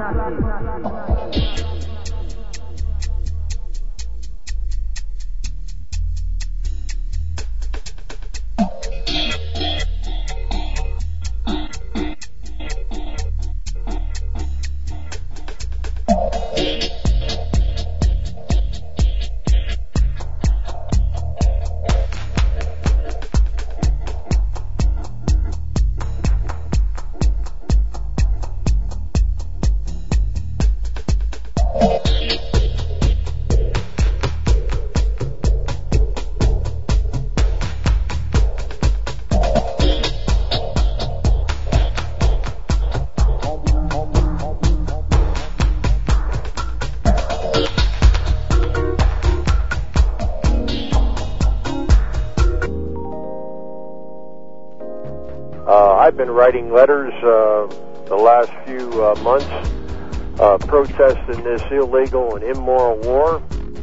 I've been writing letters the last few months protesting this illegal and immoral war.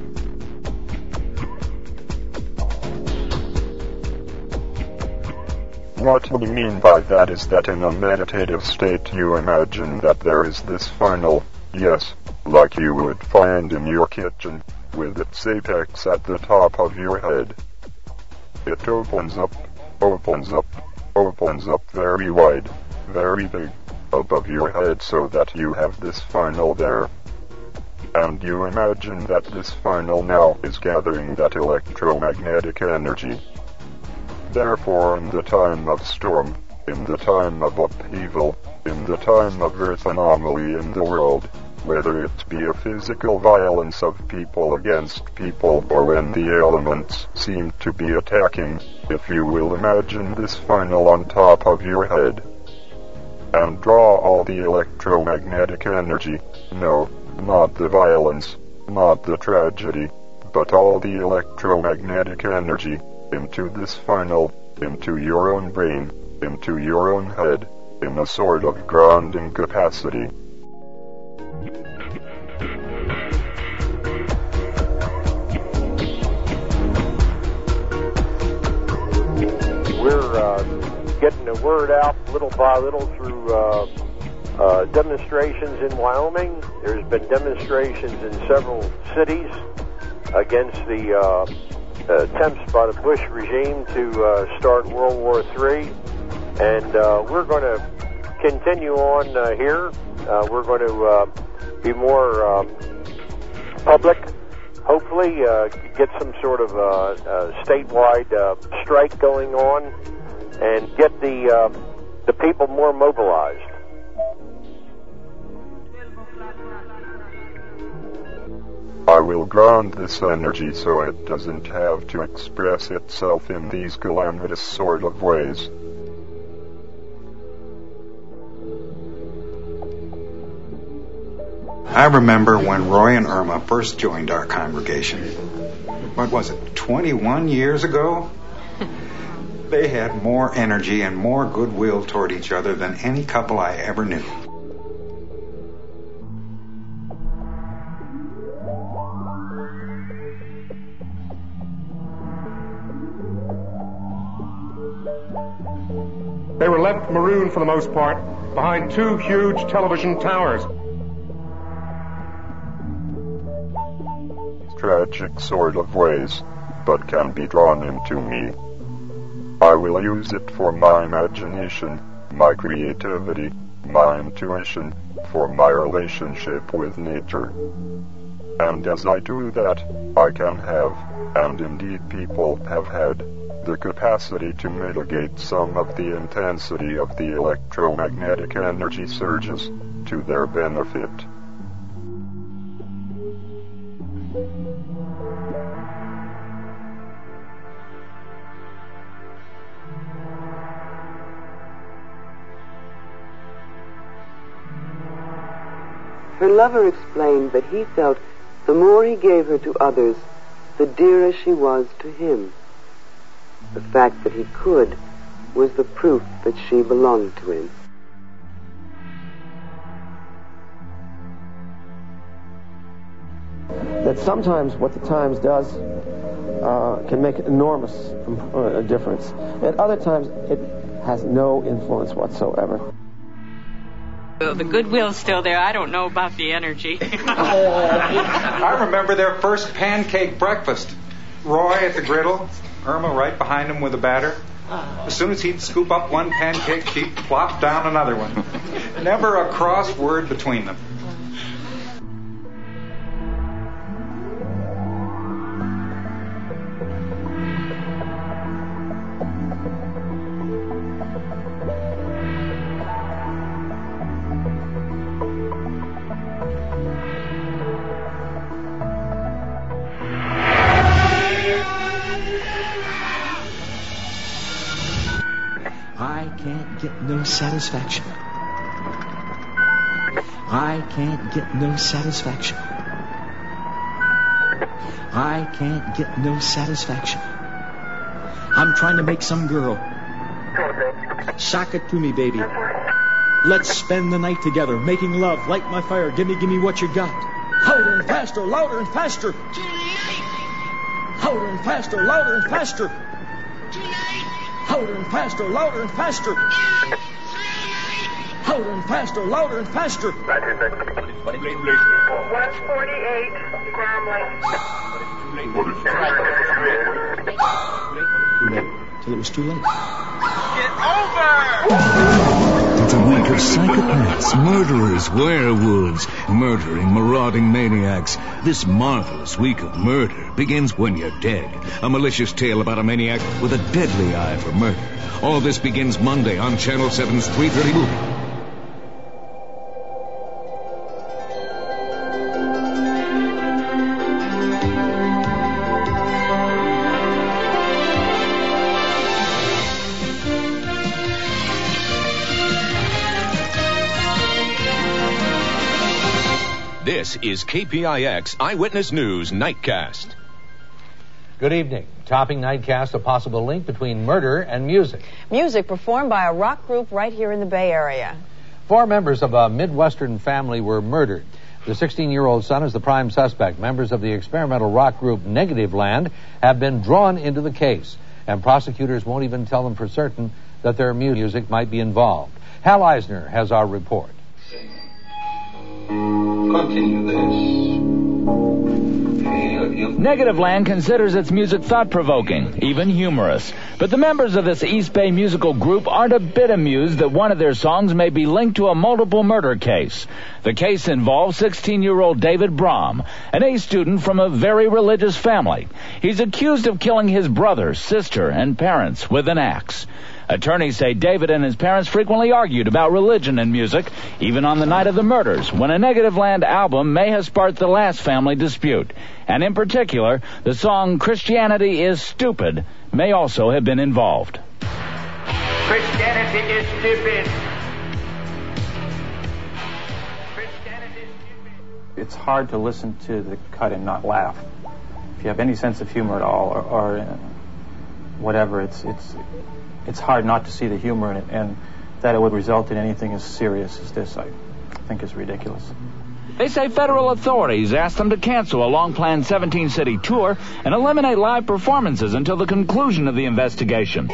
What we mean by that is that in a meditative state you imagine that there is this final, yes, like you would find in your kitchen, with its apex at the top of your head. It opens up very wide, very big, above your head so that you have this final there. And you imagine that this final now is gathering that electromagnetic energy. Therefore, in the time of storm, in the time of upheaval, in the time of earth anomaly in the world, whether it be a physical violence of people against people or when the elements seem to be attacking, if you will imagine this final on top of your head, and draw all the electromagnetic energy, no, not the violence, not the tragedy, but all the electromagnetic energy, into this final, into your own brain, into your own head, in a sort of grounding capacity. We're getting the word out little by little through demonstrations in Wyoming. There's been demonstrations in several cities against the attempts by the Bush regime to start World War III. And we're going to continue on here. We're going to be more public. Hopefully get some sort of statewide strike going on and get the people more mobilized. I will ground this energy so it doesn't have to express itself in these calamitous sort of ways. I remember when Roy and Irma first joined our congregation. What was it, 21 years ago? They had more energy and more goodwill toward each other than any couple I ever knew. They were left marooned for the most part behind two huge television towers. Tragic sort of ways, but can be drawn into me. I will use it for my imagination, my creativity, my intuition, for my relationship with nature. And as I do that, I can have, and indeed people have had, the capacity to mitigate some of the intensity of the electromagnetic energy surges to their benefit. Her lover explained that he felt the more he gave her to others, the dearer she was to him. The fact that he could was the proof that she belonged to him. That sometimes what the Times does can make an enormous difference. At other times, it has no influence whatsoever. Well, the goodwill's still there. I don't know about the energy. I remember their first pancake breakfast. Roy at the griddle, Irma right behind him with a batter. As soon as he'd scoop up one pancake, she'd plop down another one. Never a cross word between them. I can't get no satisfaction. I can't get no satisfaction. I can't get no satisfaction. I'm trying to make some girl. Shock it to me, baby. Let's spend the night together, making love, light my fire, give me what you got. Louder and faster, louder and faster. Louder and faster, louder and faster. Louder and faster, louder and faster. Louder and faster, louder and faster. 148, Cromley. Till it was too late. Get over! It's a week of psychopaths, murderers, werewolves, murdering, marauding maniacs. This marvelous week of murder begins when you're dead. A malicious tale about a maniac with a deadly eye for murder. All this begins Monday on Channel 7's 3:30 movie. This is KPIX Eyewitness News Nightcast. Good evening. Topping Nightcast, a possible link between murder and music. Music performed by a rock group right here in the Bay Area. 4 members of a Midwestern family were murdered. The 16-year-old son is the prime suspect. Members of the experimental rock group Negative Land have been drawn into the case, and prosecutors won't even tell them for certain that their music might be involved. Hal Eisner has our report. Continue this. Negative Land considers its music thought-provoking, even humorous. But the members of this East Bay musical group aren't a bit amused that one of their songs may be linked to a multiple murder case. The case involves 16-year-old David Brom, an A student from a very religious family. He's accused of killing his brother, sister, and parents with an axe. Attorneys say David and his parents frequently argued about religion and music, even on the night of the murders, when a Negative Land album may have sparked the last family dispute. And in particular, the song Christianity is Stupid may also have been involved. Christianity is stupid. It's hard to listen to the cut and not laugh. If you have any sense of humor at all, or whatever, it's hard not to see the humor in it, and that it would result in anything as serious as this, I think, is ridiculous. They say federal authorities asked them to cancel a long-planned 17-city tour and eliminate live performances until the conclusion of the investigation.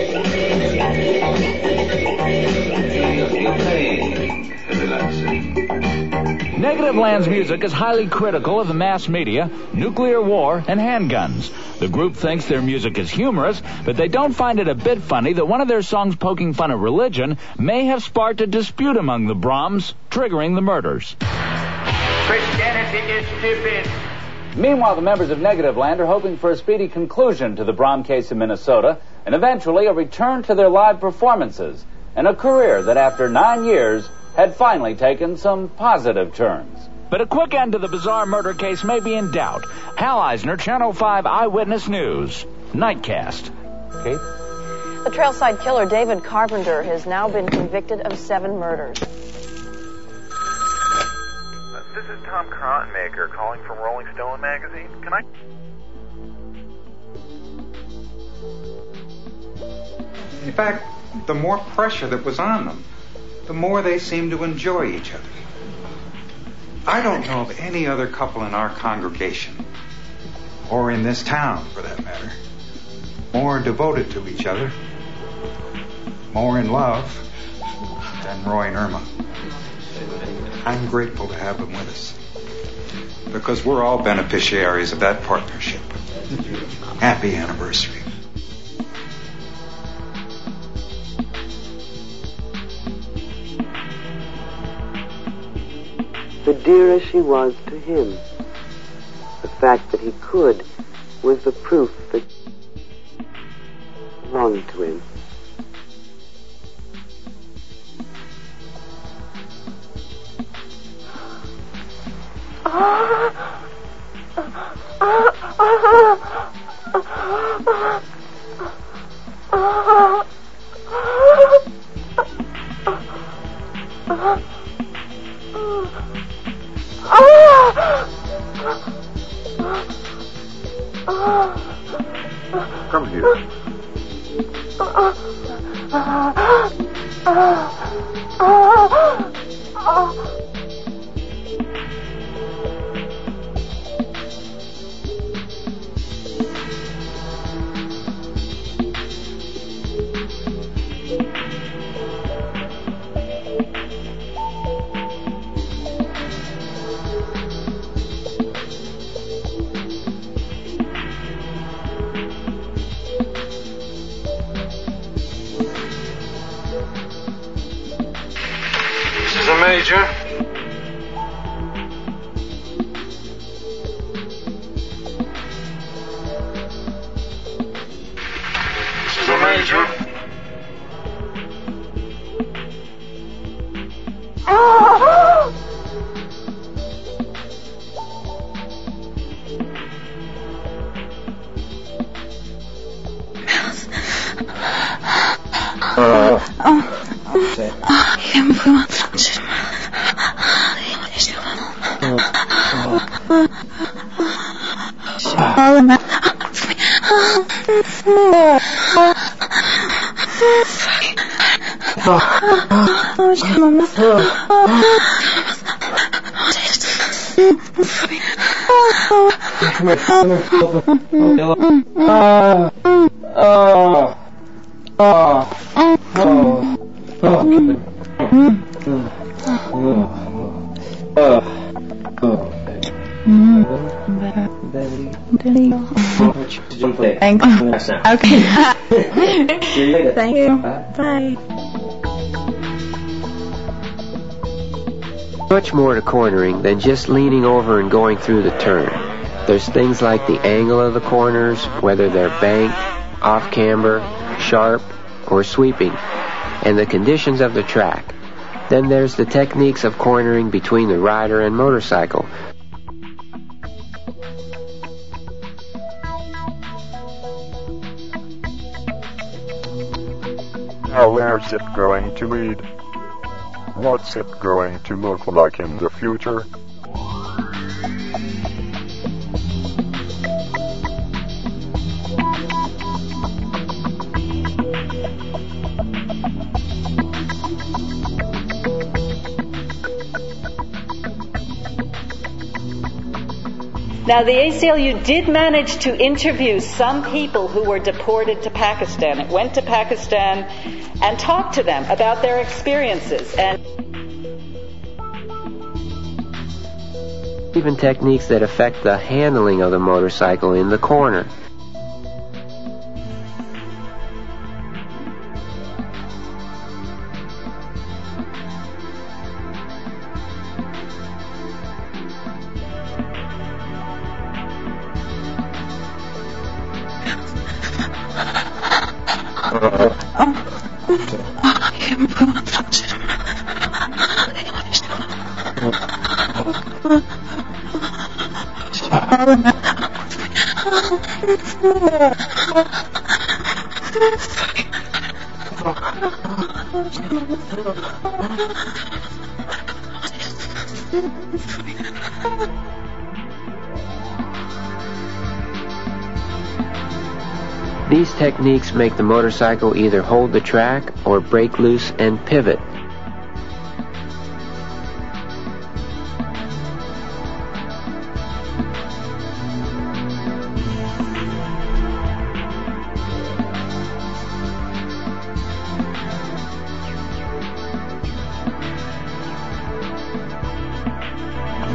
Negative Land's music is highly critical of the mass media, nuclear war, and handguns. The group thinks their music is humorous, but they don't find it a bit funny that one of their songs poking fun at religion may have sparked a dispute among the Broms, triggering the murders. Christianity is stupid. Meanwhile, the members of Negative Land are hoping for a speedy conclusion to the Brom case in Minnesota, and eventually a return to their live performances, and a career that after 9 years had finally taken some positive turns. But a quick end to the bizarre murder case may be in doubt. Hal Eisner, Channel 5 Eyewitness News, Nightcast. Kate? The Trailside killer David Carpenter has now been convicted of 7 murders. This is Tom Crontenmaker calling from Rolling Stone magazine. Can I... In fact, the more pressure that was on them, the more they seemed to enjoy each other. I don't know of any other couple in our congregation, or in this town for that matter, more devoted to each other, more in love than Roy and Irma. I'm grateful to have them with us, because we're all beneficiaries of that partnership. Happy anniversary. The dearer she was to him. The fact that he could was the proof that she belonged to him. Come here. This is a major. This is a major. Okay. Thank you. Bye. Much more to cornering than just leaning over and going through the turn. There's things like the angle of the corners, whether they're banked, off-camber, sharp, or sweeping, and the conditions of the track. Then there's the techniques of cornering between the rider and motorcycle. Now where's it going to lead? What's it going to look like in the future? Now, the ACLU did manage to interview some people who were deported to Pakistan. It went to Pakistan and talked to them about their experiences. And even techniques that affect the handling of the motorcycle in the corner. These techniques make the motorcycle either hold the track or break loose and pivot.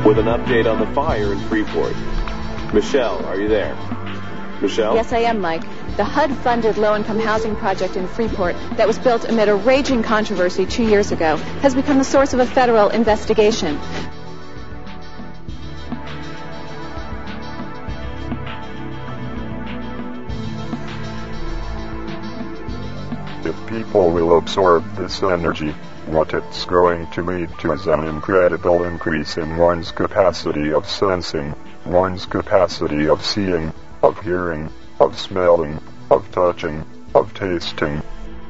with an update on the fire in Freeport. Michelle, are you there? Michelle? Yes, I am, Mike. The HUD-funded low-income housing project in Freeport that was built amid a raging controversy 2 years ago has become the source of a federal investigation. If people will absorb this energy, what it's going to lead to is an incredible increase in one's capacity of sensing, one's capacity of seeing, of hearing, of smelling, of touching, of tasting.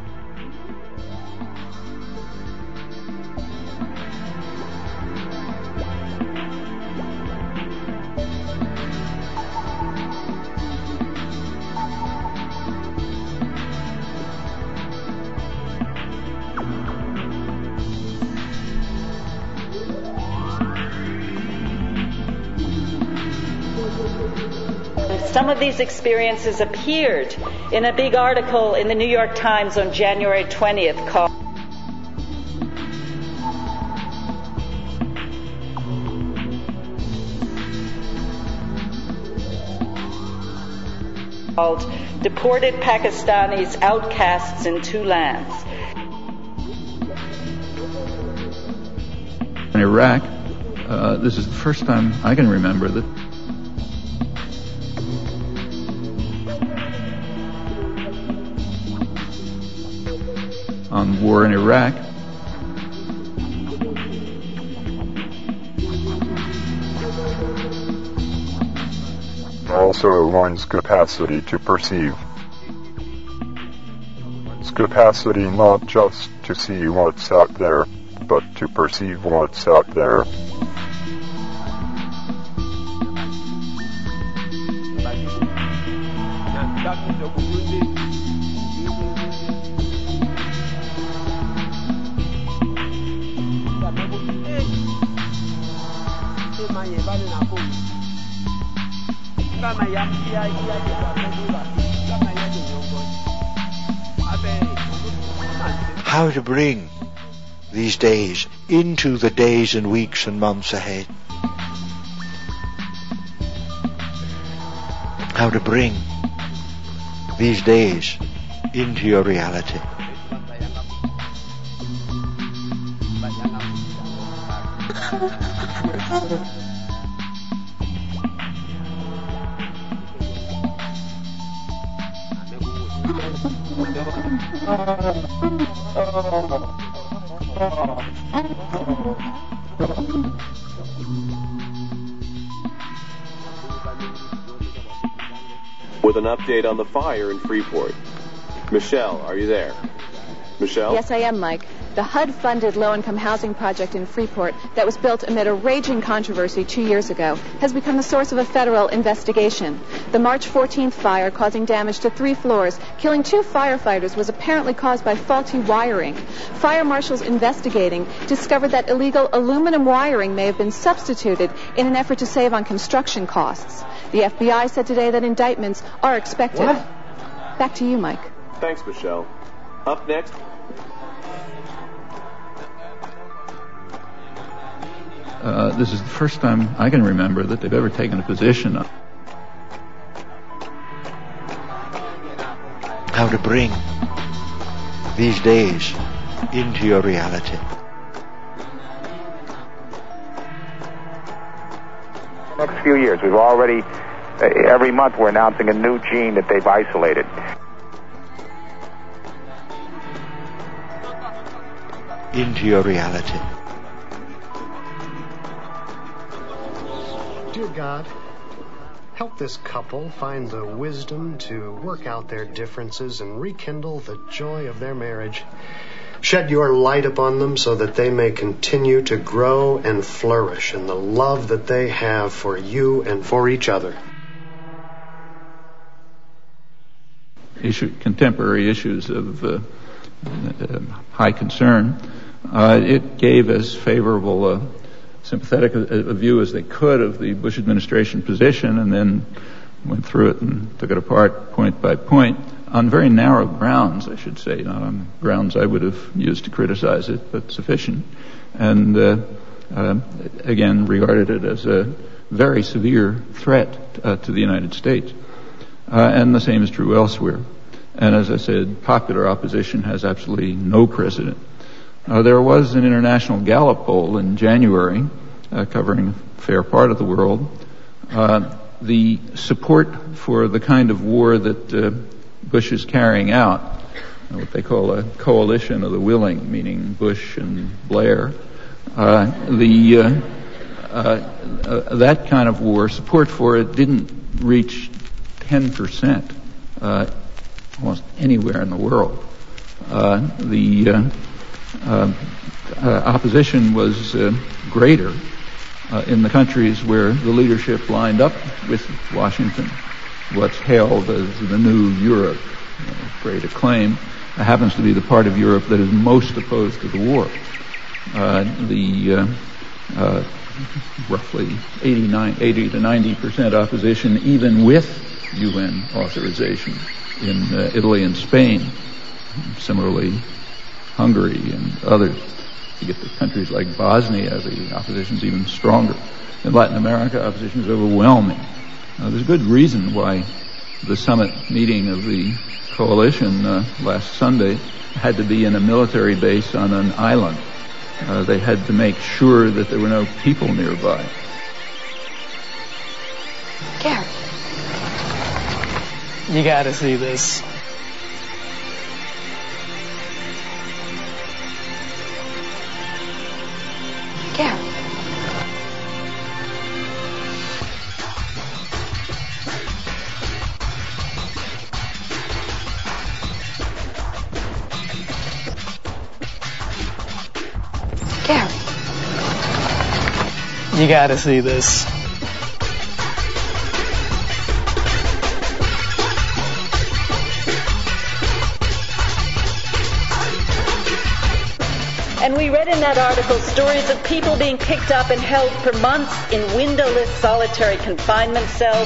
Some of these experiences appeared in a big article in the New York Times on January 20th called Deported Pakistanis Outcasts in Two Lands. In Iraq, this is the first time I can remember that on war in Iraq. Also one's capacity to perceive. One's capacity not just to see what's out there, but to perceive what's out there. How to bring these days into the days and weeks and months ahead. How to bring these days into your reality. With an update on the fire in Freeport. Michelle, are you there? Michelle? Yes, I am, Mike. The HUD-funded low-income housing project in Freeport that was built amid a raging controversy 2 years ago has become the source of a federal investigation. The March 14th fire, causing damage to 3 floors, killing 2 firefighters, was apparently caused by faulty wiring. Fire marshals investigating discovered that illegal aluminum wiring may have been substituted in an effort to save on construction costs. The FBI said today that indictments are expected. What? Back to you, Mike. Thanks, Michelle. Up next... this is the first time I can remember that they've ever taken a position on how to bring these days into your reality. Next few years, we've already, every month we're announcing a new gene that they've isolated. Into your reality. Dear God, help this couple find the wisdom to work out their differences and rekindle the joy of their marriage. Shed your light upon them so that they may continue to grow and flourish in the love that they have for you and for each other. Contemporary issues of high concern. It gave as favorable sympathetic a view as they could of the Bush administration position, and then went through it and took it apart point by point on very narrow grounds, I should say, not on grounds I would have used to criticize it, but sufficient. And again, regarded it as a very severe threat to the United States. And the same is true elsewhere. And as I said, popular opposition has absolutely no precedent. There was an international Gallup poll in January covering a fair part of the world. The support for the kind of war that Bush is carrying out, what they call a coalition of the willing, meaning Bush and Blair, that kind of war, support for it didn't reach 10% almost anywhere in the world. Opposition was greater in the countries where the leadership lined up with Washington, what's hailed as the new Europe, great acclaim, happens to be the part of Europe that is most opposed to the war. Roughly 80 to 90% opposition, even with UN authorization in Italy and Spain. Similarly, Hungary and others. You get to countries like Bosnia, the opposition is even stronger. In Latin America, opposition is overwhelming. There's a good reason why the summit meeting of the coalition last Sunday had to be in a military base on an island. They had to make sure that there were no people nearby. Gary. You gotta see this. Gary. Gary. You gotta see this. And we read in that article stories of people being picked up and held for months in windowless solitary confinement cells.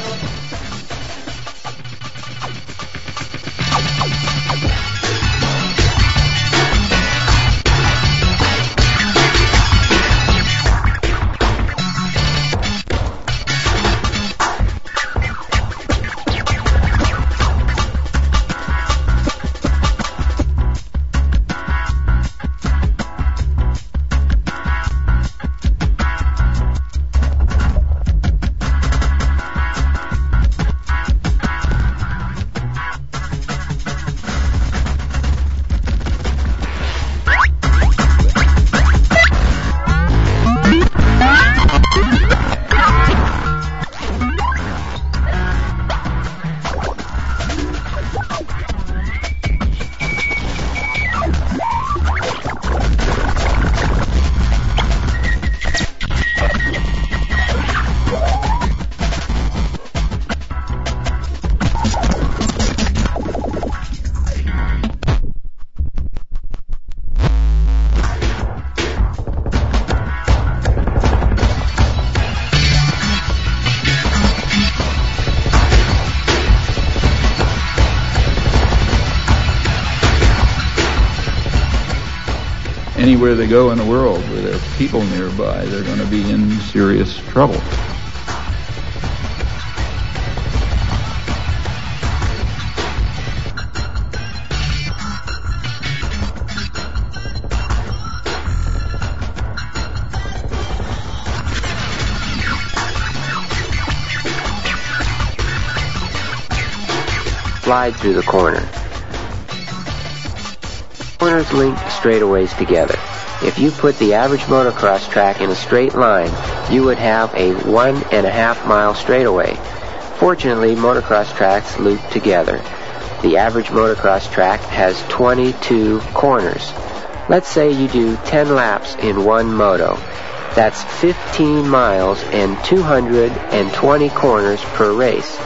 Anywhere they go in the world where there are people nearby, they're going to be in serious trouble. Slide through the corner. Corners link straightaways together. If you put the average motocross track in a straight line, you would have a 1.5 mile straightaway. Fortunately, motocross tracks loop together. The average motocross track has 22 corners. Let's say you do 10 laps in one moto. That's 15 miles and 220 corners per race.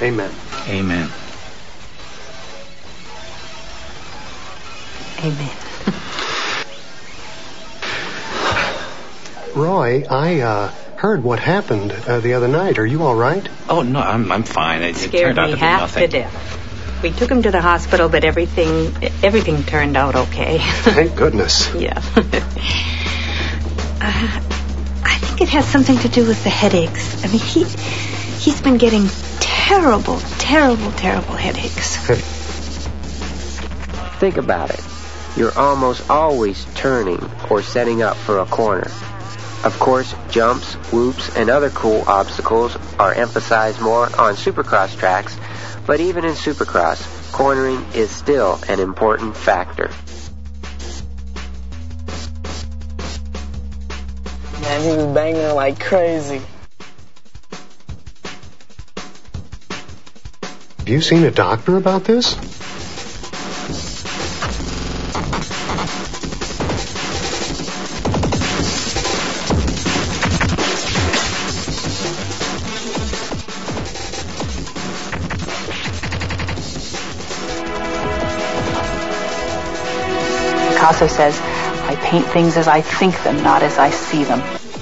Amen. Amen. Amen. Roy, I heard what happened the other night. Are you all right? Oh, no, I'm fine. It Scared turned out me to be half nothing. to death. We took him to the hospital, but everything turned out okay. Thank goodness. Yeah. I think it has something to do with the headaches. I mean, he's been getting terrible headaches. Think about it. You're almost always turning or setting up for a corner. Of course, jumps, whoops, and other cool obstacles are emphasized more on supercross tracks, but even in supercross, cornering is still an important factor. Man, he was banging her like crazy. Have you seen a doctor about this? Picasso says, I paint things as I think them, not as I see them.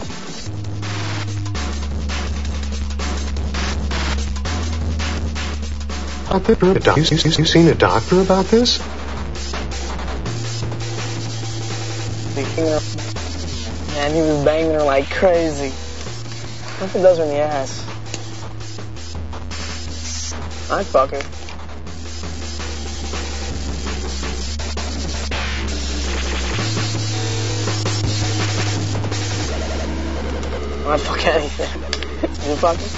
You seen a doctor about this? Man, he was banging her like crazy. What if it does her in the ass? I'd fuck her. I'd fuck anything. You fuck her?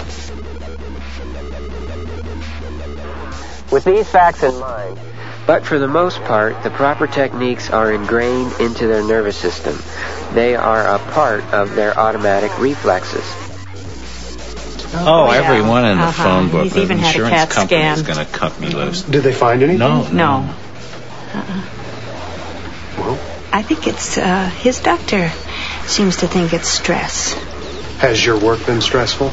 With these facts in mind, but for the most part, the proper techniques are ingrained into their nervous system. They are a part of their automatic reflexes. Oh, everyone in the phone book. He's The even had a insurance CAT company scan. is going to cut me loose. Did they find anything? No. Well, I think it's, his doctor seems to think it's stress. has your work been stressful?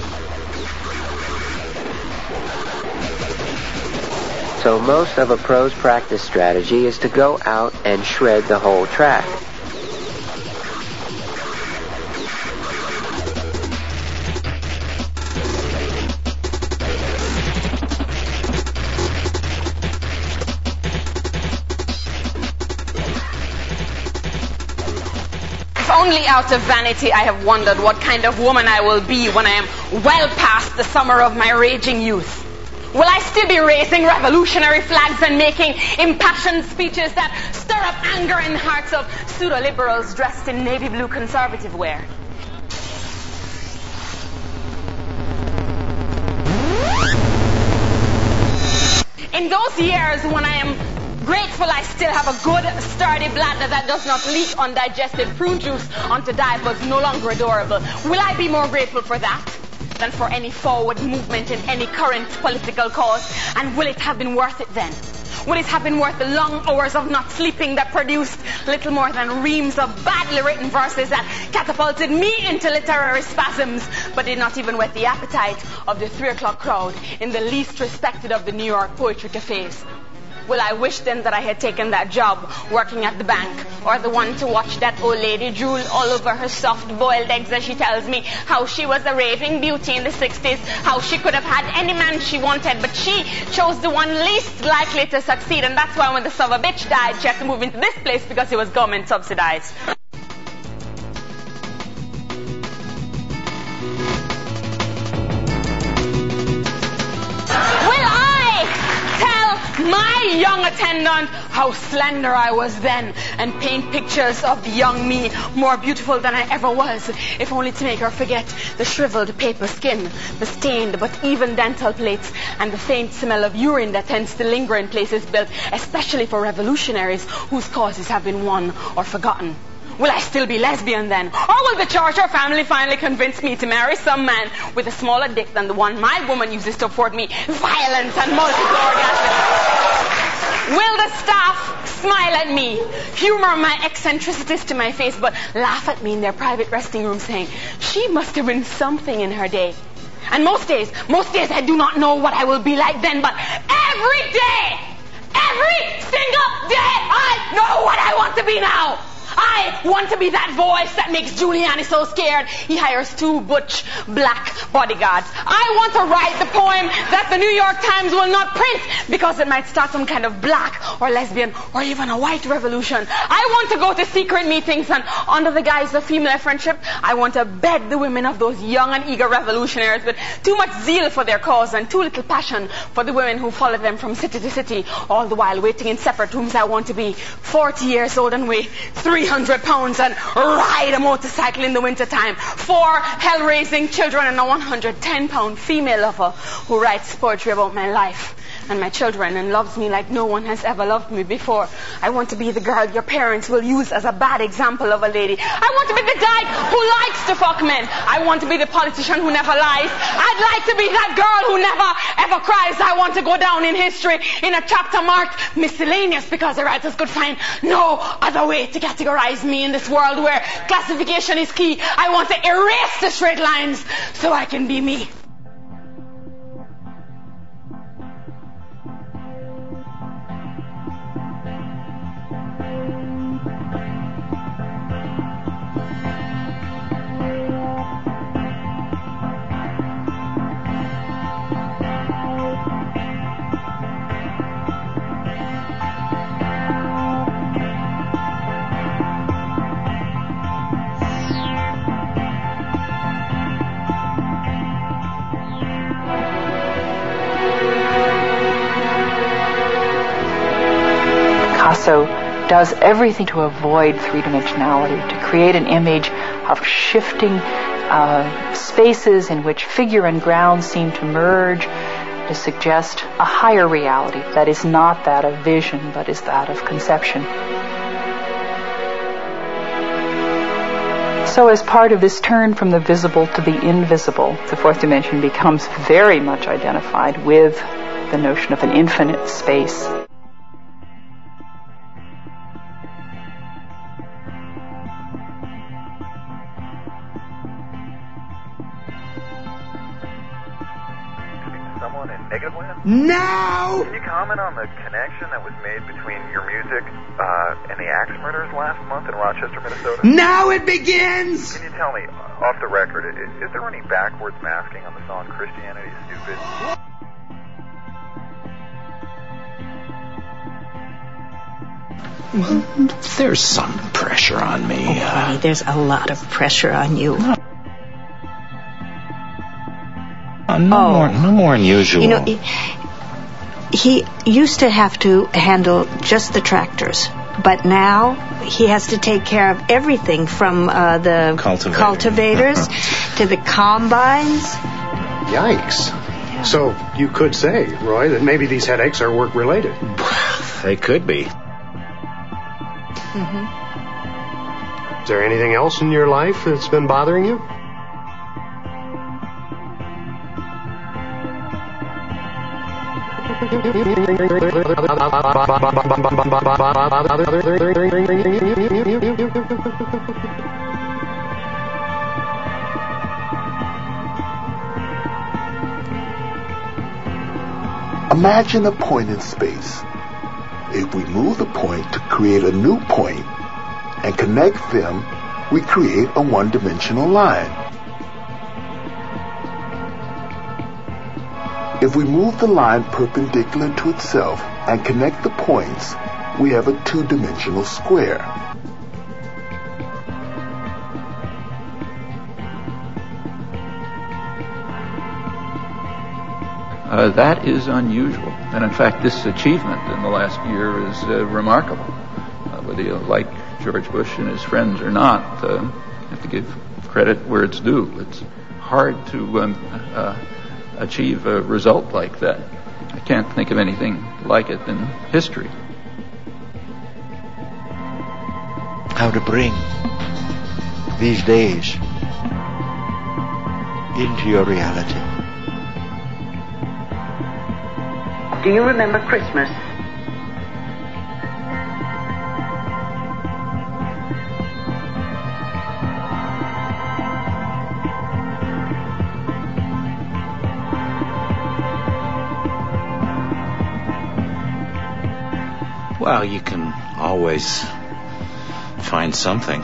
So most of a pro's practice strategy is to go out and shred the whole track. If only out of vanity I have wondered what kind of woman I will be when I am well past the summer of my raging youth. Will I still be raising revolutionary flags and making impassioned speeches that stir up anger in the hearts of pseudo-liberals dressed in navy blue conservative wear? In those years when I am grateful I still have a good, sturdy bladder that does not leak undigested prune juice onto diapers no longer adorable, will I be more grateful for that than for any forward movement in any current political cause? And will it have been worth it then? Will it have been worth the long hours of not sleeping that produced little more than reams of badly written verses that catapulted me into literary spasms, but did not even whet the appetite of the 3 o'clock crowd in the least respected of the New York poetry cafes? Will I wish then that I had taken that job working at the bank, or the one to watch that old lady drool all over her soft-boiled eggs as she tells me how she was a raving beauty in the 60s, how she could have had any man she wanted, but she chose the one least likely to succeed, and that's why when the son of a bitch died, she had to move into this place because it was government subsidized. My young attendant, how slender I was then, and paint pictures of the young me more beautiful than I ever was, if only to make her forget the shriveled paper skin, the stained but even dental plates, and the faint smell of urine that tends to linger in places built especially for revolutionaries whose causes have been won or forgotten. Will I still be lesbian then? Or will the church or family finally convince me to marry some man with a smaller dick than the one my woman uses to afford me violence and multiple orgasms? Will the staff smile at me, humor my eccentricities to my face, but laugh at me in their private resting room saying, she must have been something in her day? And most days I do not know what I will be like then, but every single day, I know what I want to be now. I want to be that voice that makes Giuliani so scared he hires 2 butch black bodyguards. I want to write the poem that the New York Times will not print because it might start some kind of black or lesbian or even a white revolution. I want to go to secret meetings and under the guise of female friendship, I want to bed the women of those young and eager revolutionaries with too much zeal for their cause and too little passion for the women who follow them from city to city, all the while waiting in separate rooms. I want to be 40 years old and weigh 300 pounds and ride a motorcycle in the wintertime. 4 hell-raising children and a 110-pound female lover who writes poetry about my life and my children and loves me like no one has ever loved me before. I want to be the girl your parents will use as a bad example of a lady. I want to be the dyke who likes to fuck men. I want to be the politician who never lies. I'd like to be that girl who never ever cries. I want to go down in history in a chapter marked miscellaneous because the writers could find no other way to categorize me in this world where classification is key. I want to erase the straight lines so I can be me. Picasso does everything to avoid three-dimensionality, to create an image of shifting spaces in which figure and ground seem to merge, to suggest a higher reality that is not that of vision, but is that of conception. So as part of this turn from the visible to the invisible, the fourth dimension becomes very much identified with the notion of an infinite space. Now! Can you comment on the connection that was made between your music and the axe murders last month in Rochester, Minnesota? Now it begins! Can you tell me, off the record, is there any backwards masking on the song Christianity is Stupid? Well, there's some pressure on me. Oh, there's a lot of pressure on you. No more than usual. You know, he used to have to handle just the tractors, but now he has to take care of everything from the cultivators to the combines. Yikes. Yeah. So you could say, Roy, that maybe these headaches are work-related. They could be. Is there anything else in your life that's been bothering you? Imagine a point in space. If we move the point to create a new point and connect them, we create a one-dimensional line. If we move the line perpendicular to itself and connect the points, we have a two-dimensional square. That is unusual. And in fact, this achievement in the last year is remarkable. Whether you like George Bush and his friends or not, you have to give credit where it's due. It's hard to achieve a result like that. I can't think of anything like it in history. How to bring these days into your reality. Do you remember Christmas? Well, you can always find something.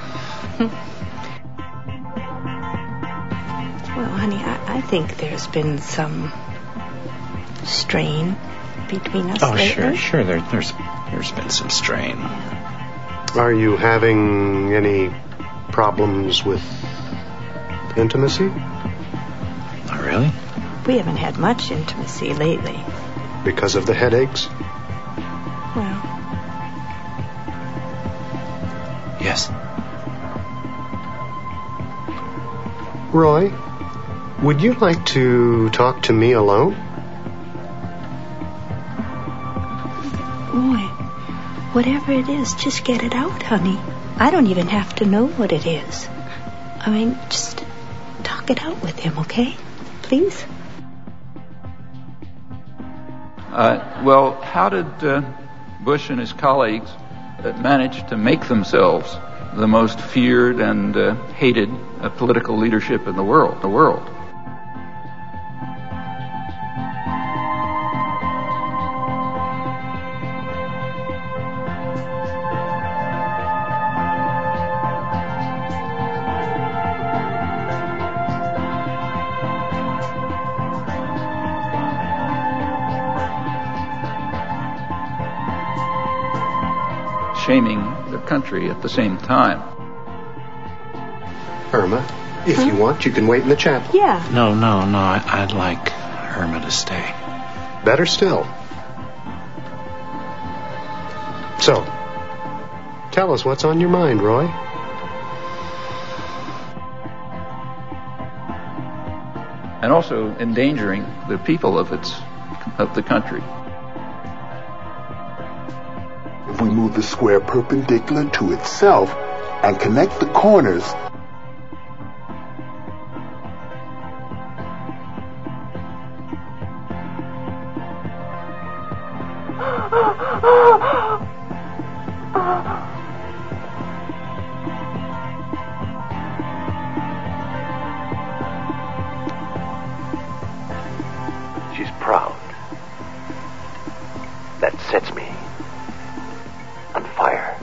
Well, honey, I think there's been some strain between us lately. Sure. There's been some strain. Are you having any problems with intimacy? Oh, really? We haven't had much intimacy lately. Because of the headaches? Well... Yes. Roy, would you like to talk to me alone? Roy, whatever it is, just get it out, honey. I don't even have to know what it is. I mean, just talk it out with him, okay? Please? Well, how did Bush and his colleagues manage to make themselves the most feared and hated political leadership in the world? Shaming the country at the same time. Irma, if you want, you can wait in the chapel. Yeah. No. I'd like Irma to stay. Better still. So, tell us what's on your mind, Roy. And also endangering the people of the country. If we move the square perpendicular to itself and connect the corners, she's proud. That sets me on fire.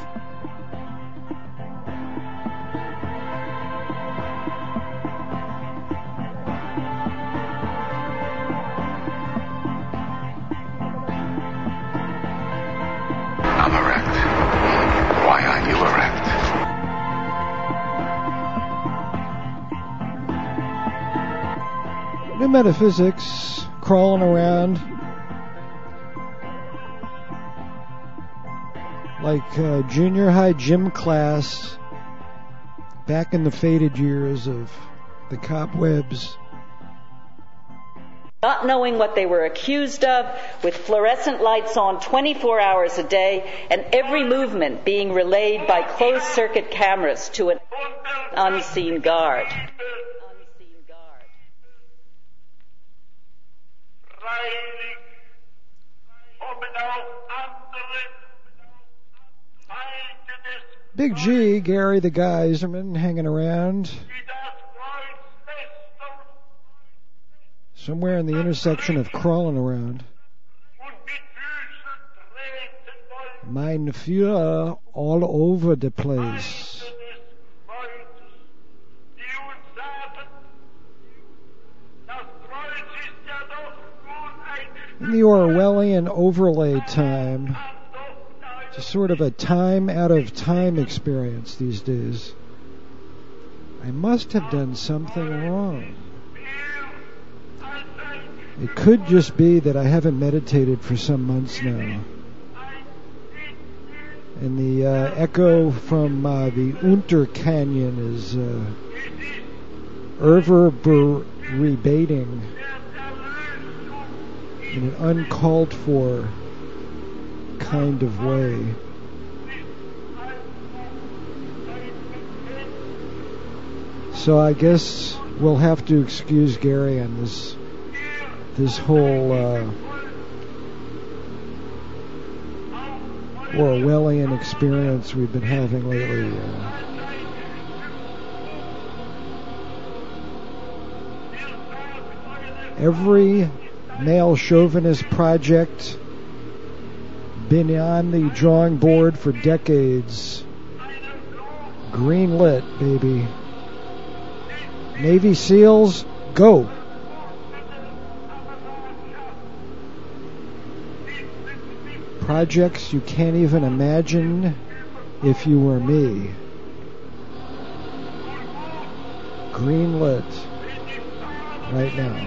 I'm erect. Why aren't you erect? New metaphysics, crawling around like junior high gym class back in the faded years of the cobwebs. Not knowing what they were accused of, with fluorescent lights on 24 hours a day, and every movement being relayed by closed-circuit cameras to an unseen guard. Big G, Gary the Geyserman, hanging around somewhere in the intersection of crawling around. Mein Führer all over the place. In the Orwellian overlay time, it's sort of a time out of time experience these days. I must have done something wrong. It could just be that I haven't meditated for some months now. And the echo from the Unter Canyon is reverberating in an uncalled for kind of way. So I guess we'll have to excuse Gary on this whole Orwellian experience we've been having lately. Every male chauvinist project been on the drawing board for decades. Green lit, baby. Navy SEALs, go. Projects you can't even imagine if you were me. Green lit right now.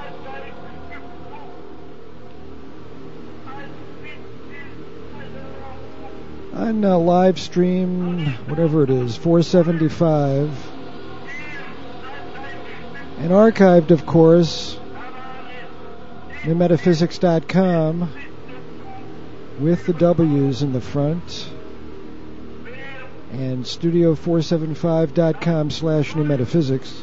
On live stream, whatever it is, 475. And archived, of course, newmetaphysics.com with the W's in the front. And studio475.com/newmetaphysics.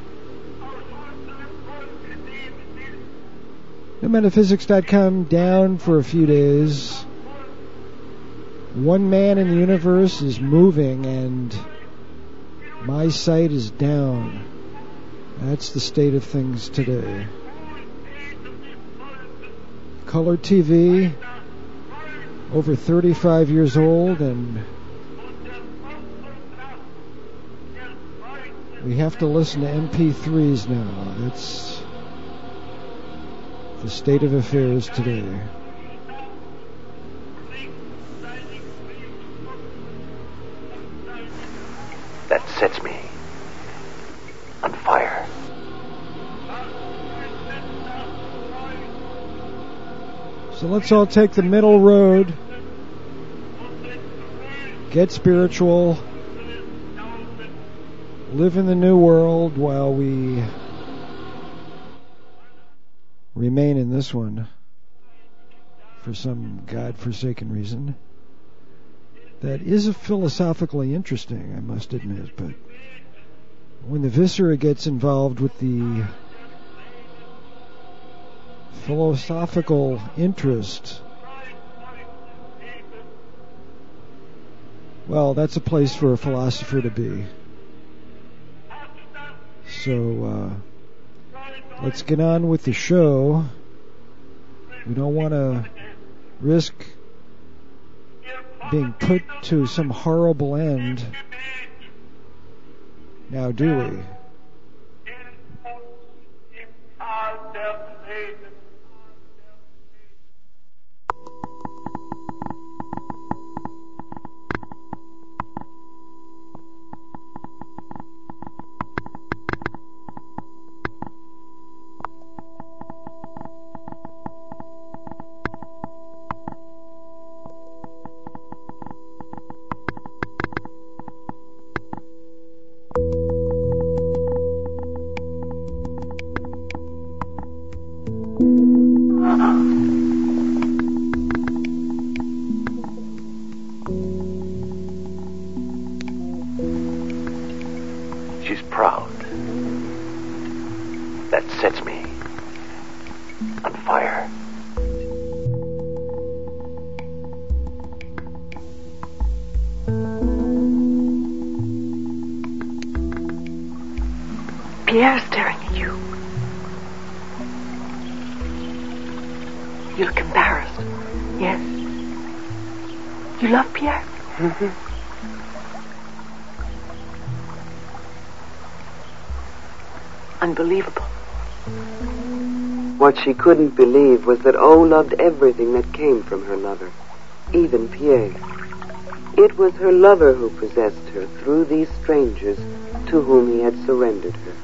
Newmetaphysics.com down for a few days. One man in the universe is moving and my site is down. That's the state of things today. Color TV, over 35 years old, and we have to listen to MP3s now. That's the state of affairs today. That sets me on fire. So let's all take the middle road. Get spiritual. Live in the new world while we remain in this one for some godforsaken reason. That is philosophically interesting, I must admit, but when the viscera gets involved with the philosophical interest, well, that's a place for a philosopher to be. So, let's get on with the show. We don't want to risk being put to some horrible end, now do we? She's proud. That sets me on fire. Pierre's staring at you. You look embarrassed. Yes. You love Pierre? Mm-hmm. Unbelievable. What she couldn't believe was that O loved everything that came from her lover, even Pierre. It was her lover who possessed her through these strangers to whom he had surrendered her.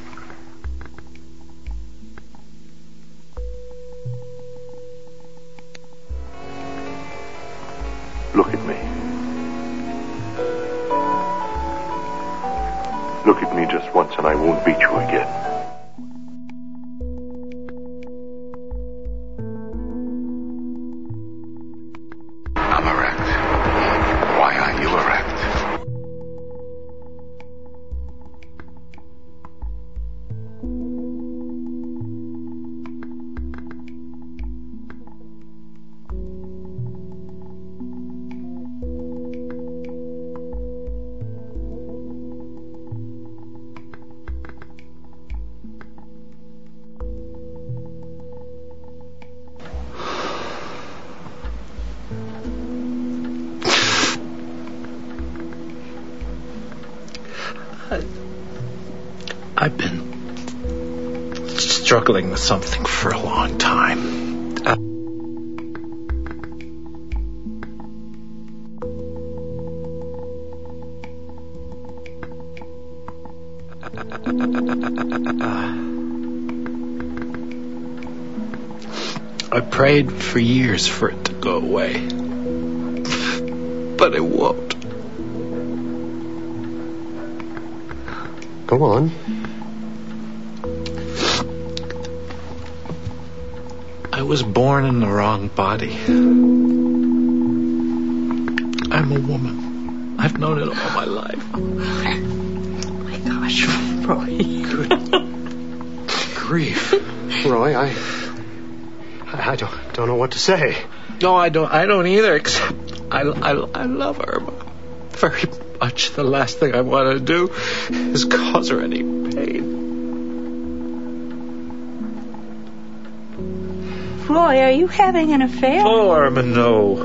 Look at me. Look at me just once and I won't beat you again. I'm erect. Why aren't you erect? I've been struggling with something for a long time. I prayed for years for it to go away, but it won't. Go on. I was born in the wrong body. I'm a woman. I've known it all my life. Oh my gosh, Roy. Good grief. Roy, I don't know what to say. No, I don't either, except I love Irma very much. The last thing I want to do is cause her any pain. Roy, are you having an affair? Oh, Irma, no.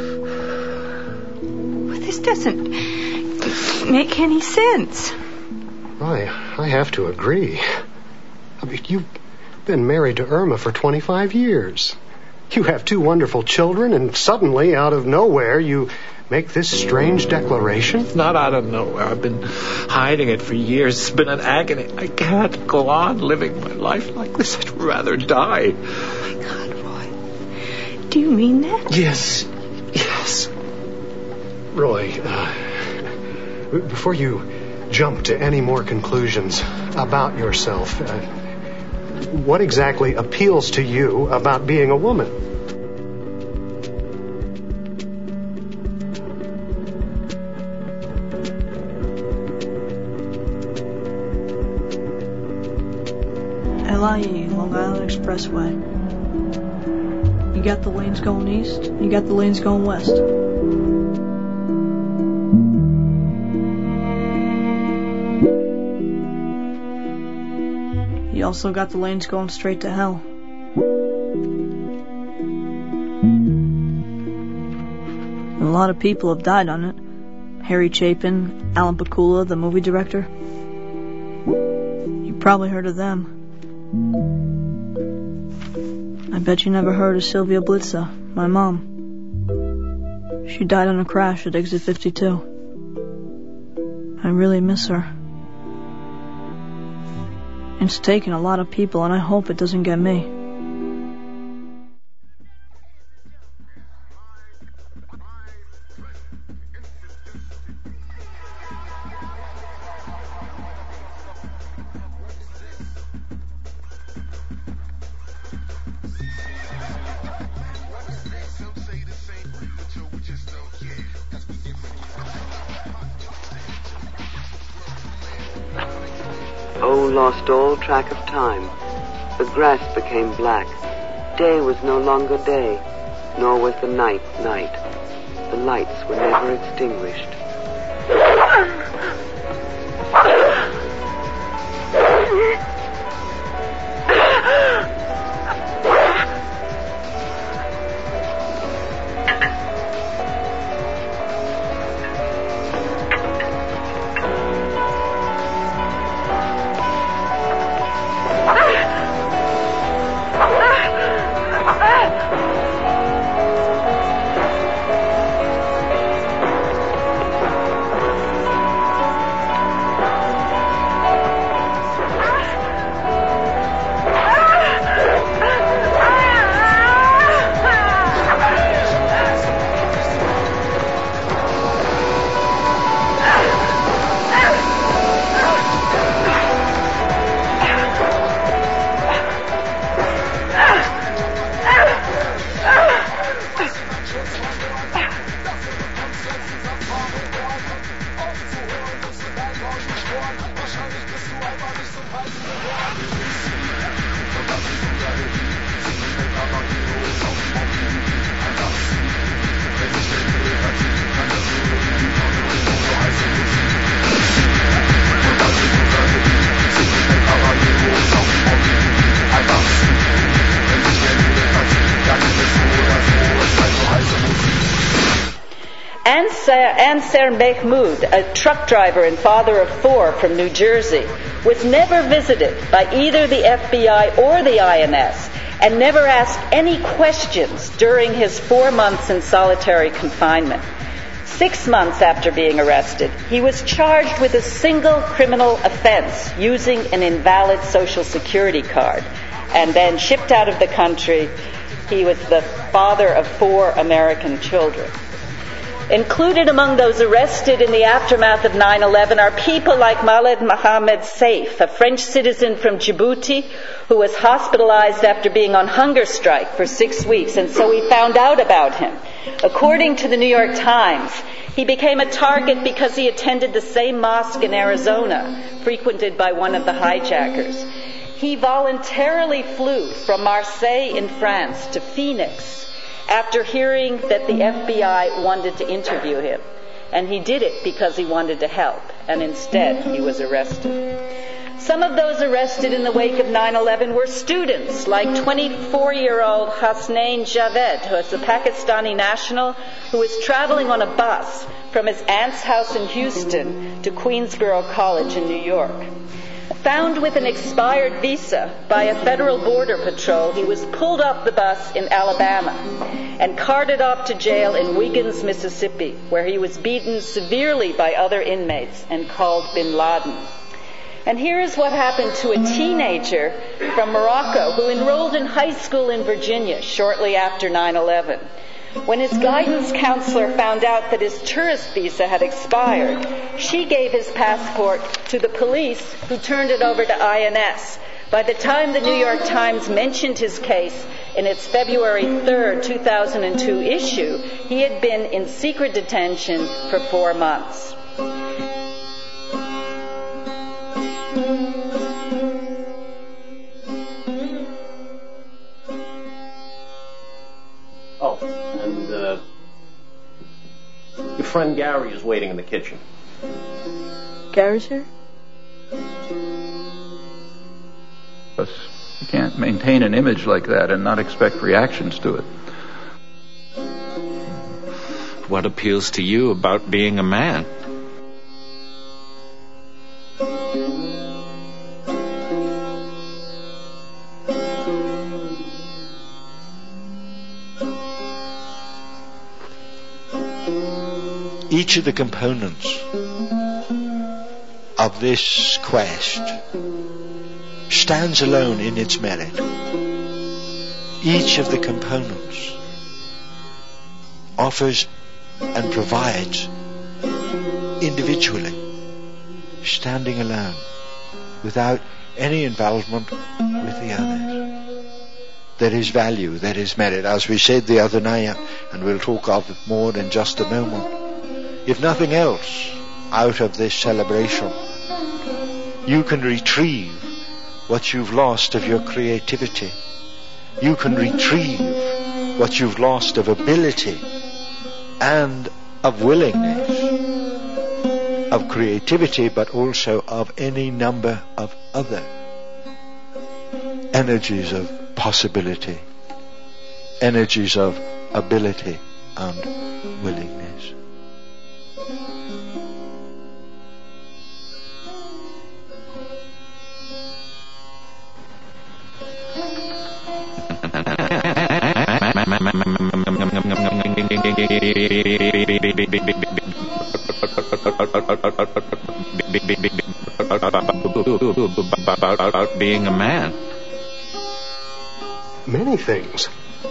Well, this doesn't make any sense. Roy, I have to agree. I mean, you've been married to Irma for 25 years. You have 2 wonderful children, and suddenly, out of nowhere, you make this strange declaration? Not out of nowhere. I've been hiding it for years. It's been an agony. I can't go on living my life like this. I'd rather die. Oh, my God, Roy. Do you mean that? Yes. Roy, before you jump to any more conclusions about yourself, what exactly appeals to you about being a woman? LIE, Long Island Expressway. You got the lanes going east, you got the lanes going west. You also got the lanes going straight to hell. And a lot of people have died on it. Harry Chapin, Alan Pakula, the movie director. You probably heard of them. I bet you never heard of Sylvia Blitzer, my mom. She died in a crash at exit 52. I really miss her. It's taken a lot of people, and I hope it doesn't get me. Oh, lost all track of time. The grass became black. Day was no longer day, nor was the night night. The lights were never extinguished. Nasser Mahmoud, a truck driver and father of 4 from New Jersey, was never visited by either the FBI or the INS and never asked any questions during his 4 months in solitary confinement. 6 months after being arrested, he was charged with a single criminal offense, using an invalid Social Security card, and then shipped out of the country. He was the father of 4 American children. Included among those arrested in the aftermath of 9/11 are people like Khaled Mohammed Saif, a French citizen from Djibouti who was hospitalized after being on hunger strike for 6 weeks, and so we found out about him. According to the New York Times, he became a target because he attended the same mosque in Arizona, frequented by one of the hijackers. He voluntarily flew from Marseille in France to Phoenix after hearing that the FBI wanted to interview him. And he did it because he wanted to help, and instead he was arrested. Some of those arrested in the wake of 9/11 were students, like 24-year-old Hasnain Javed, who is a Pakistani national who was traveling on a bus from his aunt's house in Houston to Queensborough College in New York. Found with an expired visa by a federal border patrol, he was pulled off the bus in Alabama and carted off to jail in Wiggins, Mississippi, where he was beaten severely by other inmates and called Bin Laden. And here is what happened to a teenager from Morocco who enrolled in high school in Virginia shortly after 9/11. When his guidance counselor found out that his tourist visa had expired, she gave his passport to the police, who turned it over to INS. By the time the New York Times mentioned his case in its February 3rd, 2002 issue, he had been in secret detention for 4 months. Oh, and your friend Gary is waiting in the kitchen. Gary's here? You can't maintain an image like that and not expect reactions to it. What appeals to you about being a man? Each of the components of this quest stands alone in its merit. Each of the components offers and provides individually, standing alone, without any involvement with the others. There is value, there is merit, as we said the other night, and we'll talk of it more in just a moment. If nothing else, out of this celebration, you can retrieve what you've lost of your creativity. You can retrieve what you've lost of ability and of willingness, of creativity, but also of any number of other energies of possibility, energies of ability and willingness. About being a man. Many things.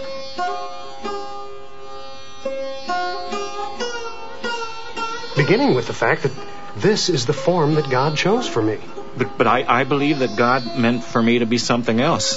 Beginning with the fact that this is the form that God chose for me. But I believe that God meant for me to be something else.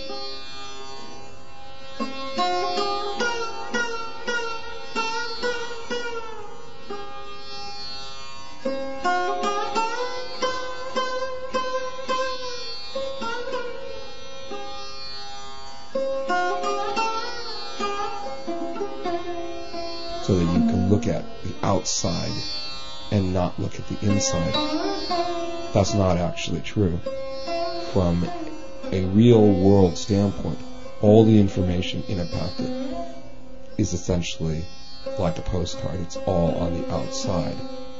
So that you can look at the outside and not look at the inside. That's not actually true. From a real world standpoint, all the information in a packet is essentially like a postcard. It's all on the outside.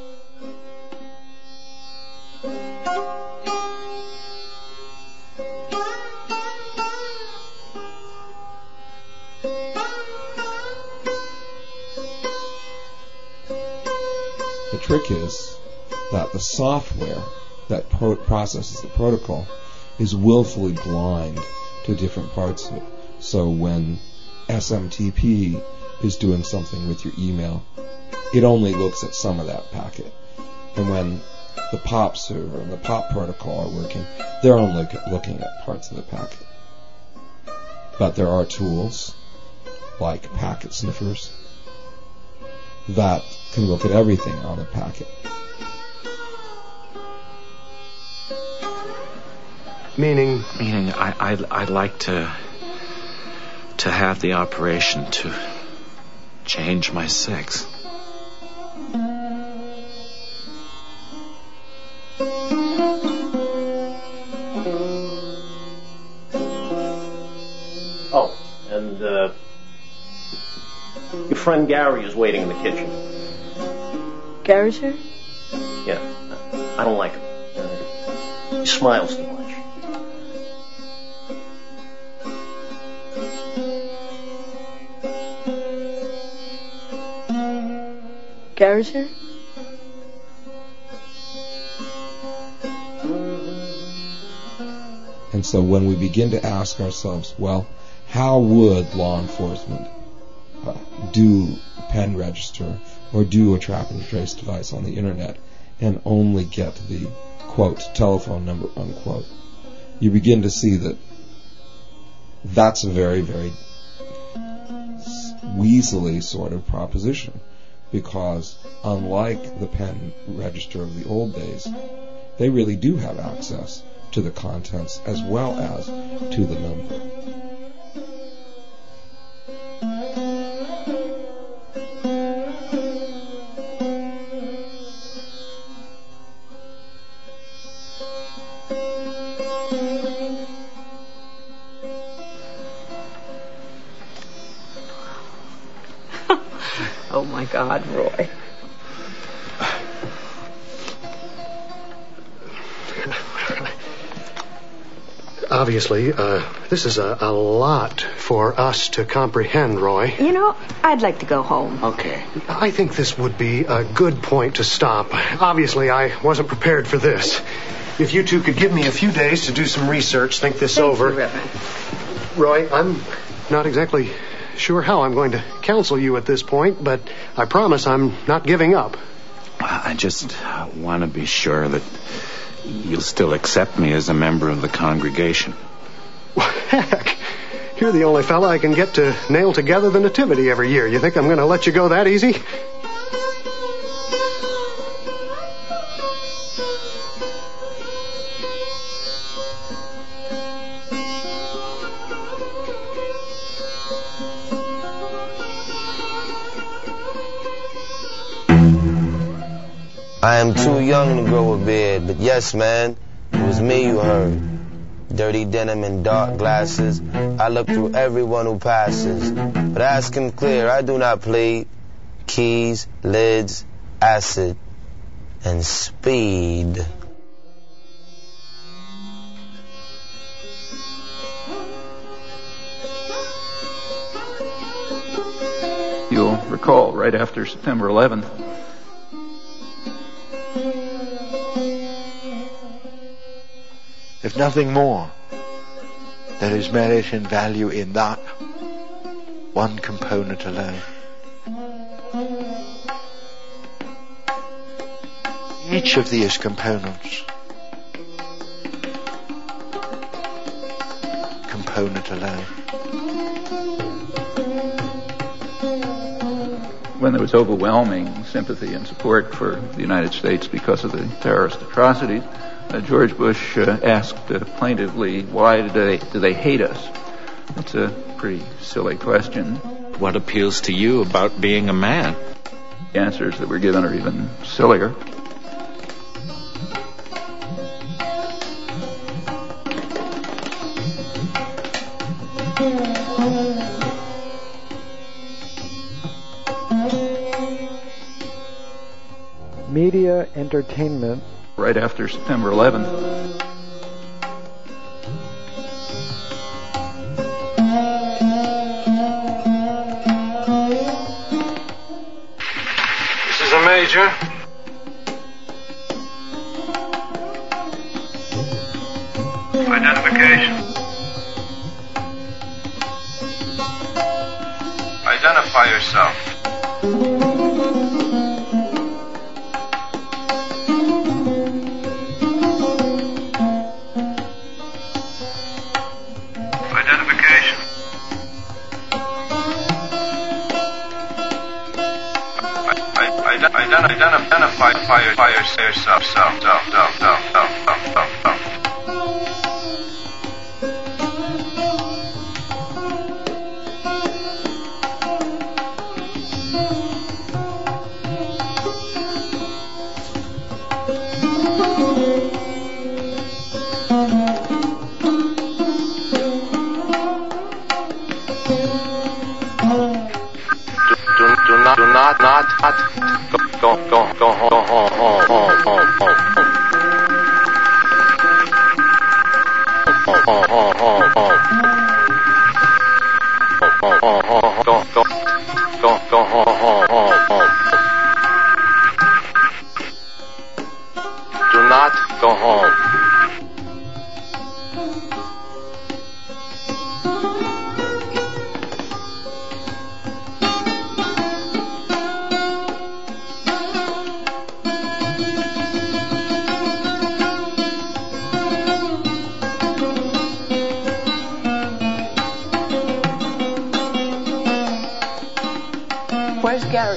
The trick is that the software that processes the protocol is willfully blind to different parts of it. So when SMTP is doing something with your email, it only looks at some of that packet. And when the POP server and the POP protocol are working, they're only looking at parts of the packet. But there are tools like packet sniffers that can look at everything on a packet. Meaning I'd like to have the operation to change my sex. Oh, and your friend Gary is waiting in the kitchen. Gary's here? Yeah, I don't like him. He smiles too much. Gary's here? And so when we begin to ask ourselves, well, how would law enforcement do a pen register or do a trap and trace device on the internet and only get the, quote, telephone number, unquote, you begin to see that that's a very, very weaselly sort of proposition. Because unlike the pen register of the old days, they really do have access to the contents as well as to the number. Oh my God, Roy. Obviously, this is a lot for us to comprehend, Roy. You know, I'd like to go home. Okay. I think this would be a good point to stop. Obviously, I wasn't prepared for this. If you two could give me a few days to do some research, think this over. Thank you, Reverend. Roy, I'm not exactly sure how I'm going to counsel you at this point, but I promise I'm not giving up. I just want to be sure that you'll still accept me as a member of the congregation. Heck, you're the only fella I can get to nail together the nativity every year. You think I'm going to let you go that easy? I am too young to grow a beard, but yes, man, it was me you heard. Dirty denim and dark glasses, I look through everyone who passes. But ask him clear, I do not plead. Keys, lids, acid, and speed. You'll recall, right after September 11th, There's nothing more that is merit and value in that one component alone. Each of these components, component alone. when there was overwhelming sympathy and support for the United States because of the terrorist atrocities, George Bush asked plaintively, why do they hate us? It's a pretty silly question. What appeals to you about being a man? The answers that were given are even sillier. Media Entertainment. Right after September 11th. This is a major. Identification. Identify yourself. Identification. Identify yourself. Go home. Do not go home. Where's Gary?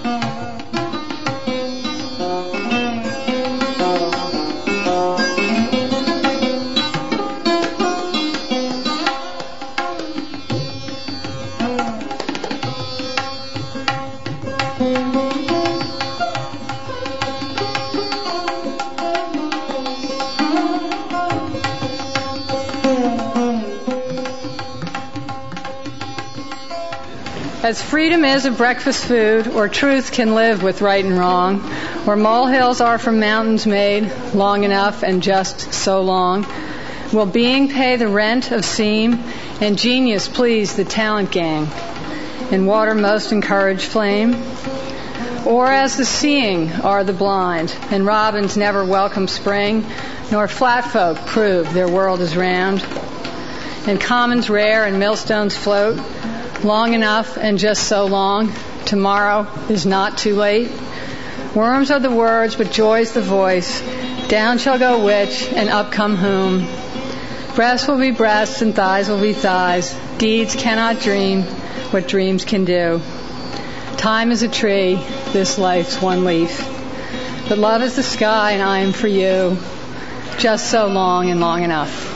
As freedom is a breakfast food, or truth can live with right and wrong, where molehills are from mountains made long enough and just so long, will being pay the rent of seam, and genius please the talent gang, and water most encourage flame? Or as the seeing are the blind, and robins never welcome spring, nor flat folk prove their world is round, and commons rare and millstones float, long enough and just so long, tomorrow is not too late. Worms are the words, but joy's the voice. Down shall go which, and up come whom. Breasts will be breasts, and thighs will be thighs. Deeds cannot dream what dreams can do. Time is a tree, this life's one leaf. But love is the sky, and I am for you. Just so long and long enough.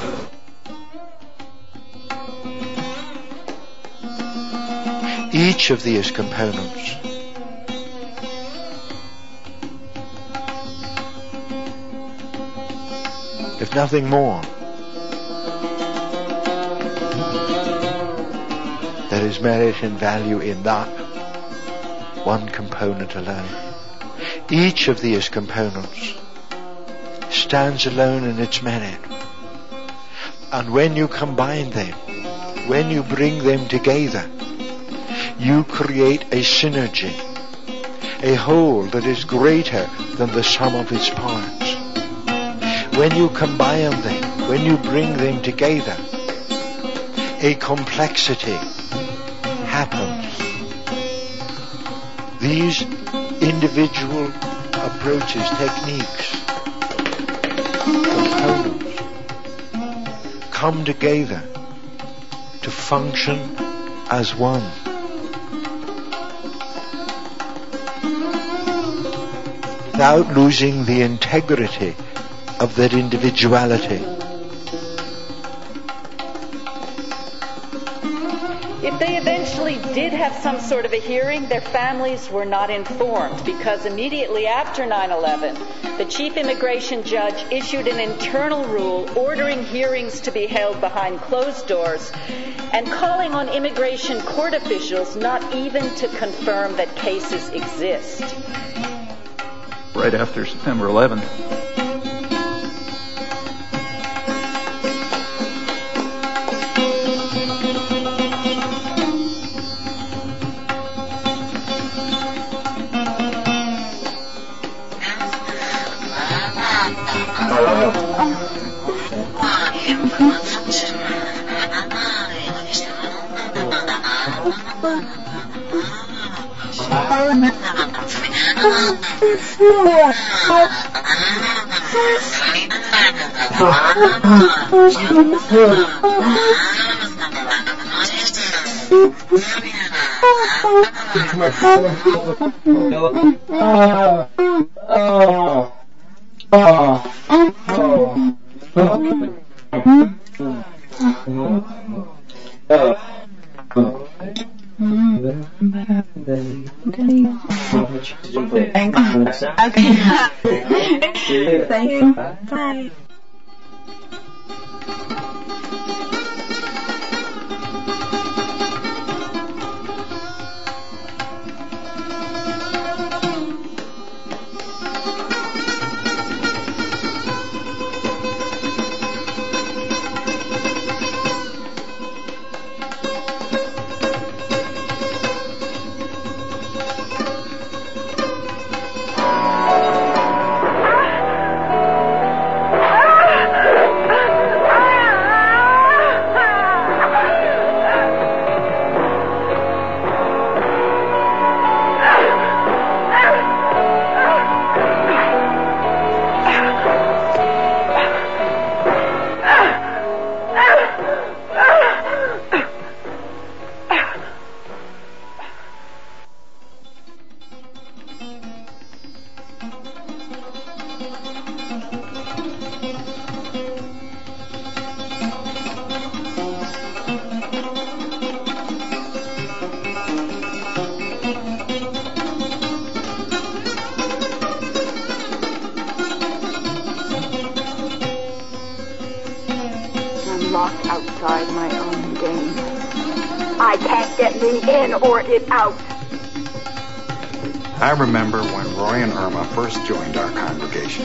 Each of these components if nothing more, there is merit and value in that one component alone. Each of these components stands alone in its merit, and when you combine them, when you bring them together, you create a synergy, a whole that is greater than the sum of its parts. When you combine them, when you bring them together, a complexity happens. These individual approaches, techniques, components come together to function as one. Without losing the integrity of their individuality. If they eventually did have some sort of a hearing, their families were not informed, because immediately after 9/11, the chief immigration judge issued an internal rule ordering hearings to be held behind closed doors and calling on immigration court officials not even to confirm that cases exist. right after September 11th. Thank you. Bye. locked outside my own game. I can't get me in or it out. I remember when Roy and Irma first joined our congregation.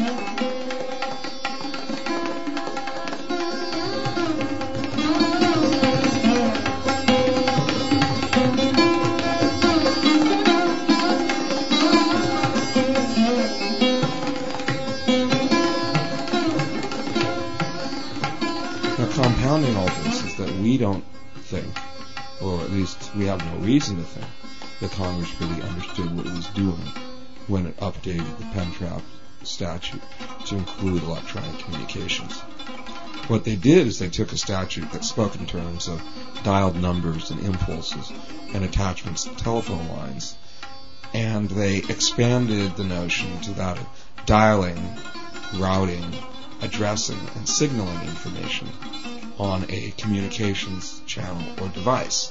Compounding all this is that we don't think, or at least we have no reason to think, that Congress really understood what it was doing when it updated the pen trap statute to include electronic communications. What they did is they took a statute that spoke in terms of dialed numbers and impulses and attachments to telephone lines, and they expanded the notion to that of dialing, routing, addressing, and signaling information on a communications channel or device.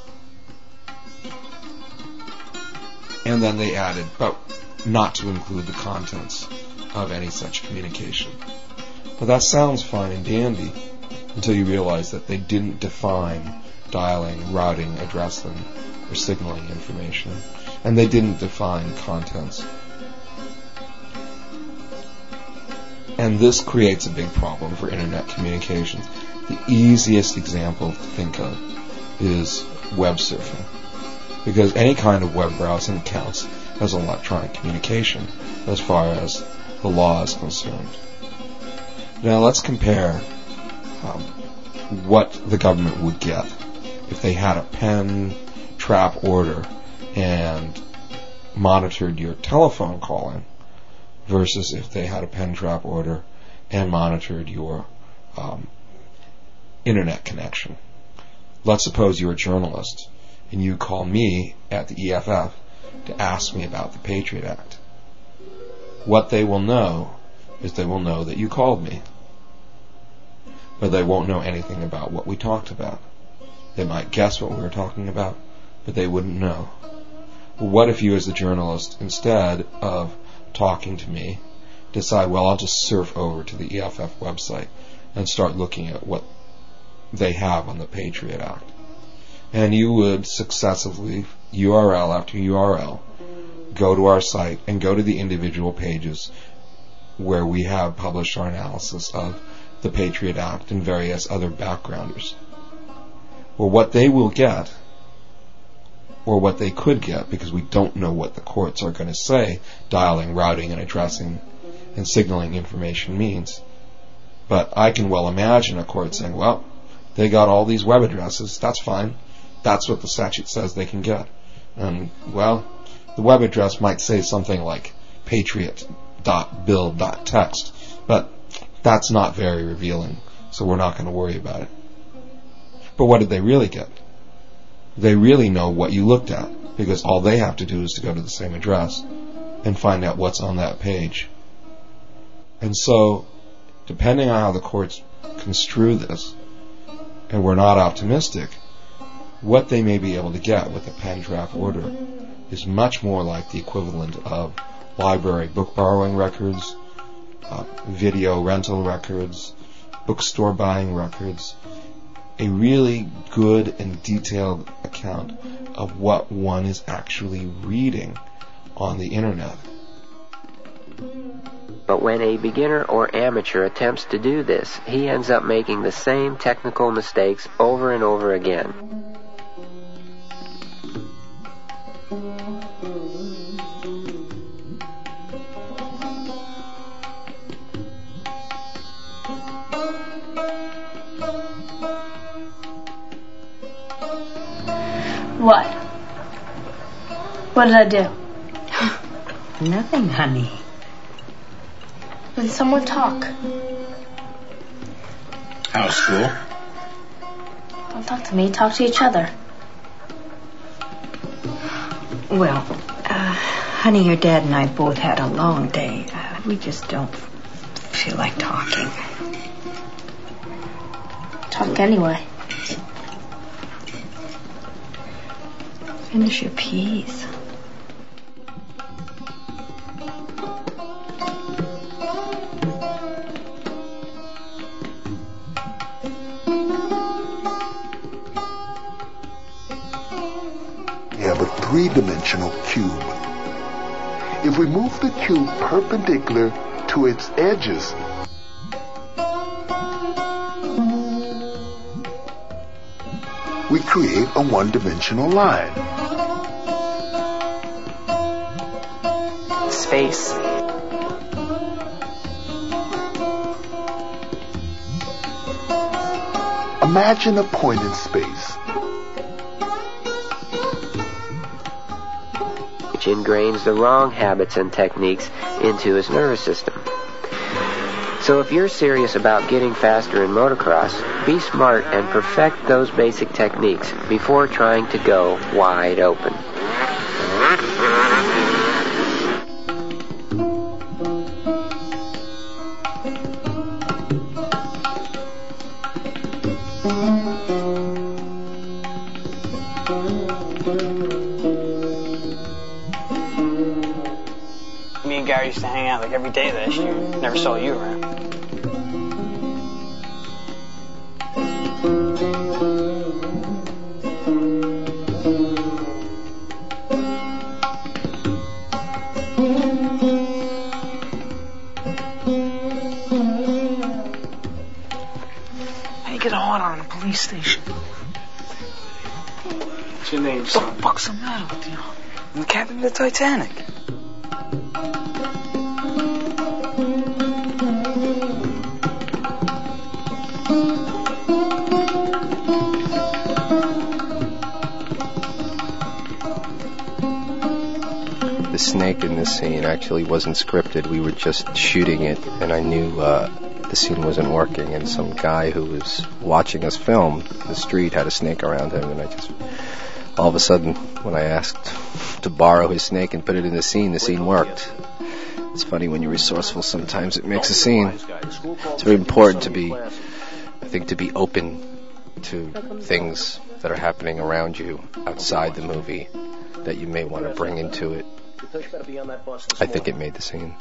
And then they added, but not to include the contents of any such communication. But that sounds fine and dandy until you realize that they didn't define dialing, routing, addressing, or signaling information. And they didn't define contents. And this creates a big problem for internet communications. The easiest example to think of is web surfing, because any kind of web browsing counts as electronic communication as far as the law is concerned. Now let's compare what the government would get if they had a pen trap order and monitored your telephone calling versus if they had a pen trap order and monitored your internet connection. Let's suppose you're a journalist and you call me at the EFF to ask me about the Patriot Act. What they will know is they will know that you called me, but they won't know anything about what we talked about. They might guess what we were talking about, but they wouldn't know. Well, what if you as a journalist, instead of talking to me, decide, well, I'll just surf over to the EFF website and start looking at what they have on the Patriot Act. And you would successively, URL after URL, go to our site and go to the individual pages where we have published our analysis of the Patriot Act and various other backgrounders. Well, what they will get, or what they could get, because we don't know what the courts are going to say dialing, routing, and addressing and signaling information means. But I can well imagine a court saying, well, they got all these web addresses, that's fine. That's what the statute says they can get. And, well, the web address might say something like patriot.bill.text, but that's not very revealing, so we're not going to worry about it. But what did they really get? They really know what you looked at, because all they have to do is to go to the same address and find out what's on that page. And so, depending on how the courts construe this, and we're not optimistic, what they may be able to get with a pen draft order is much more like the equivalent of library book borrowing records, video rental records, bookstore buying records, a really good and detailed account of what one is actually reading on the internet. But when a beginner or amateur attempts to do this, he ends up making the same technical mistakes over and over again. What? What did I do? Nothing, honey. Then someone talk. How's school? Don't talk to me, talk to each other. Well, honey, your dad and I both had a long day. We just don't feel like talking. Talk anyway. Finish your peas. You have a three-dimensional cube. If we move the cube perpendicular to its edges, we create a one-dimensional line. Space. Imagine a point in space. Which ingrains the wrong habits and techniques into his nervous system. So if you're serious about getting faster in motocross, be smart and perfect those basic techniques before trying to go wide open. Me and Gary used to hang out like every day last year. Never saw you around. How you get a hard on a police station? What's your name, son? What the fuck's the matter with you? I'm the captain of the Titanic. The snake in this scene actually wasn't scripted. We were just shooting it, and I knew the scene wasn't working. And some guy who was watching us film in the street had a snake around him, and I just, all of a sudden, when I asked to borrow his snake and put it in the scene worked. It's funny when you're resourceful, sometimes it makes a scene. It's very important to be, I think, to be open to things that are happening around you outside the movie that you may want to bring into it. I think it made the scene.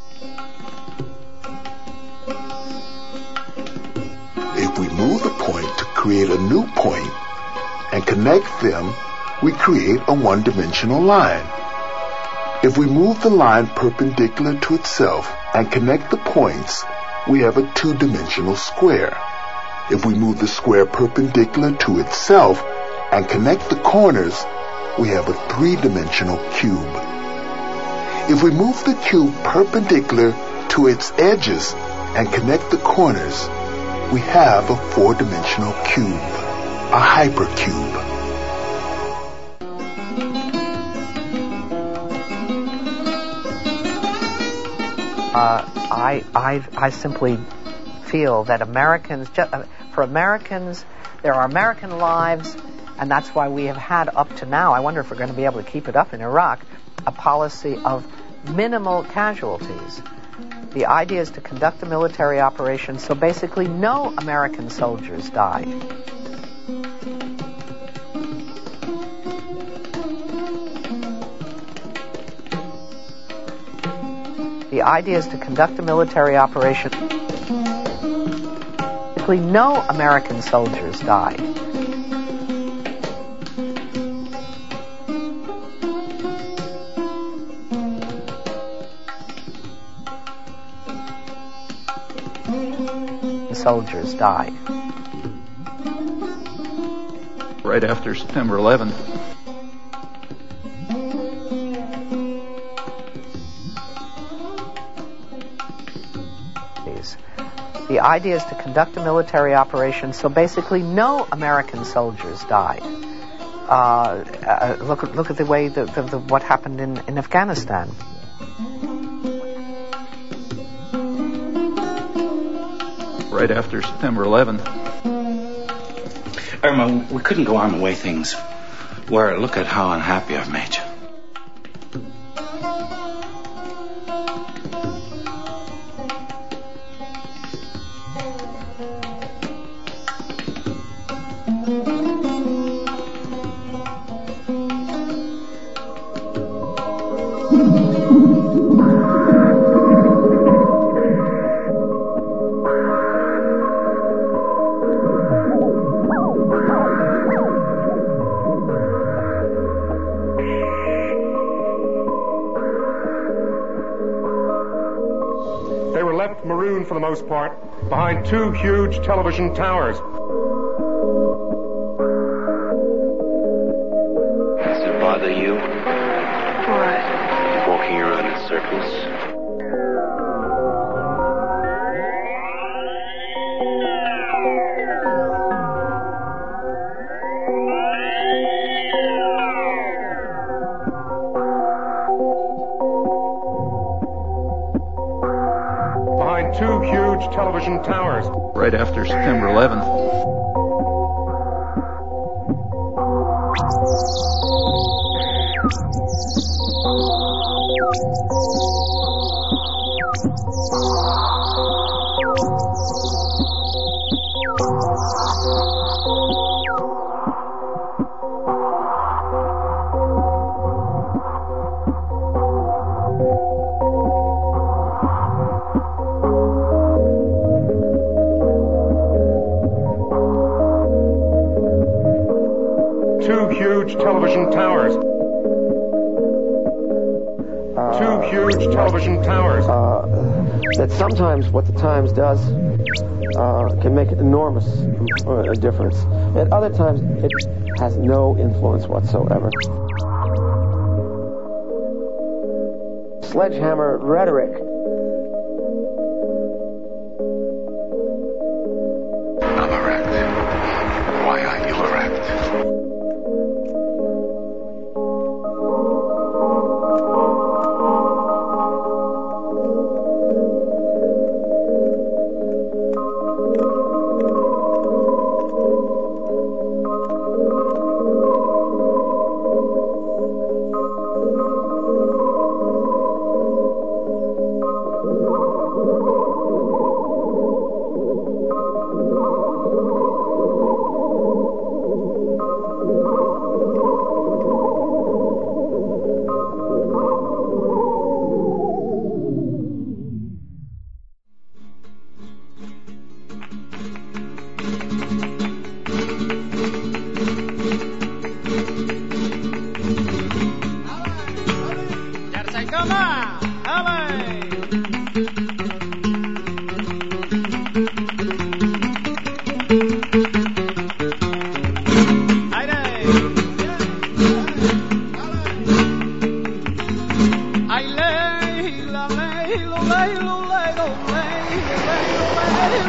If we move the point to create a new point and connect them, we create a one-dimensional line. If we move the line perpendicular to itself and connect the points, we have a two-dimensional square. If we move the square perpendicular to itself and connect the corners, we have a three-dimensional cube. If we move the cube perpendicular to its edges and connect the corners, we have a four-dimensional cube, a hypercube. I simply feel that Americans, for Americans, there are American lives, and that's why we have had up to now, I wonder if we're going to be able to keep it up in Iraq, a policy of minimal casualties. The idea is to conduct a military operation so basically no American soldiers die. The idea is to conduct a military operation. Basically, no American soldiers die. Soldiers die. Right after September 11th. The idea is to conduct a military operation so basically no American soldiers die. Look at the way what happened in Afghanistan. Right after September 11th. Irma, we couldn't go on the way things were. Look at how unhappy I've made you. Maroon for the most part, behind two huge television towers. Does it bother you? What? Walking around in circles? Two huge television towers. Right after September 11th. Two huge television towers. Two huge television towers. That sometimes what the Times does can make an enormous difference. At other times, it has no influence whatsoever. Sledgehammer rhetoric. I'm erect. Why aren't you erect?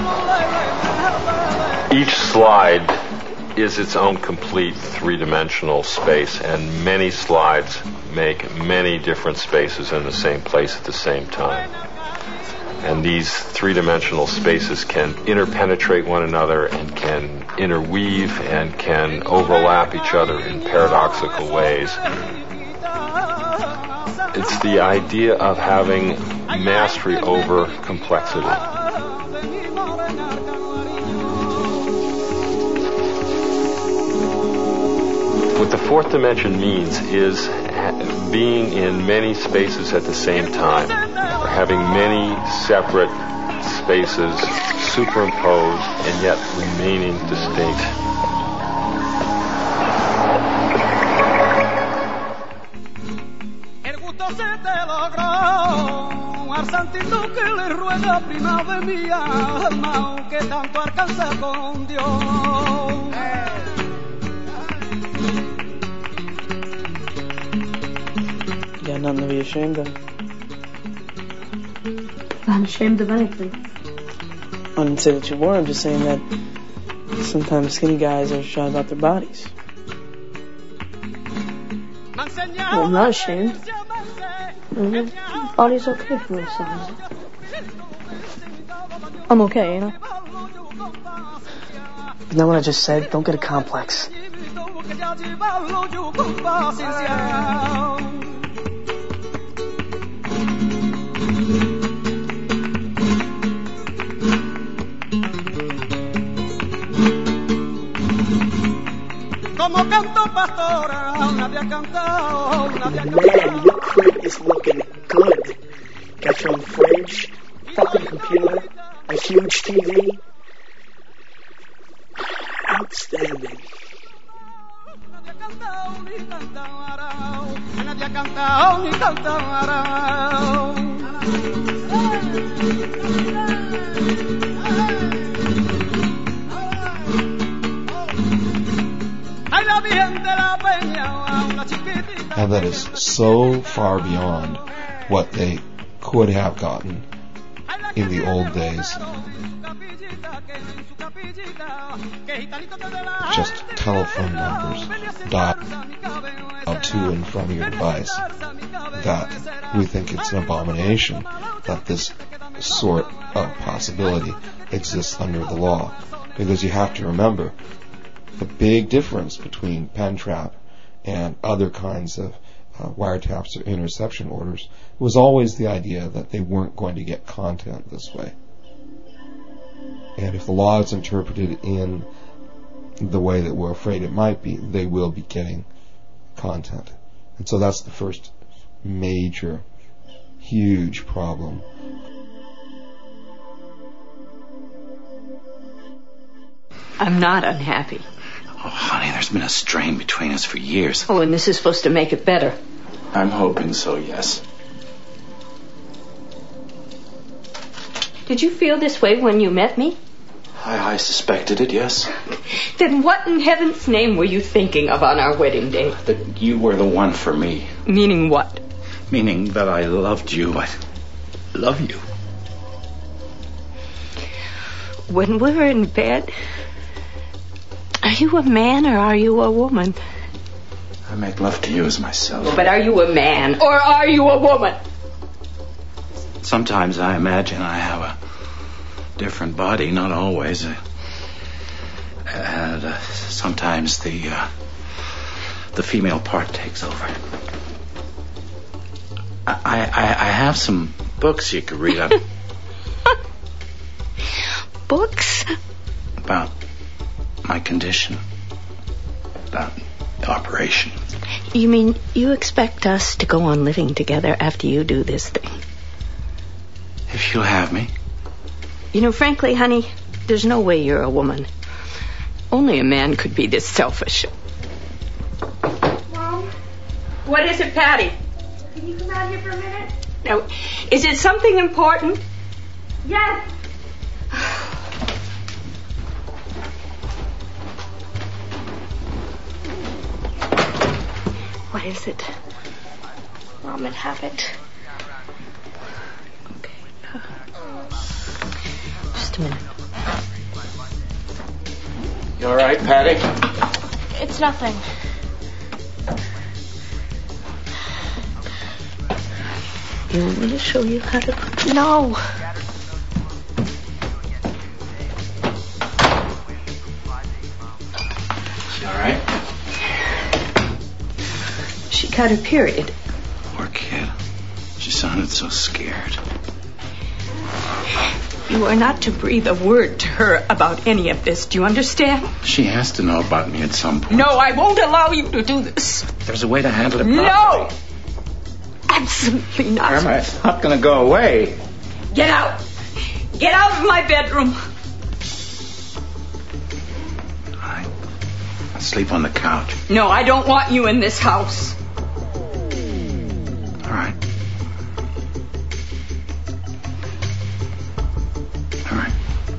Each slide is its own complete three-dimensional space, and many slides make many different spaces in the same place at the same time. And these three-dimensional spaces can interpenetrate one another and can interweave and can overlap each other in paradoxical ways. It's the idea of having mastery over complexity. What the fourth dimension means is being in many spaces at the same time, or having many separate spaces superimposed and yet remaining distinct. You got nothing to be ashamed of. I'm ashamed of anything. I didn't say that you were. I'm just saying that sometimes skinny guys are shy about their bodies. Well, I'm not ashamed. Body's okay for my size. I'm okay, ain't I? Isn't that what I just said? Don't get a complex. Man, your crib is looking good. Got your own fridge, fucking computer, a huge TV. Outstanding. And that is so far beyond what they could have gotten in the old days. Just telephone numbers dialed to and from your device. That we think it's an abomination that this sort of possibility exists under the law. Because you have to remember the big difference between pen trap and other kinds of wiretaps or interception orders was always the idea that they weren't going to get content this way. And if the law is interpreted in the way that we're afraid it might be, they will be getting content. And so that's the first major, huge problem. I'm not unhappy. Oh, honey, there's been a strain between us for years. Oh, and this is supposed to make it better. I'm hoping so, yes. Did you feel this way when you met me? I suspected it, yes. Then what in heaven's name were you thinking of on our wedding day? That you were the one for me. Meaning what? Meaning that I loved you. I love you. When we're in bed, are you a man or are you a woman? I make love to you as myself. But are you a man or are you a woman? Sometimes I imagine I have a different body, not always. And sometimes the female part takes over. I have some books you could read up. Books? About my condition. About the operation. You mean you expect us to go on living together after you do this thing? If you'll have me. You know, frankly, honey, there's no way you're a woman. Only a man could be this selfish. Mom? What is it, Patty? Can you come out here for a minute? Now, is it something important? Yes. What is it? Mom would have it. Okay. Just a minute. You all right, Patty? It's nothing. You want me to show you how to... No. She all right? She got her period. Poor kid. She sounded so scared. You are not to breathe a word to her about any of this. Do you understand? She has to know about me at some point. No, I won't allow you to do this. There's a way to handle it properly. No! Absolutely not. Irma, it's not going to go away. Get out! Get out of my bedroom! I'll sleep on the couch. No, I don't want you in this house. All right. All right.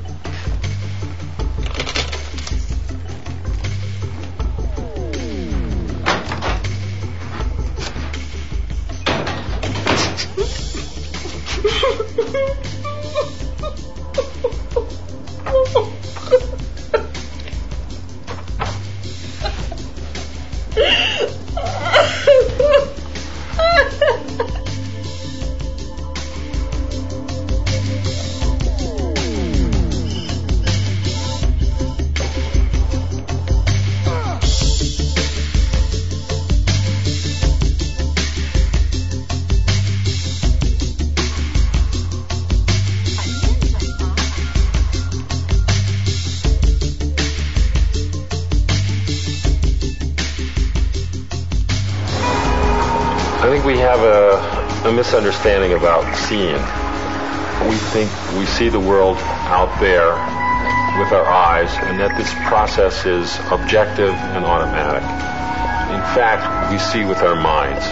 I think we have a misunderstanding about seeing. We think we see the world out there with our eyes, and that this process is objective and automatic. In fact, we see with our minds.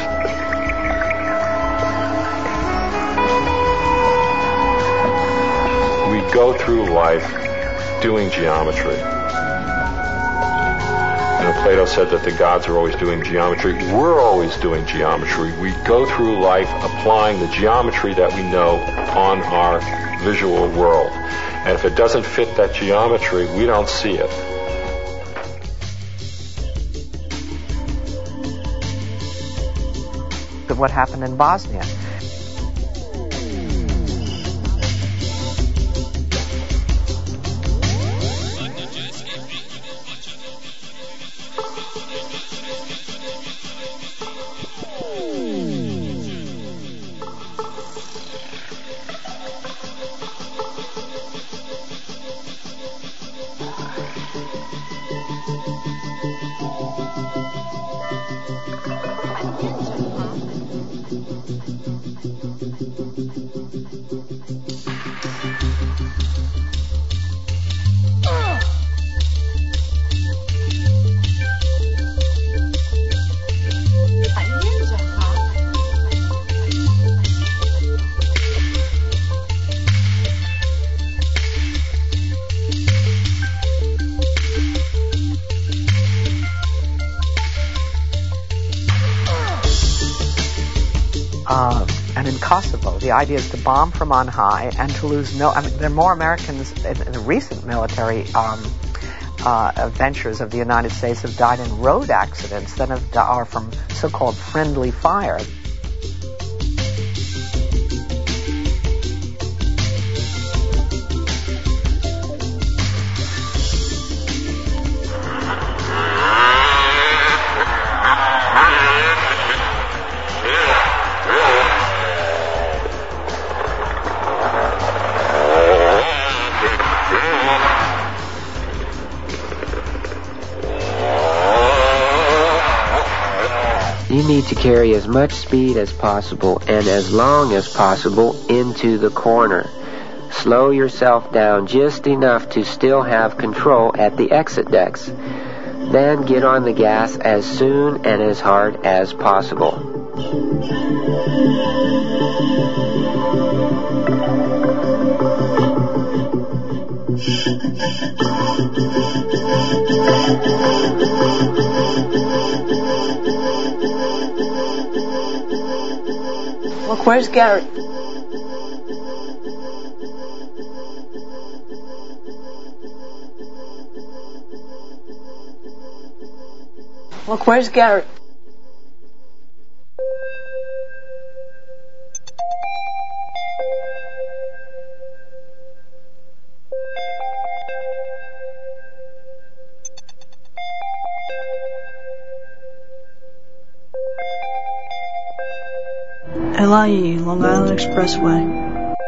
We go through life doing geometry. Plato said that the gods are always doing geometry. We're always doing geometry. We go through life applying the geometry that we know on our visual world. And if it doesn't fit that geometry, we don't see it. What happened in Bosnia? And in Kosovo, the idea is to bomb from on high and to lose no... I mean, there are more Americans in the recent military ventures of the United States have died in road accidents than are from so-called friendly fire. You need to carry as much speed as possible and as long as possible into the corner. Slow yourself down just enough to still have control at the exit decks. Then get on the gas as soon and as hard as possible. Look, where's Gary? Look, where's Gary? LIE, Long Island Expressway.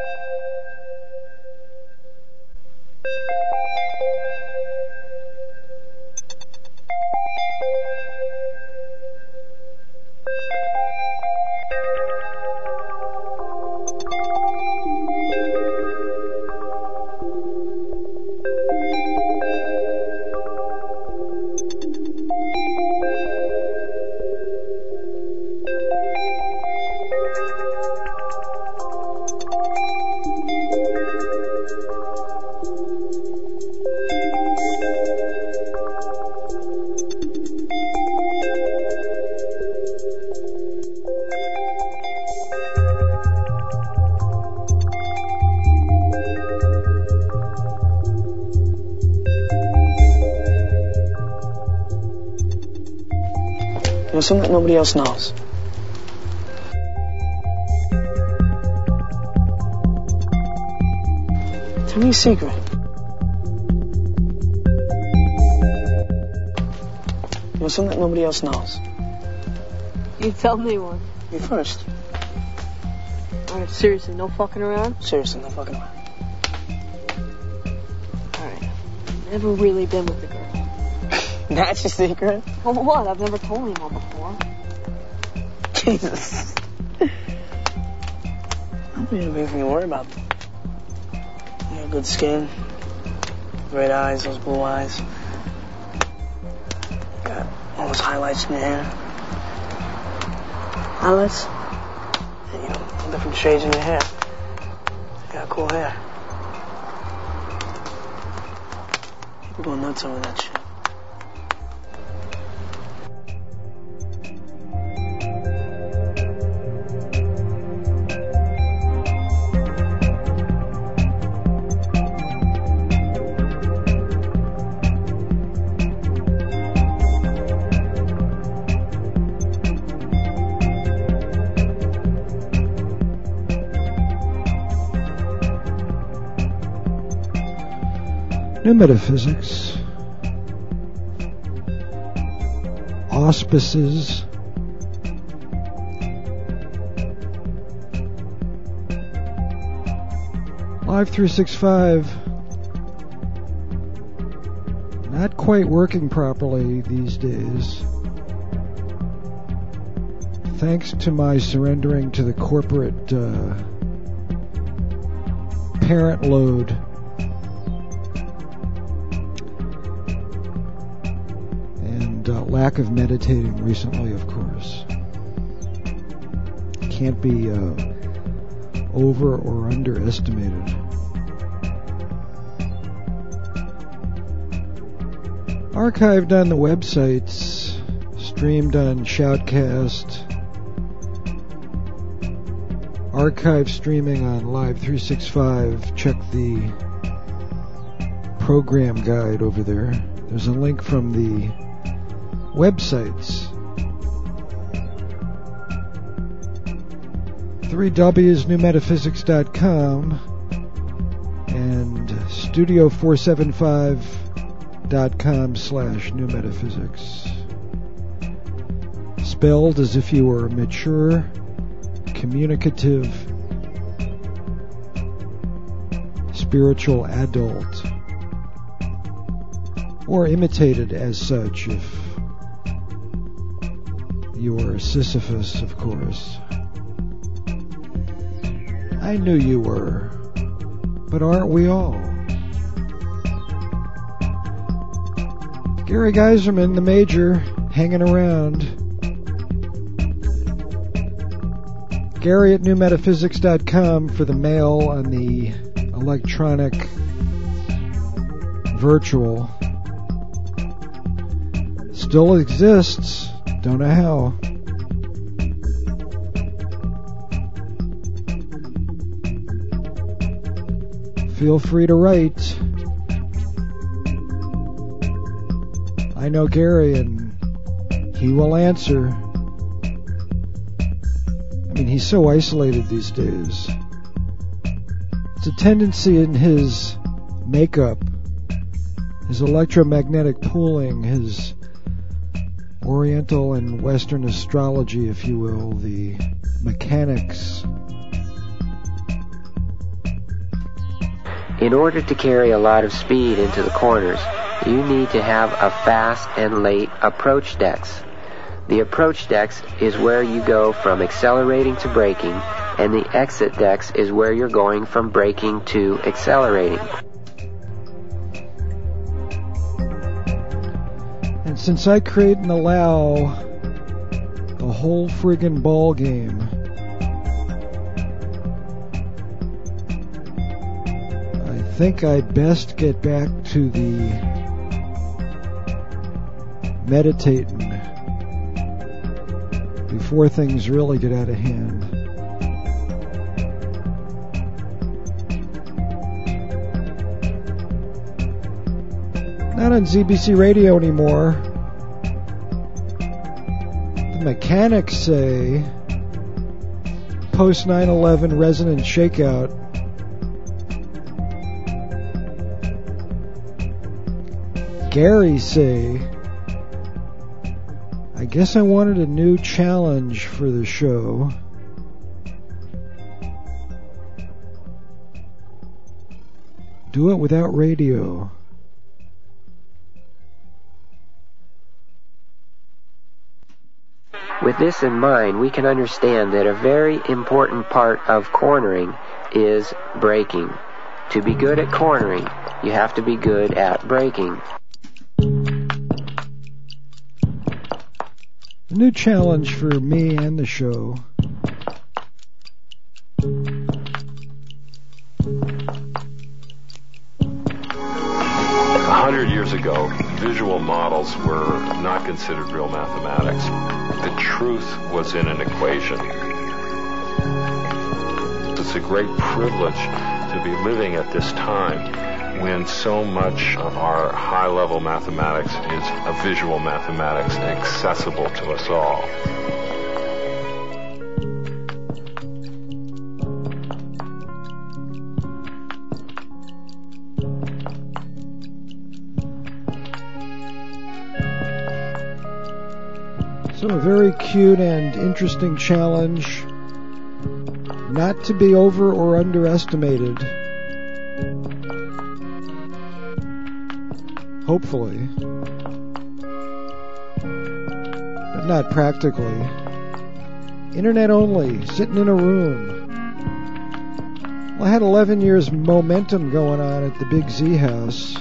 Something that nobody else knows. Tell me a secret. Something that nobody else knows. You tell me one. You first. Alright, seriously, no fucking around? Seriously, no fucking around. Alright. Never really been with a girl. That's your secret? Well, what? I've never told anyone before. Jesus. I don't need anything to worry about. You got good skin, red eyes, those blue eyes. You got all those highlights in your hair. Highlights? And, you know, different shades in your hair. You got cool hair. People go nuts over that shit. New Metaphysics, auspices, Live 365, not quite working properly these days. Thanks to my surrendering to the corporate parent load. Lack of meditating recently, of course. Can't be over or underestimated. Archived on the websites, streamed on Shoutcast, archive streaming on Live 365. Check the program guide over there. There's a link from the websites. 3Ws.newmetaphysics.com and studio475.com/newmetaphysics. Spelled as if you were a mature, communicative, spiritual adult, or imitated as such if you were Sisyphus, of course. I knew you were, but aren't we all? Gary Geiserman, the Major, hanging around. Gary at newmetaphysics.com for the mail on the electronic virtual. Still exists. Don't know how. Feel free to write. I know Gary, and he will answer. I mean, he's so isolated these days. It's a tendency in his makeup, his electromagnetic pooling, his Oriental and Western astrology, if you will, the mechanics. In order to carry a lot of speed into the corners, you need to have a fast and late approach dex. The approach dex is where you go from accelerating to braking, and the exit dex is where you're going from braking to accelerating. And since I create and allow the whole friggin' ball game, I think I'd best get back to the meditating before things really get out of hand. Not on ZBC Radio anymore. The mechanics say post 9/11 resonant shakeout. Gary say, I guess I wanted a new challenge for the show. Do it without radio. With this in mind, we can understand that a very important part of cornering is braking. To be good at cornering, you have to be good at braking. A new challenge for me and the show. 100 years ago, visual models were not considered real mathematics. The truth was in an equation. It's a great privilege to be living at this time when so much of our high-level mathematics is a visual mathematics accessible to us all. So a very cute and interesting challenge, not to be over or underestimated. Hopefully. But not practically. Internet only, sitting in a room. Well, I had 11 years momentum going on at the Big Z house.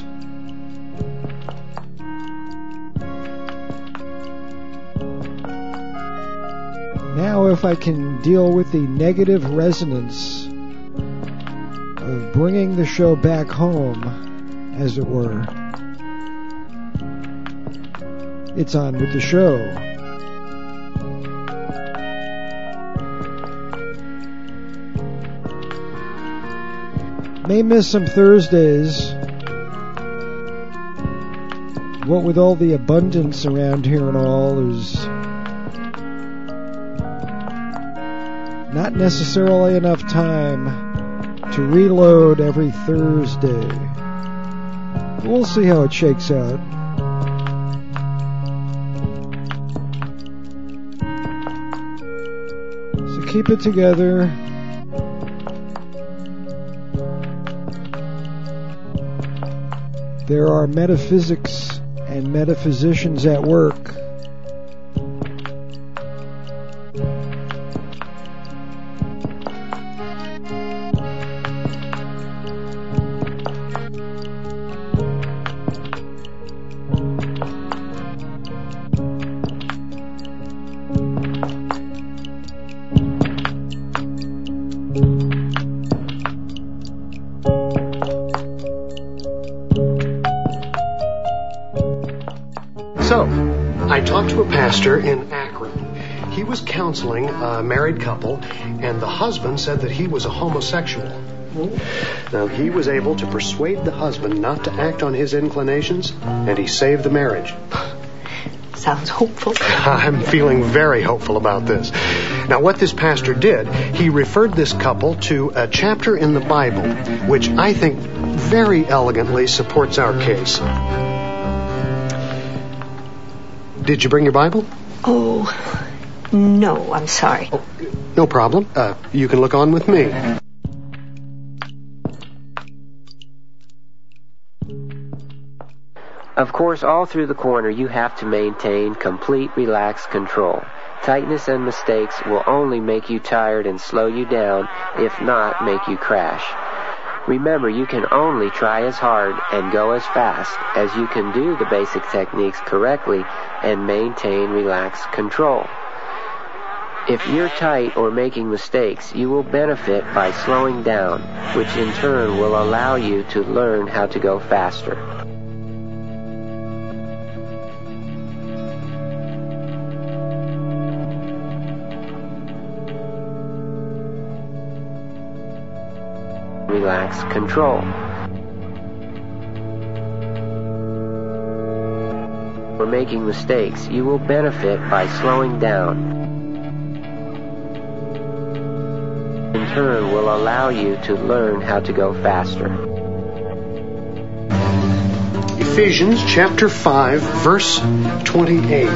Now if I can deal with the negative resonance of bringing the show back home, as it were, it's on with the show. May miss some Thursdays. What with all the abundance around here and all, there's not necessarily enough time to reload every Thursday. We'll see how it shakes out. So keep it together. There are metaphysics and metaphysicians at work. Pastor in Akron. He was counseling a married couple, and the husband said that he was a homosexual. Now, he was able to persuade the husband not to act on his inclinations, and he saved the marriage. Sounds hopeful. I'm feeling very hopeful about this. Now, what this pastor did, he referred this couple to a chapter in the Bible, which I think very elegantly supports our case. Did you bring your Bible? Oh, no, I'm sorry. Oh, no problem. You can look on with me. Of course, all through the corner you have to maintain complete relaxed control. Tightness and mistakes will only make you tired and slow you down, if not make you crash. Remember, you can only try as hard and go as fast as you can do the basic techniques correctly and maintain relaxed control. If you're tight or making mistakes, you will benefit by slowing down, which in turn will allow you to learn how to go faster. Relax control. For making mistakes, you will benefit by slowing down. In turn, will allow you to learn how to go faster. Ephesians chapter 5, verse 28.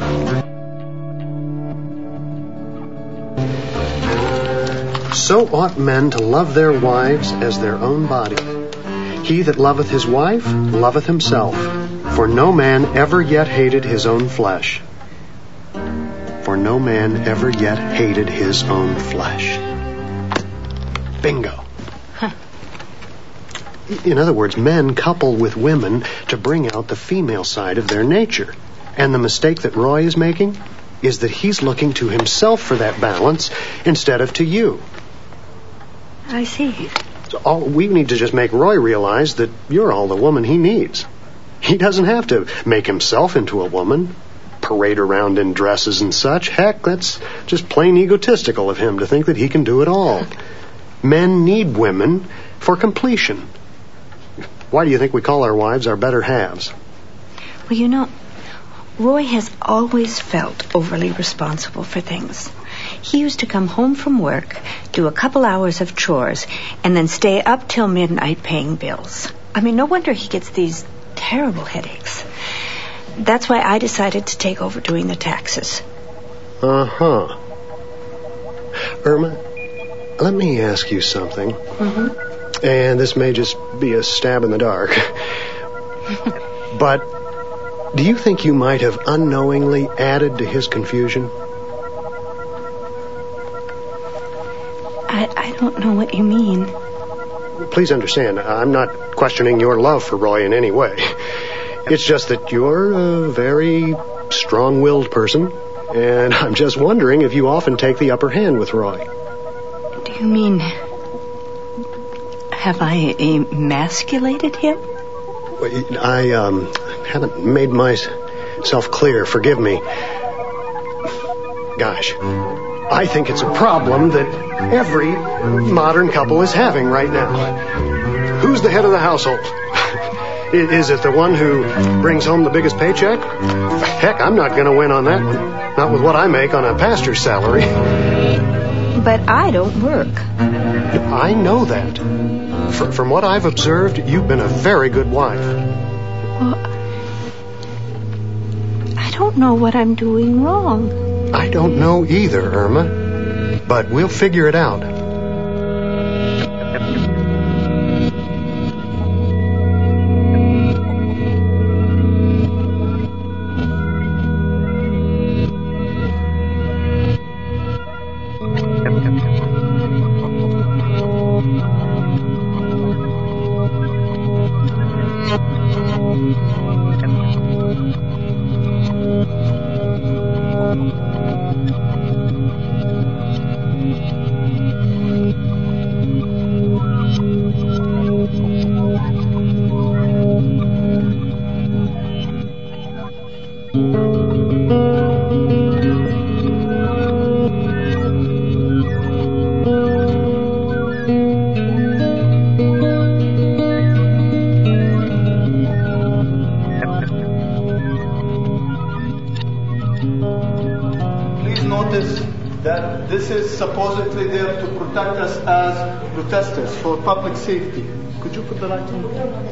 So ought men to love their wives as their own body. He that loveth his wife loveth himself, for no man ever yet hated his own flesh. For no man ever yet hated his own flesh. Bingo. Huh. In other words, men couple with women to bring out the female side of their nature. And the mistake that Roy is making is that he's looking to himself for that balance instead of to you. I see. So we need to just make Roy realize that you're all the woman he needs. He doesn't have to make himself into a woman, parade around in dresses and such. Heck, that's just plain egotistical of him to think that he can do it all. Men need women for completion. Why do you think we call our wives our better halves? Well, you know, Roy has always felt overly responsible for things. He used to come home from work, do a couple hours of chores, and then stay up till midnight paying bills. I mean, no wonder he gets these terrible headaches. That's why I decided to take over doing the taxes. Uh-huh. Irma, let me ask you something. Mm-hmm. And this may just be a stab in the dark. But do you think you might have unknowingly added to his confusion? I don't know what you mean. Please understand, I'm not questioning your love for Roy in any way. It's just that you're a very strong-willed person, and I'm just wondering if you often take the upper hand with Roy. Do you mean, have I emasculated him? I haven't made myself clear. Forgive me. Gosh, I think it's a problem that every modern couple is having right now. Who's the head of the household? Is it the one who brings home the biggest paycheck? Heck, I'm not going to win on that one. Not with what I make on a pastor's salary. But I don't work. I know that. From what I've observed, you've been a very good wife. Well, I don't know what I'm doing wrong. I don't know either, Irma. But we'll figure it out. that this is supposedly there to protect us as protesters for public safety. Could you put the light on?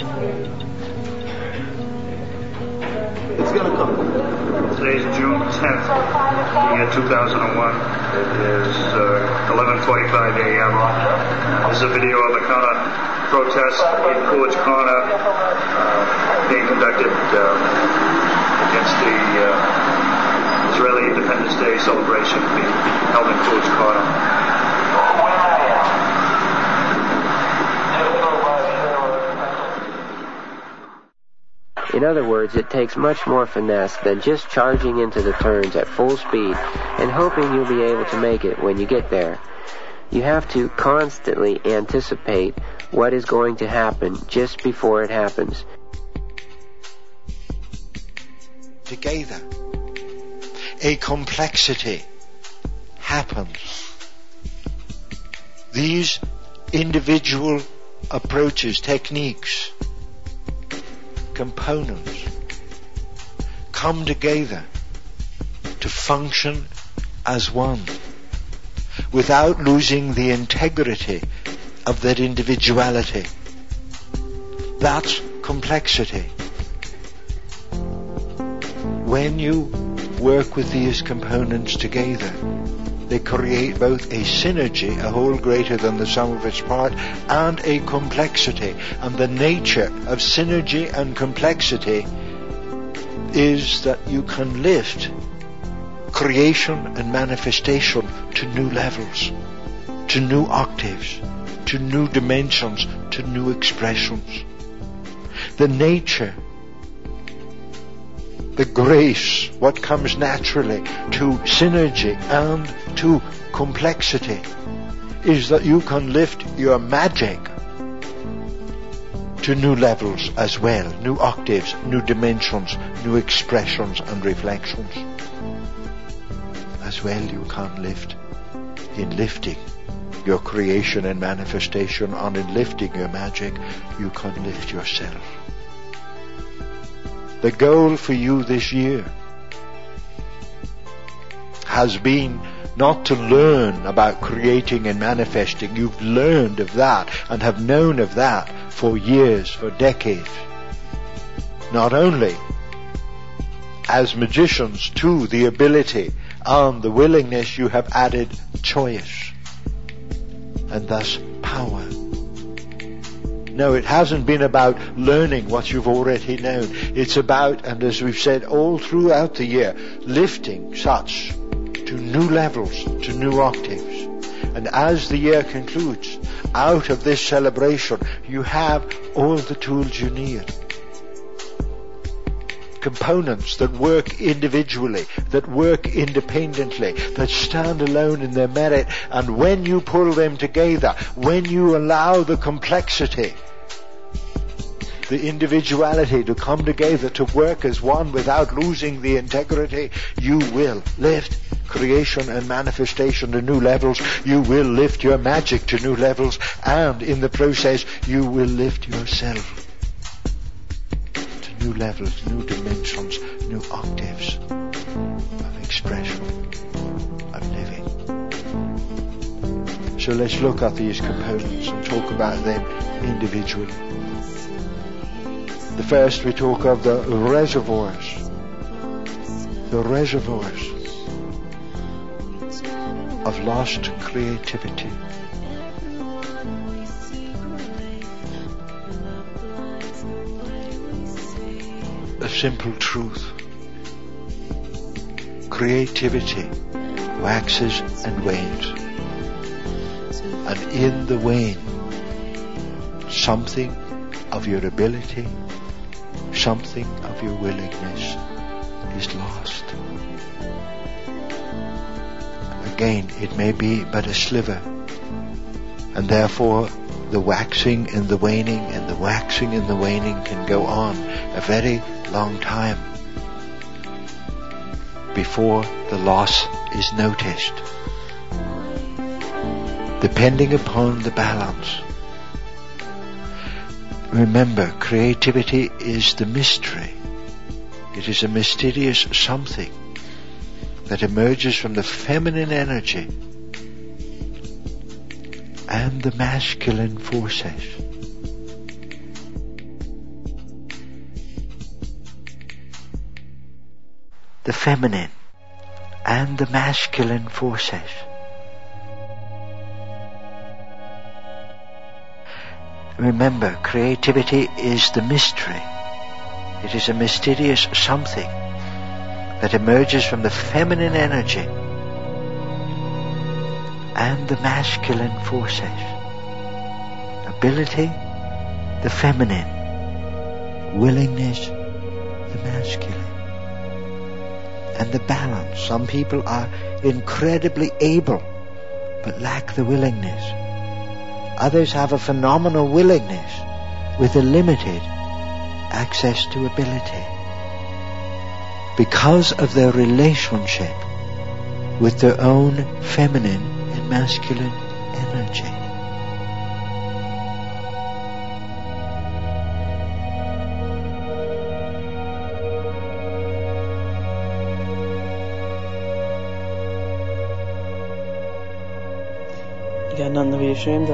It's going to come. Today's June 10th, the year 2001. It is 11:45 a.m. This is a video of the counter protest in Coolidge Corner being conducted against the Israeli Independence Day celebration being held in Coolidge Corner. In other words, it takes much more finesse than just charging into the turns at full speed and hoping you'll be able to make it when you get there. You have to constantly anticipate what is going to happen just before it happens. Together, a complexity happens. These individual approaches, techniques, components come together to function as one without losing the integrity of that individuality. That's complexity. When you work with these components together, they create both a synergy, a whole greater than the sum of its parts, and a complexity. And the nature of synergy and complexity is that you can lift creation and manifestation to new levels, to new octaves, to new dimensions, to new expressions. The nature, the grace, what comes naturally to synergy and to complexity is that you can lift your magic to new levels as well, new octaves, new dimensions, new expressions and reflections. As well you can lift in lifting your creation and manifestation, and in lifting your magic you can lift yourself. The goal for you this year has been not to learn about creating and manifesting. You've learned of that and have known of that for years, for decades. Not only as magicians to the ability and the willingness, you have added choice and thus power. No, it hasn't been about learning what you've already known. It's about, and as we've said all throughout the year, lifting such to new levels, to new octaves. And as the year concludes, out of this celebration, you have all the tools you need. Components that work individually, that work independently, that stand alone in their merit, and when you pull them together, when you allow the complexity, the individuality to come together, to work as one without losing the integrity, you will lift creation and manifestation to new levels. You will lift your magic to new levels, and in the process you will lift yourself to new levels, new dimensions, new octaves of expression, of living. So let's look at these components and talk about them individually. The first, we talk of the reservoirs of lost creativity. A simple truth. Creativity waxes and wanes. And in the wane, something of your ability, something of your willingness is lost. Again, it may be but a sliver, and therefore the waxing and the waning and the waxing and the waning can go on a very long time before the loss is noticed, depending upon the balance. Remember, creativity is the mystery. It is a mysterious something that emerges from the feminine energy and the masculine forces. The feminine and the masculine forces. Remember, creativity is the mystery. It is a mysterious something that emerges from the feminine energy and the masculine forces. Ability, the feminine. Willingness, the masculine. And the balance. Some people are incredibly able but lack the willingness. Others have a phenomenal willingness with a limited access to ability. Because of their relationship with their own feminine and masculine energy. You got nothing to be ashamed of.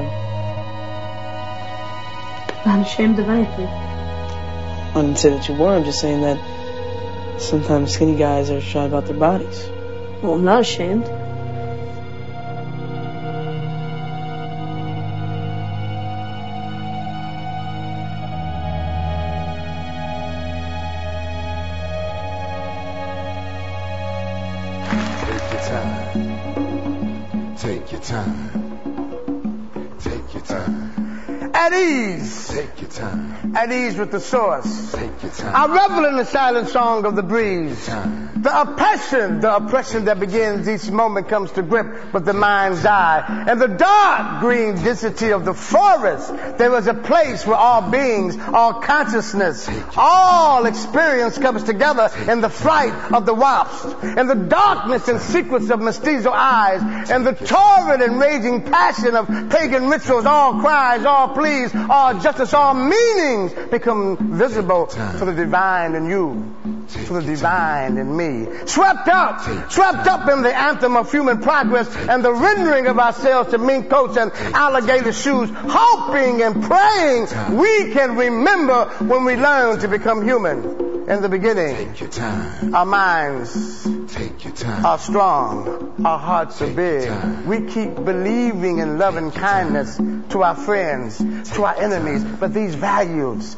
I'm not ashamed of anything. I didn't say that you were. I'm just saying that sometimes skinny guys are shy about their bodies. Well, I'm not ashamed. Take your time. Take your time. At ease. Take your time. At ease with the source. Take your time. I revel in the silent song of the breeze. The oppression that begins each moment comes to grip with the mind's eye. And the dark green density of the forest, there is a place where all beings, all consciousness, all experience comes together in the flight of the wasp. And the darkness and secrets of mestizo eyes, and the torrid and raging passion of pagan rituals, all cries, all pleas, all justice, all meanings become visible for the divine in you, for the divine in me. Swept up in the anthem of human progress and the rendering of ourselves to mink coats and alligator shoes, hoping and praying we can remember when we learn to become human. In the beginning, our minds are strong, our hearts are big. We keep believing in love and kindness to our friends, to our enemies. But these values,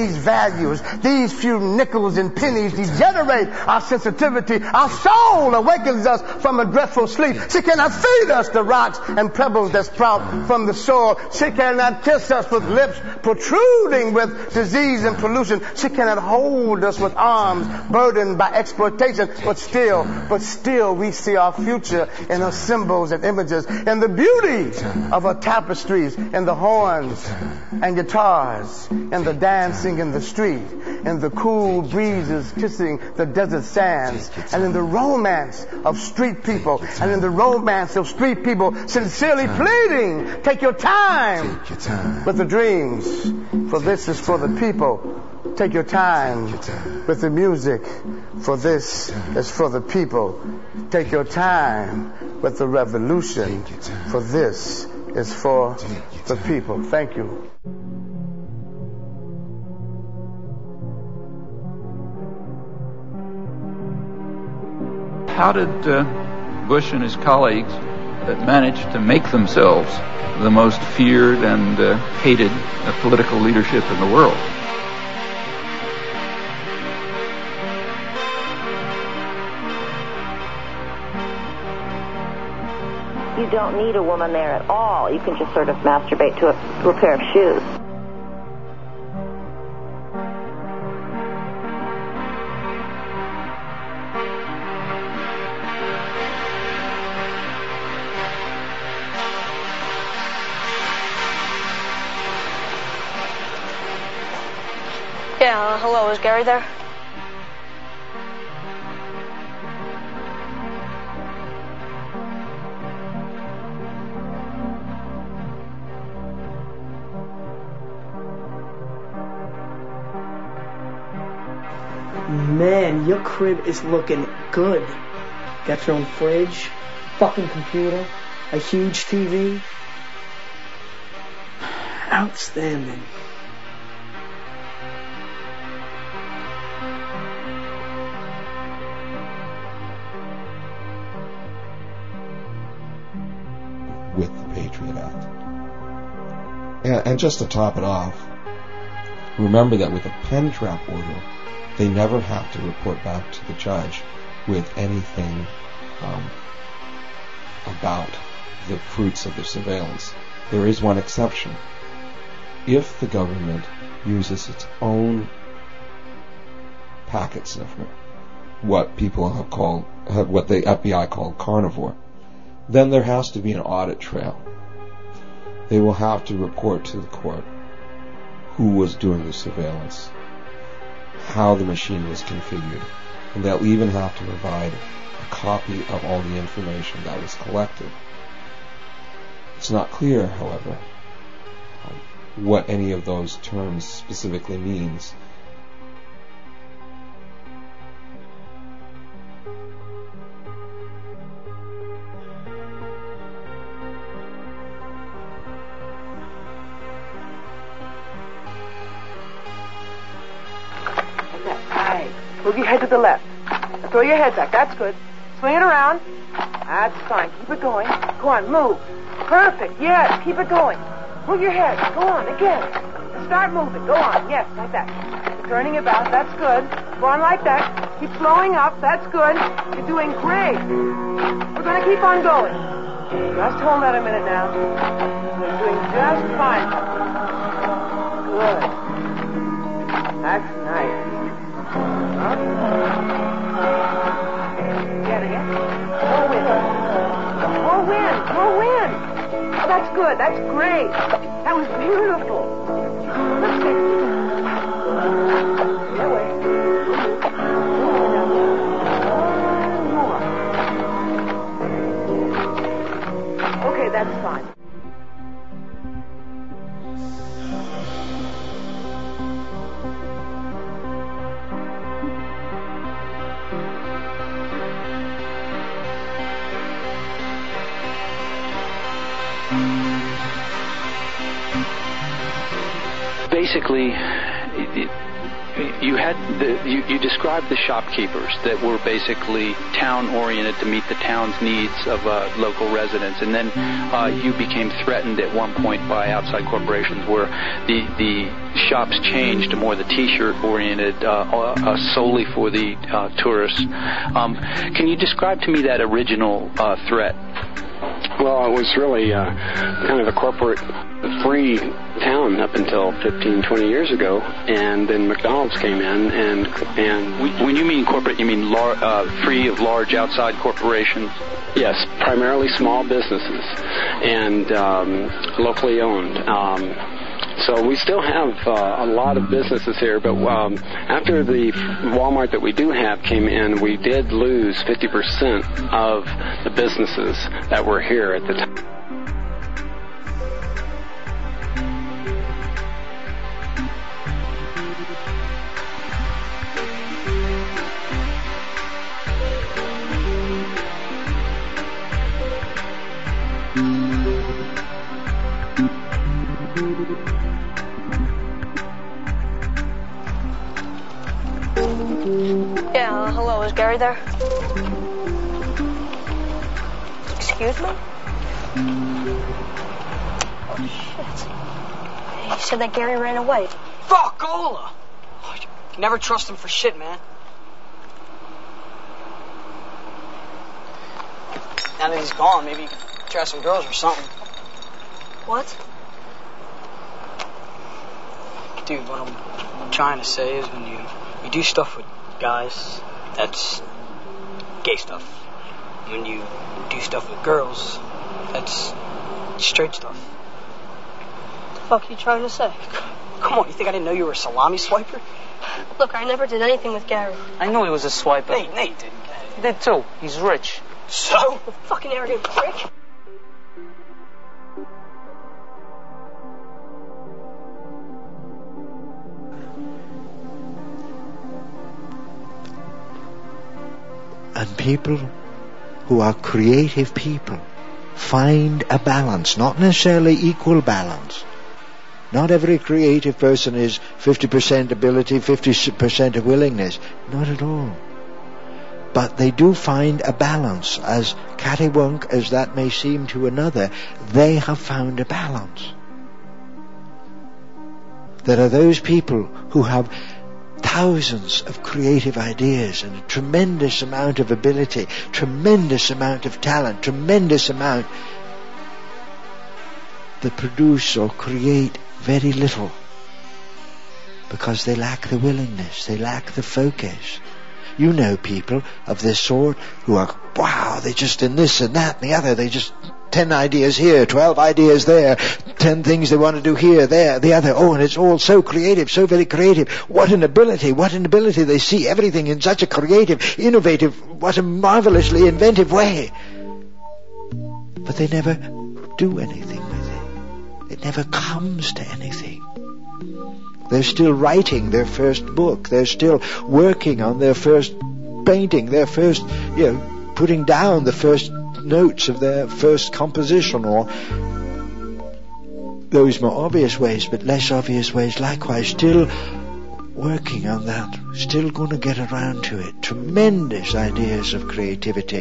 these few nickels and pennies degenerate our sensitivity. Our soul awakens us from a dreadful sleep. She cannot feed us the rocks and pebbles that sprout from the soil. She cannot kiss us with lips protruding with disease and pollution. She cannot hold us with arms burdened by exploitation. But still we see our future in her symbols and images, in the beauty of her tapestries, in the horns and guitars, in the dancing in the street, in the cool breezes kissing the desert sands, and in the romance of street people, and in the romance of street people sincerely pleading, take your time with the dreams, for this is for the people. Take your time with the music, for this is for the people. Take your time with the revolution, for this is for the people. Thank you. How did Bush and his colleagues manage to make themselves the most feared and hated political leadership in the world? You don't need a woman there at all. You can just sort of masturbate to a pair of shoes. Yeah, hello, is Gary there? Man, your crib is looking good. Got your own fridge, fucking computer, a huge TV. Outstanding. With the Patriot Act. And just to top it off, remember that with a pen trap order, they never have to report back to the judge with anything about the fruits of the surveillance. There is one exception. If the government uses its own packet sniffer, what people have called, what the FBI called carnivore, then there has to be an audit trail. They will have to report to the court who was doing the surveillance, how the machine was configured, and they'll even have to provide a copy of all the information that was collected. It's not clear, however, what any of those terms specifically means. Move your head to the left. Now throw your head back. That's good. Swing it around. That's fine. Keep it going. Go on, move. Perfect. Yes, keep it going. Move your head. Go on, again. Start moving. Go on. Yes, like that. Keep turning about. That's good. Go on like that. Keep slowing up. That's good. You're doing great. We're going to keep on going. Just hold that a minute now. You're doing just fine. Good. That's nice. Again. More wind. More wind. More wind. Oh, that's good. That's great. That was beautiful. Let's take it. That way. More. Okay, that's fine. Basically, you described the shopkeepers that were basically town-oriented to meet the town's needs of local residents, and then you became threatened at one point by outside corporations where the shops changed to more the T-shirt-oriented, solely for the tourists. Can you describe to me that original threat? Well, it was really kind of a corporate free town up until 15, 20 years ago, and then McDonald's came in, and when you mean corporate, you mean free of large outside corporations? Yes, primarily small businesses and locally owned. So we still have a lot of businesses here, but after the Walmart that we do have came in, we did lose 50% of the businesses that were here at the time. Yeah, hello, is Gary there? Excuse me? Oh, shit. He said that Gary ran away. Fuck, Ola! Oh, you can never trust him for shit, man. Now that he's gone, maybe you can try some girls or something. What? Dude, what I'm trying to say is when you do stuff with guys, that's gay stuff. When you do stuff with girls, that's straight stuff. What the fuck are you trying to say? Come on, you think I didn't know you were a salami swiper? Look, I never did anything with Gary. I know he was a swiper. Nate did. He did too. He's rich. So? The fucking arrogant prick. And people who are creative people find a balance, not necessarily equal balance, Not every creative person is 50% ability, 50% of willingness. Not at all. But they do find a balance. As cattywunk as that may seem to another, they have found a balance. There are those people who have thousands of creative ideas and a tremendous amount of ability, tremendous amount of talent, tremendous amount that produce or create very little because they lack the willingness, they lack the focus. You know people of this sort who are, wow, they're just in this and that and the other, they just 10 ideas here, 12 ideas there, 10 things they want to do here, there, the other. Oh, and it's all so creative, so very creative. What an ability. They see everything in such a creative, innovative, what a marvelously inventive way. But they never do anything with it. It never comes to anything. They're still writing their first book. They're still working on their first painting, their first, putting down the first notes of their first composition, or those more obvious ways, but less obvious ways likewise, still working on that, still going to get around to it. Tremendous ideas of creativity.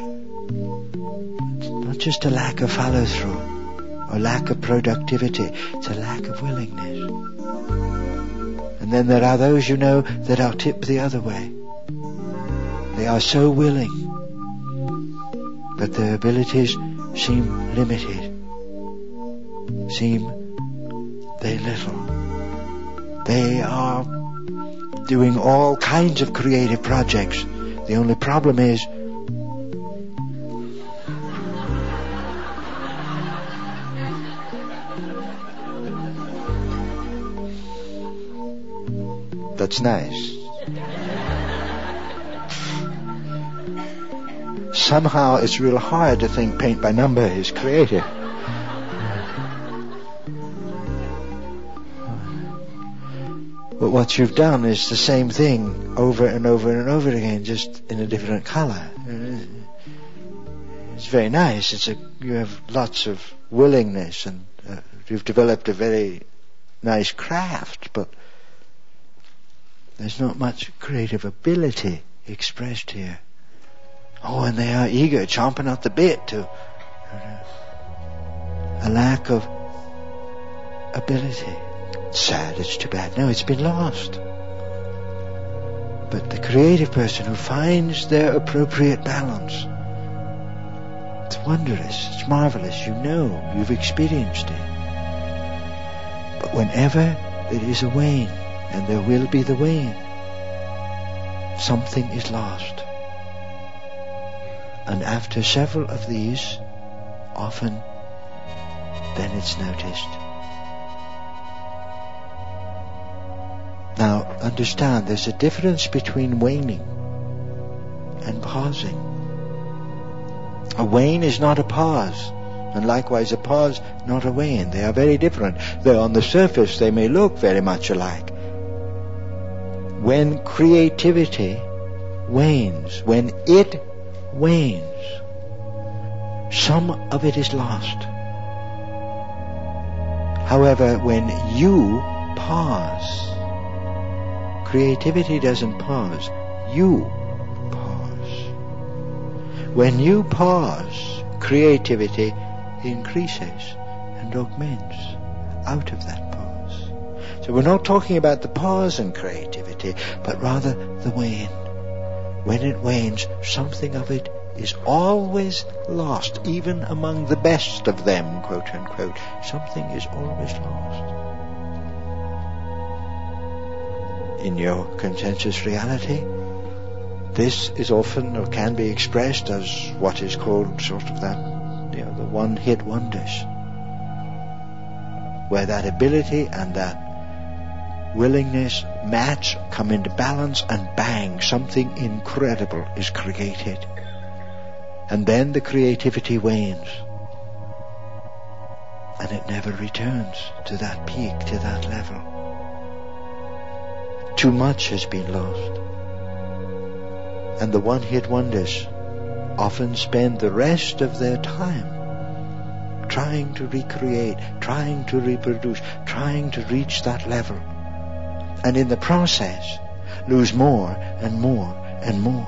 It's not just a lack of follow-through or lack of productivity, it's a lack of willingness. And then there are those, that are tipped the other way. They are so willing, but their abilities seem limited, seem very little. They are doing all kinds of creative projects. The only problem is that's nice. Somehow it's real hard to think paint by number is creative. But what you've done is the same thing over and over and over again, just in a different color. It's very nice. You have lots of willingness, and you've developed a very nice craft, but there's not much creative ability expressed here. Oh, and they are eager, chomping at the bit to a lack of ability. It's sad, it's too bad. No, it's been lost. But the creative person who finds their appropriate balance, it's wondrous, it's marvelous, you've experienced it. But whenever there is a wane, and there will be the wane, something is lost. And after several of these, often then it's noticed. Now, understand, there's a difference between waning and pausing. A wane is not a pause, and likewise a pause not a wane. They are very different. Though on the surface they may look very much alike. When creativity wanes, when it wanes, some of it is lost. However, when you pause, creativity doesn't pause, you pause. When you pause, creativity increases and augments out of that pause. So we're not talking about the pause in creativity, but rather the wane. When it wanes, something of it is always lost, even among the best of them, quote unquote. Something is always lost. In your consensus reality, this is often or can be expressed as what is called sort of that, the one-hit wonders, where that ability and that willingness match, come into balance, and bang, something incredible is created. And then the creativity wanes, and it never returns to that peak, to that level. Too much has been lost. And the one-hit wonders often spend the rest of their time trying to recreate, trying to reproduce, trying to reach that level. And in the process, lose more and more and more.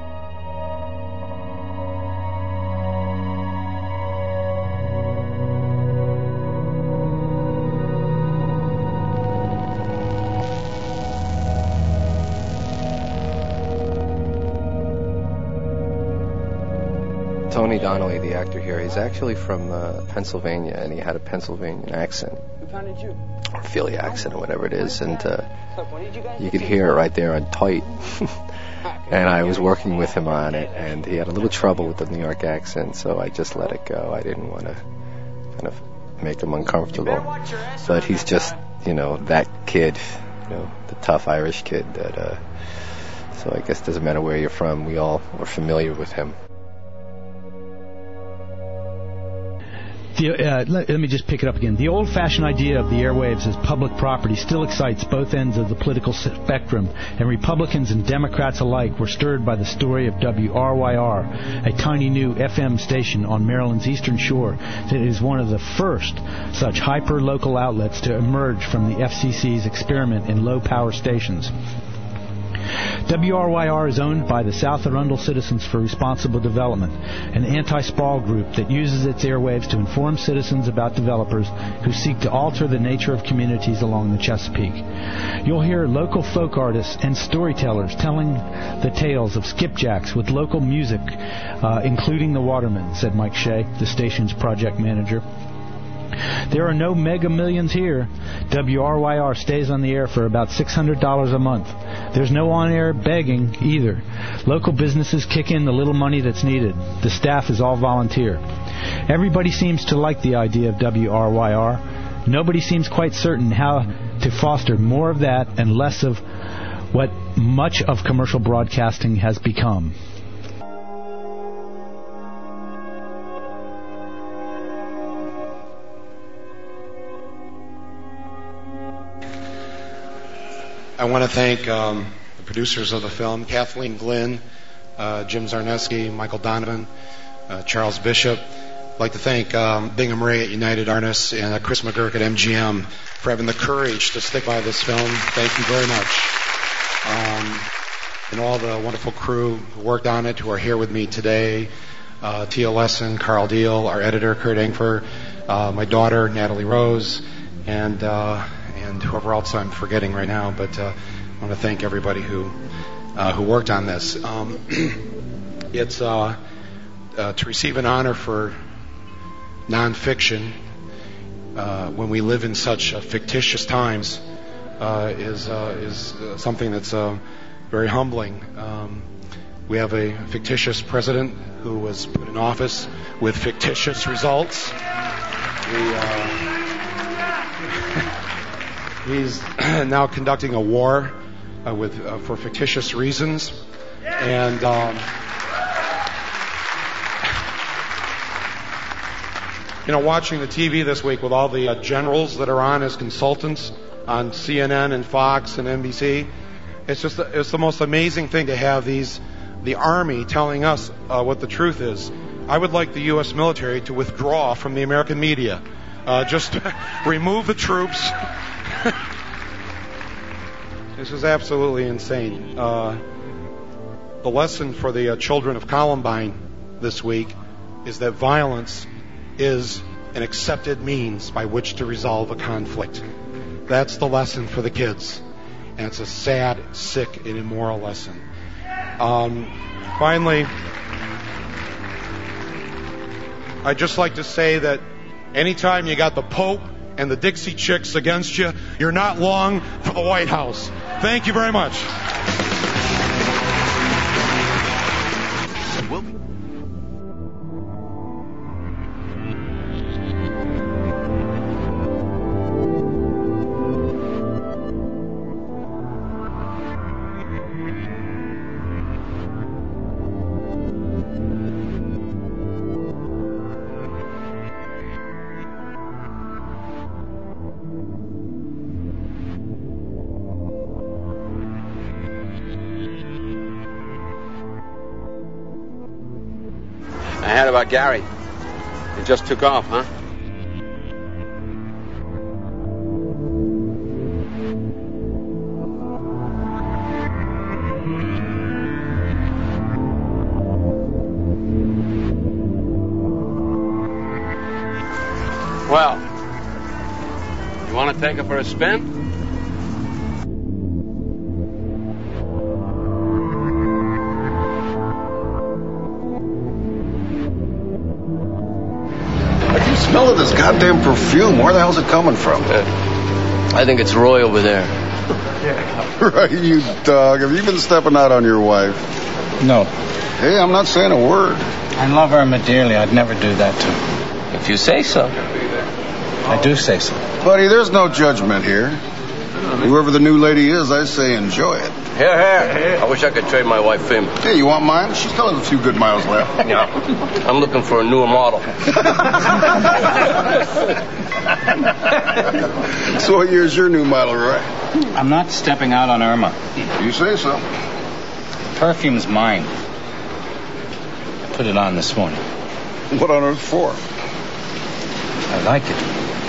Tony Donnelly, the actor here, he's actually from Pennsylvania, and he had a Pennsylvanian accent, or Philly accent, or whatever it is, and you could hear it right there on tight. And I was working with him on it, and he had a little trouble with the New York accent, so I just let it go. I didn't want to kind of make him uncomfortable. But he's just, that kid, the tough Irish kid that, so I guess it doesn't matter where you're from, we all were familiar with him. Let me just pick it up again. The old-fashioned idea of the airwaves as public property still excites both ends of the political spectrum, and Republicans and Democrats alike were stirred by the story of WRYR, a tiny new FM station on Maryland's eastern shore that is one of the first such hyper-local outlets to emerge from the FCC's experiment in low-power stations. WRYR is owned by the South Arundel Citizens for Responsible Development, an anti-sprawl group that uses its airwaves to inform citizens about developers who seek to alter the nature of communities along the Chesapeake. You'll hear local folk artists and storytellers telling the tales of skipjacks with local music, including the Watermen, said Mike Shea, the station's project manager. There are no mega millions here. WRYR stays on the air for about $600 a month. There's no on-air begging either. Local businesses kick in the little money that's needed. The staff is all volunteer. Everybody seems to like the idea of WRYR. Nobody seems quite certain how to foster more of that and less of what much of commercial broadcasting has become. I want to thank the producers of the film, Kathleen Glynn, Jim Zarneski, Michael Donovan, Charles Bishop. I'd like to thank Bingham Ray at United Artists and Chris McGurk at MGM for having the courage to stick by this film. Thank you very much. And all the wonderful crew who worked on it, who are here with me today. Tia Lesson, Carl Deal, our editor, Kurt Engfer, my daughter, Natalie Rose, and whoever else I'm forgetting right now, but I want to thank everybody who worked on this. It's to receive an honor for nonfiction when we live in such fictitious times is something that's very humbling. We have a fictitious president who was put in office with fictitious results. He's now conducting a war for fictitious reasons, and watching the TV this week with all the generals that are on as consultants on CNN and Fox and NBC, it's the most amazing thing to have the Army telling us what the truth is. I would like the U.S. military to withdraw from the American media. Just remove the troops. This is absolutely insane. The lesson for the children of Columbine this week is that violence is an accepted means by which to resolve a conflict. That's the lesson for the kids. And it's a sad, sick, and immoral lesson. Finally, I'd just like to say that anytime you got the Pope and the Dixie Chicks against you, you're not long for the White House. Thank you very much. I heard about Gary. He just took off, huh? Well, you want to take her for a spin? I keep smelling this goddamn perfume. Where the hell's it coming from? I think it's Roy over there. Right, you dog. Have you been stepping out on your wife? No. Hey, I'm not saying a word. I love Irma dearly. I'd never do that to her. If you say so. I do say so. Buddy, there's no judgment here. Whoever the new lady is, I say enjoy it. Here. I wish I could trade my wife for him. Hey, you want mine? She still has a few good miles left. No, I'm looking for a newer model. So what year's your new model, Roy? I'm not stepping out on Irma. You say so. The perfume's mine. I put it on this morning. What on earth for? I like it.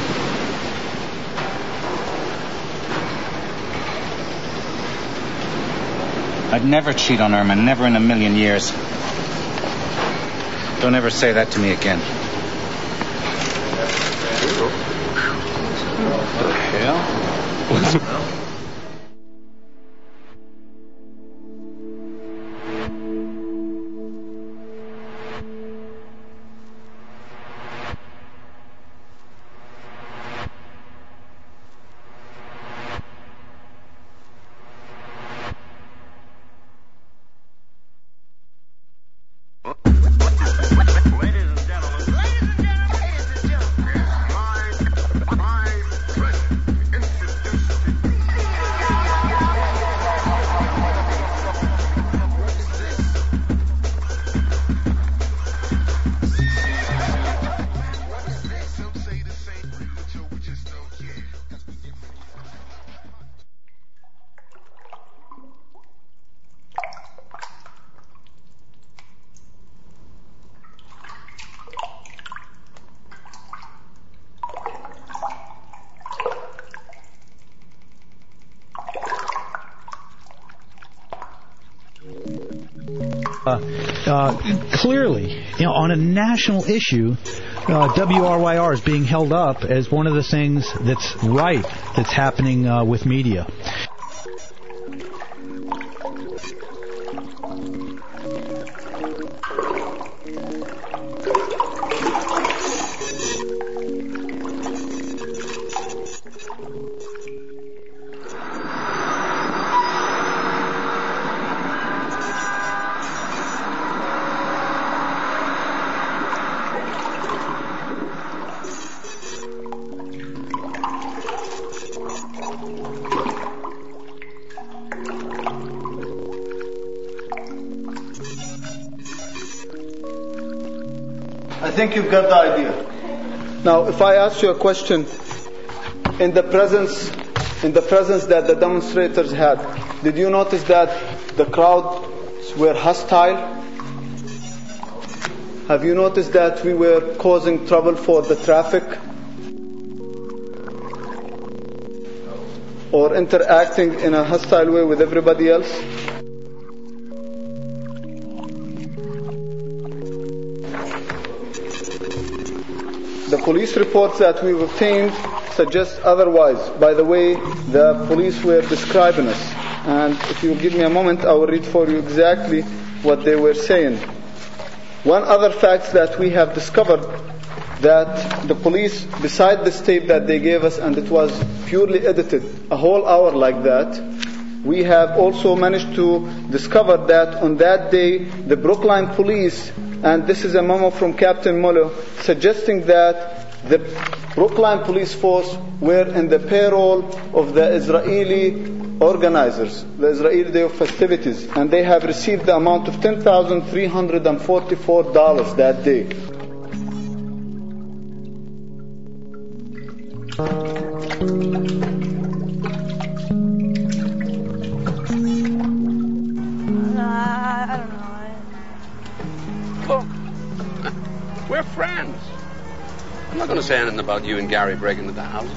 I'd never cheat on Irma, never in a million years. Don't ever say that to me again. What the hell? Clearly, on a national issue, WRYR is being held up as one of the things that's right that's happening with media. I think you've got the idea. Now, if I ask you a question, in the presence that the demonstrators had, did you notice that the crowds were hostile? Have you noticed that we were causing trouble for the traffic? Or interacting in a hostile way with everybody else? The police reports that we've obtained suggest otherwise, by the way the police were describing us. And if you'll give me a moment, I will read for you exactly what they were saying. One other fact that we have discovered, that the police, beside this tape that they gave us, and it was purely edited, a whole hour like that, we have also managed to discover that on that day, the Brookline police, and this is a memo from Captain Muller, suggesting that the Brookline police force were in the payroll of the Israeli organizers, the Israeli Day of Festivities, and they have received the amount of $10,344 that day. I don't know. Look, we're friends. I'm not going to say anything about you and Gary breaking into the house.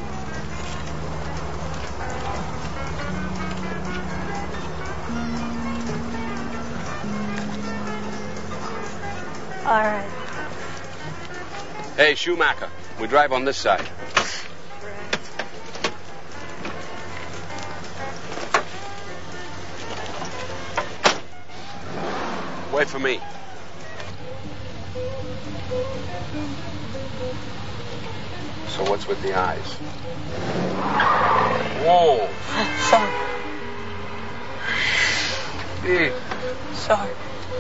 All right. Hey, Schumacher, We drive on this side. Wait for me. So what's with the eyes? Whoa. Sorry. Hey. Sorry.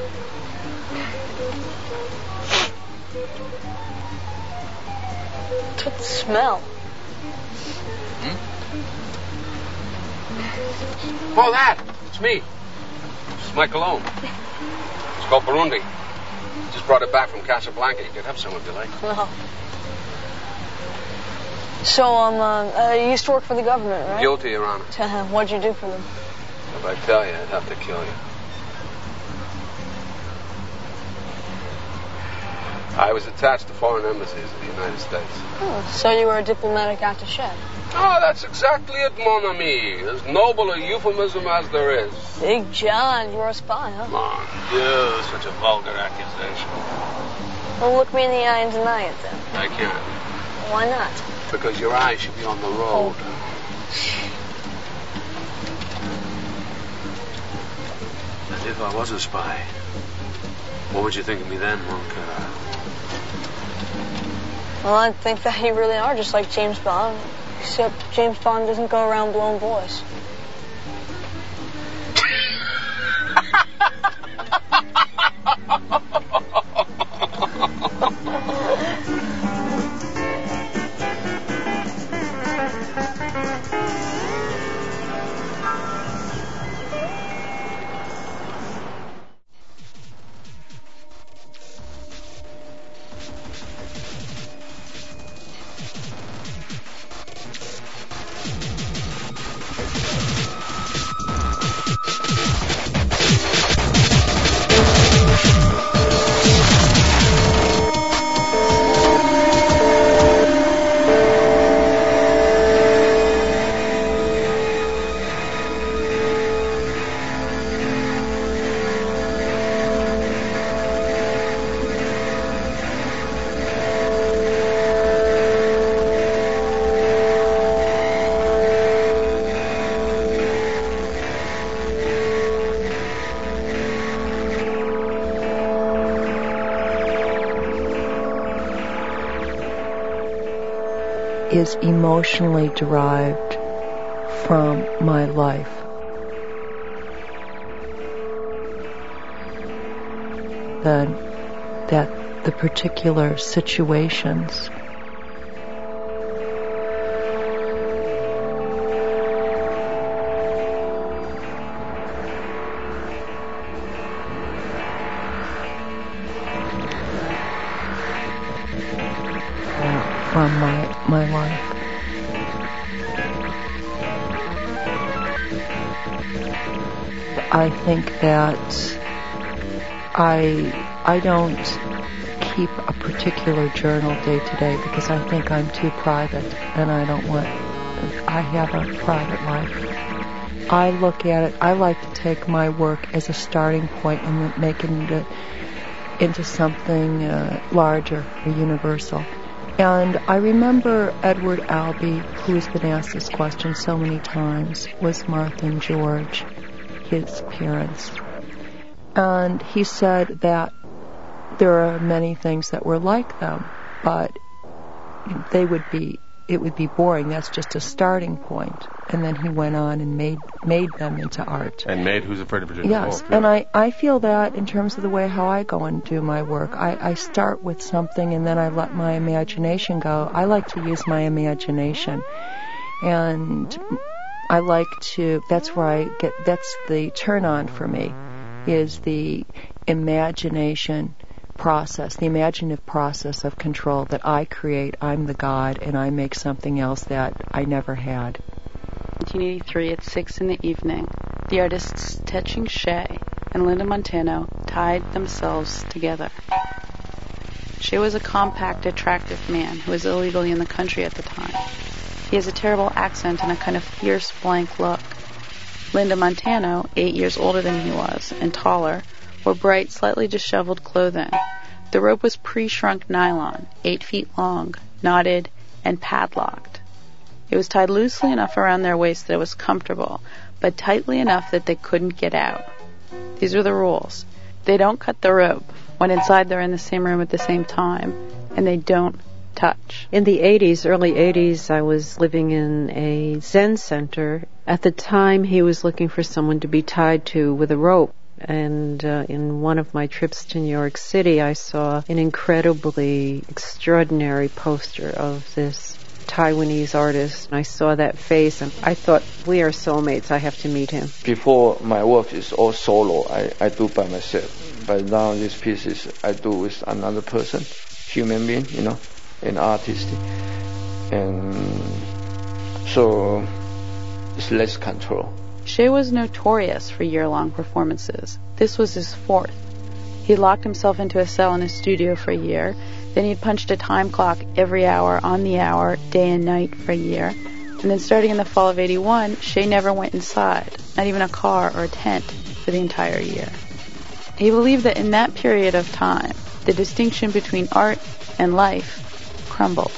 What's the smell? Oh, that! It's me. It's my cologne. It's called Burundi. Just brought it back from Casablanca. You could have some if you like. No. So, you used to work for the government, right? Guilty, Your Honor. What'd you do for them? If I tell you, I'd have to kill you. I was attached to foreign embassies of the United States. Oh, so you were a diplomatic attaché? Oh, that's exactly it, mon ami. As noble a euphemism as there is. Big John, you're a spy, huh? Mon Dieu, such a vulgar accusation. Well, look me in the eye and deny it, then. I can't. Why not? Because your eyes should be on the road. And if I was a spy, what would you think of me then, mon coeur? Well, I'd think that you really are just like James Bond, except James Bond doesn't go around blowing boys. is emotionally derived from my life. That the particular situations from my life. I think that I don't keep a particular journal day to day because I think I'm too private and I have a private life. I look at it, I like to take my work as a starting point and make it into something larger or universal. And I remember Edward Albee, who has been asked this question so many times, was Martha and George, his parents. And he said that there are many things that were like them, but it would be boring. That's just a starting point. And then he went on and made them into art. And made Who's Afraid of Virginia Woolf? Yes, and I feel that in terms of the way how I go and do my work. I start with something and then I let my imagination go. I like to use my imagination. And I like to, that's the turn on for me, is the imagination process, the imaginative process of control that I create. I'm the god and I make something else that I never had. 1983 at 6 in the evening, the artists Tetching Shea and Linda Montano tied themselves together. Shea was a compact, attractive man who was illegally in the country at the time. He has a terrible accent and a kind of fierce, blank look. Linda Montano, 8 years older than he was, and taller, wore bright, slightly disheveled clothing. The rope was pre-shrunk nylon, 8 feet long, knotted, and padlocked. It was tied loosely enough around their waist that it was comfortable, but tightly enough that they couldn't get out. These are the rules. They don't cut the rope. When inside, they're in the same room at the same time, and they don't touch. In the 80s, early 80s, I was living in a Zen center. At the time, he was looking for someone to be tied to with a rope. And in one of my trips to New York City, I saw an incredibly extraordinary poster of this Taiwanese artist. And I saw that face, and I thought, we are soulmates. I have to meet him. Before, my work is all solo. I do by myself. But now these pieces I do with another person, human being, an artist. And so it's less control. Shea was notorious for year-long performances. This was his fourth. He locked himself into a cell in his studio for a year. Then he'd punched a time clock every hour, on the hour, day and night for a year. And then starting in the fall of 81, Shea never went inside, not even a car or a tent, for the entire year. He believed that in that period of time, the distinction between art and life crumbled.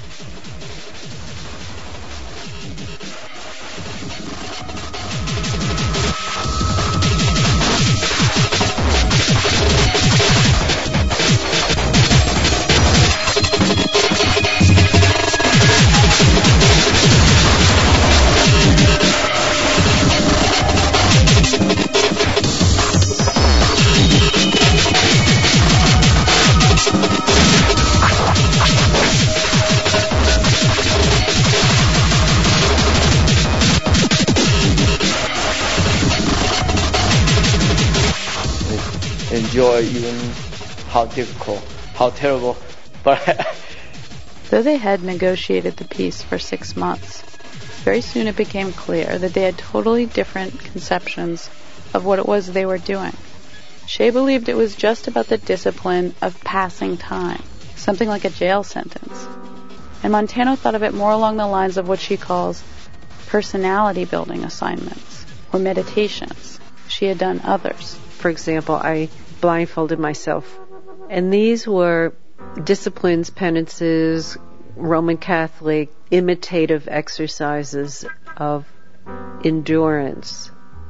Enjoy even how difficult, how terrible, but Though they had negotiated the piece for 6 months, very soon it became clear that they had totally different conceptions of what it was they were doing. Shea believed it was just about the discipline of passing time, something like a jail sentence. And Montano thought of it more along the lines of what she calls personality building assignments, or meditations. She had done others. For example, I blindfolded myself. And these were disciplines, penances, Roman Catholic, imitative exercises of endurance.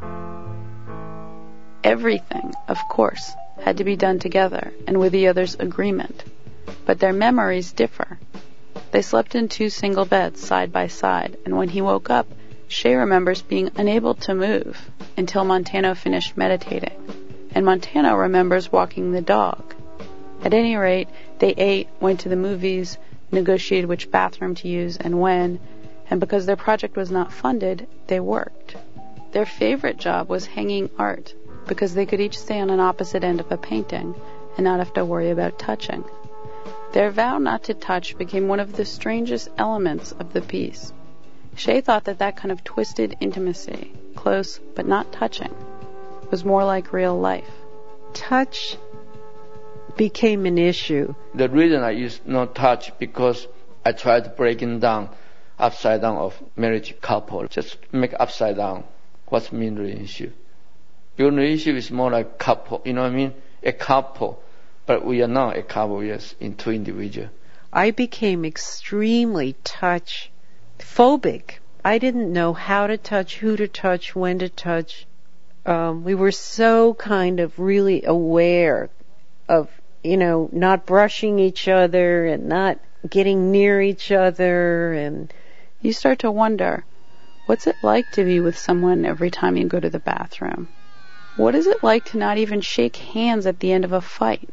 Everything, of course, had to be done together and with the other's agreement. But their memories differ. They slept in 2 single beds side by side, and when he woke up, Shea remembers being unable to move until Montano finished meditating. And Montano remembers walking the dog. At any rate, they ate, went to the movies, negotiated which bathroom to use and when, and because their project was not funded, they worked. Their favorite job was hanging art, because they could each stay on an opposite end of a painting and not have to worry about touching. Their vow not to touch became one of the strangest elements of the piece. Shea thought that kind of twisted intimacy, close but not touching, was more like real life. Touch became an issue. The reason I use no touch because I tried breaking down upside down of marriage couple. Just make upside down. What's mean the issue? Because the issue is more like couple. You know what I mean? A couple. But we are not a couple. We are in 2 individuals. I became extremely touch phobic. I didn't know how to touch, who to touch, when to touch. We were so kind of really aware of, not brushing each other and not getting near each other. And you start to wonder, what's it like to be with someone every time you go to the bathroom? What is it like to not even shake hands at the end of a fight?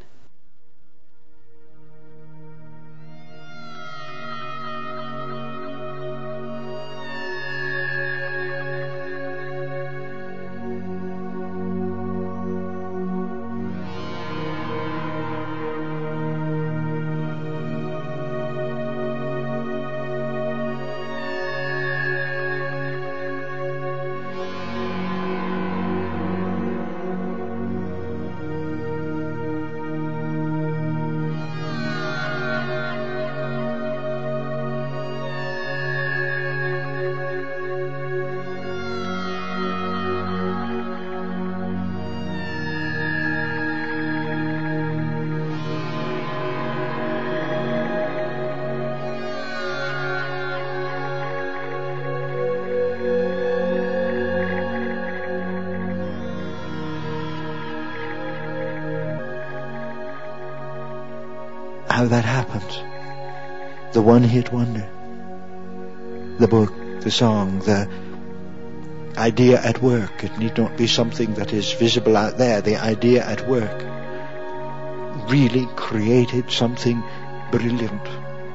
how that happens. The one-hit wonder. The book, the song, the idea at work. It need not be something that is visible out there. The idea at work really created something brilliant.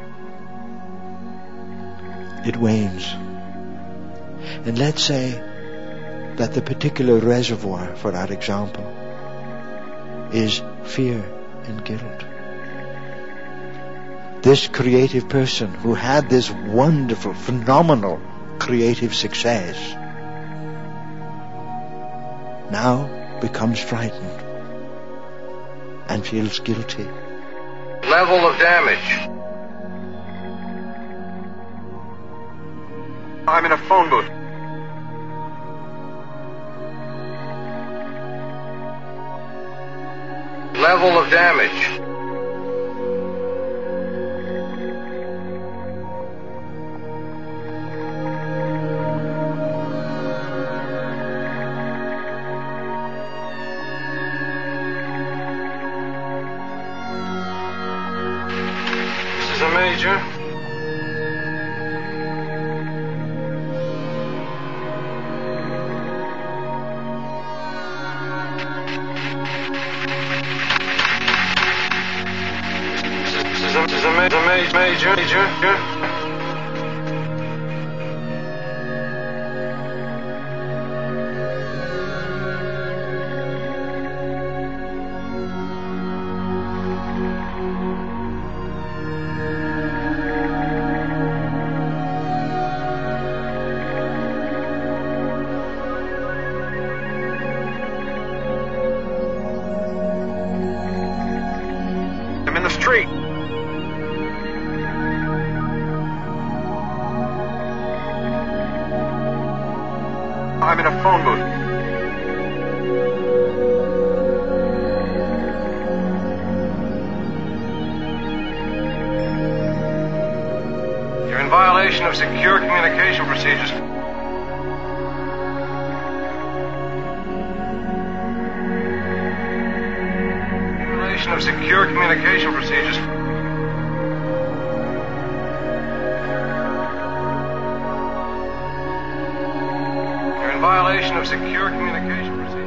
It wanes. And let's say that the particular reservoir for that example is fear and guilt. This creative person who had this wonderful, phenomenal creative success now becomes frightened and feels guilty. Level of damage. I'm in a phone booth. Level of damage. This is a major. Major. I'm in the street. I'm in a phone booth. You're in violation of secure communication procedures. Violation of secure communication procedures. Violation of secure communication procedures.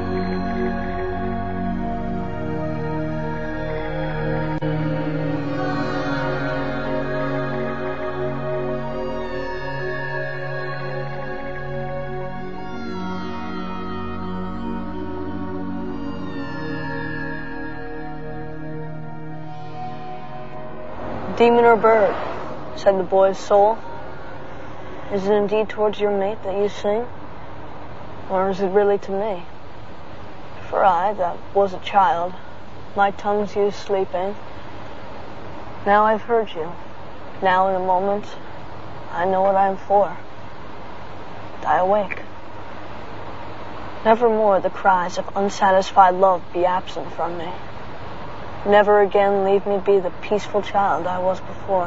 Demon or bird, said the boy's soul. Is it indeed towards your mate that you sing? Or is it really to me? For I, that was a child, my tongue's used sleeping. Now I've heard you. Now in a moment, I know what I am for. Die awake. Never more the cries of unsatisfied love be absent from me. Never again leave me be the peaceful child I was before.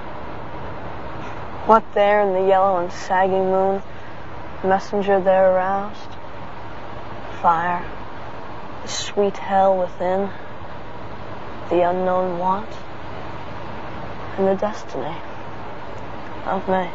What there in the yellow and sagging moon? Messenger there aroused, fire, the sweet hell within, the unknown want, and the destiny of me.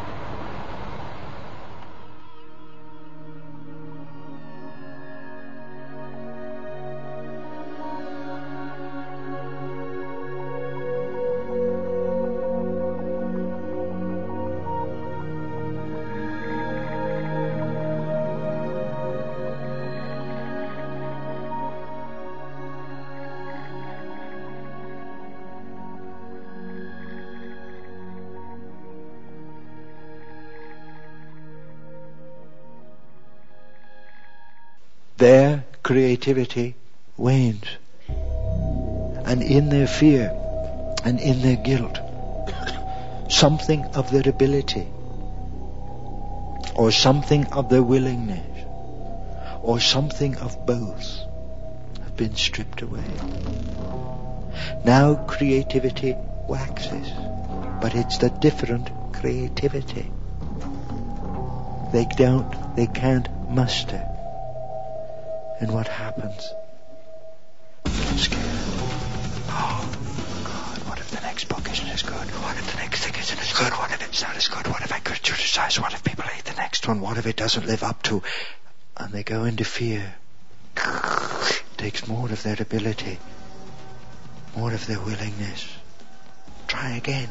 Their creativity wanes. And in their fear and in their guilt, something of their ability or something of their willingness or something of both have been stripped away. Now creativity waxes, but it's the different creativity. They can't muster. And what happens? Scared. Oh, God, what as good? What if the next thing isn't as good? What if it's not as good? What if I criticize? What if people hate the next one? What if it doesn't live up to? And they go into fear. It takes more of their ability, more of their willingness. Try again.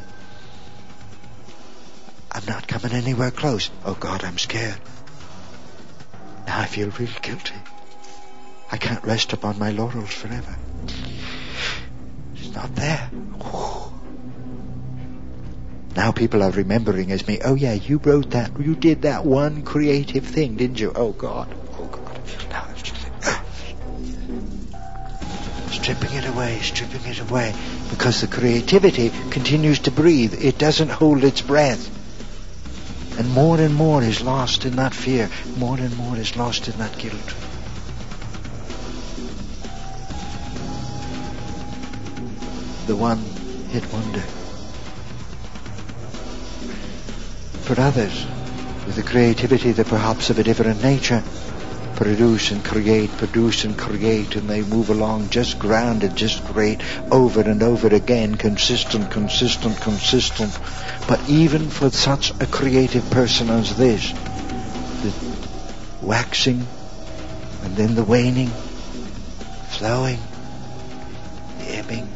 I'm not coming anywhere close. Oh God, I'm scared. Now I feel real guilty. I can't rest upon my laurels forever. It's not there. Now people are remembering as me, oh yeah, you wrote that, you did that one creative thing, didn't you? Oh God. Now it's just stripping it away, because the creativity continues to breathe. It doesn't hold its breath. And more is lost in that fear. More and more is lost in that guilt. The one-hit wonder. For others, with a creativity that perhaps of a different nature, produce and create, and they move along just grounded, just great, over and over again, consistent. But even for such a creative person as this, the waxing and then the waning, flowing, the ebbing.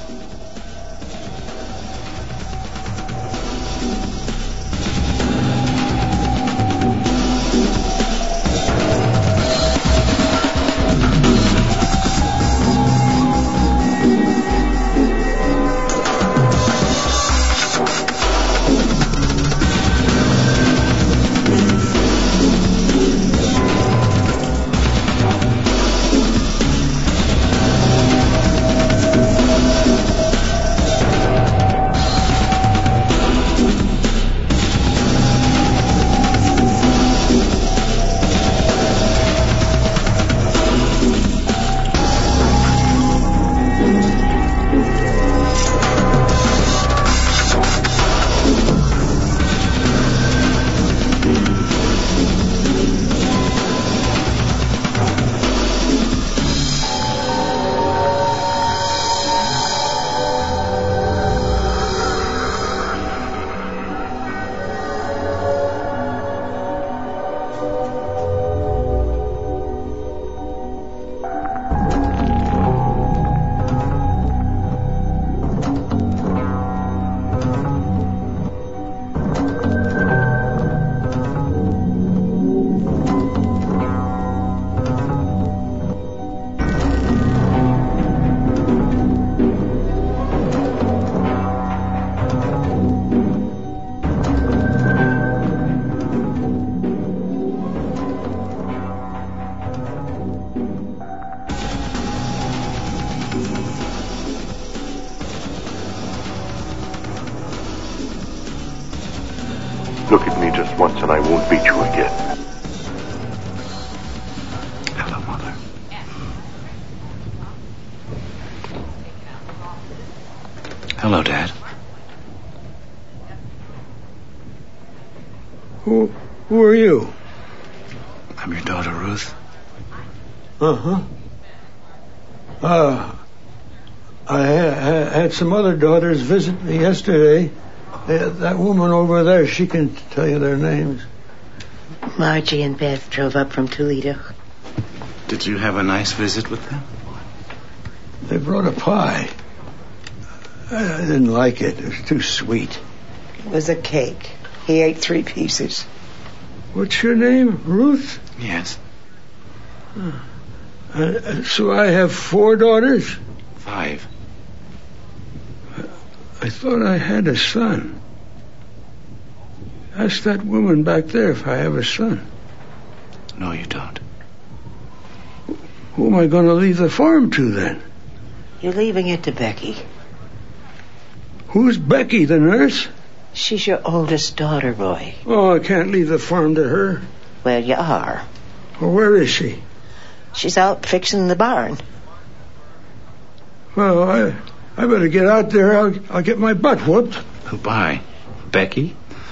Look at me just once and I won't beat you again. Hello, Mother. Hello, Dad. Who are you? I'm your daughter, Ruth. Uh-huh. I had some other daughters visit me yesterday. That woman over there, she can tell you their names. Margie and Beth drove up from Toledo. Did you have a nice visit with them? They brought a pie. I didn't like it. It was too sweet. It was a cake. He ate 3 pieces. What's your name? Ruth? Yes. So I have 4 daughters? 5. I thought I had a son. Ask that woman back there if I have a son. No, you don't. Who am I going to leave the farm to then? You're leaving it to Becky. Who's Becky, the nurse? She's your oldest daughter, Roy. Oh, I can't leave the farm to her. Well, you are. Well, where is she? She's out fixing the barn. Well, I better get out there. I'll get my butt whooped. Who by? Becky?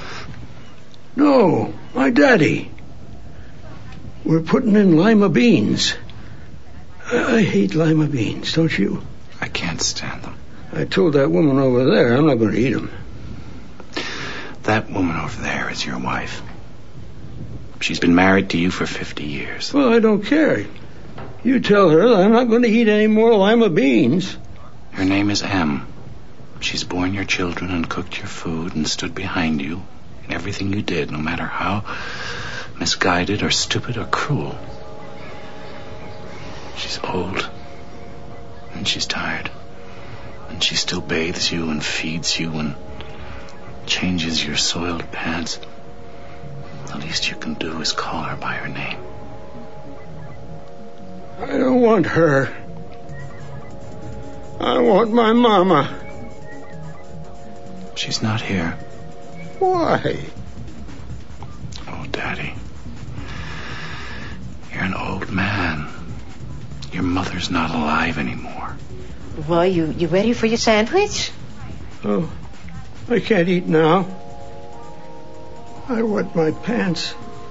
No, my daddy. We're putting in lima beans. I hate lima beans, don't you? I can't stand them. I told that woman over there I'm not going to eat them. That woman over there is your wife. She's been married to you for 50 years. Well, I don't care. You tell her that I'm not going to eat any more lima beans. Her name is M. She's borne your children and cooked your food and stood behind you in everything you did, no matter how misguided or stupid or cruel. She's old, and she's tired, and she still bathes you and feeds you and changes your soiled pants. The least you can do is call her by her name. I don't want her. I want my mama. She's not here. Why? Oh, Daddy. You're an old man. Your mother's not alive anymore. Well, you ready for your sandwich? Oh, I can't eat now. I wet my pants.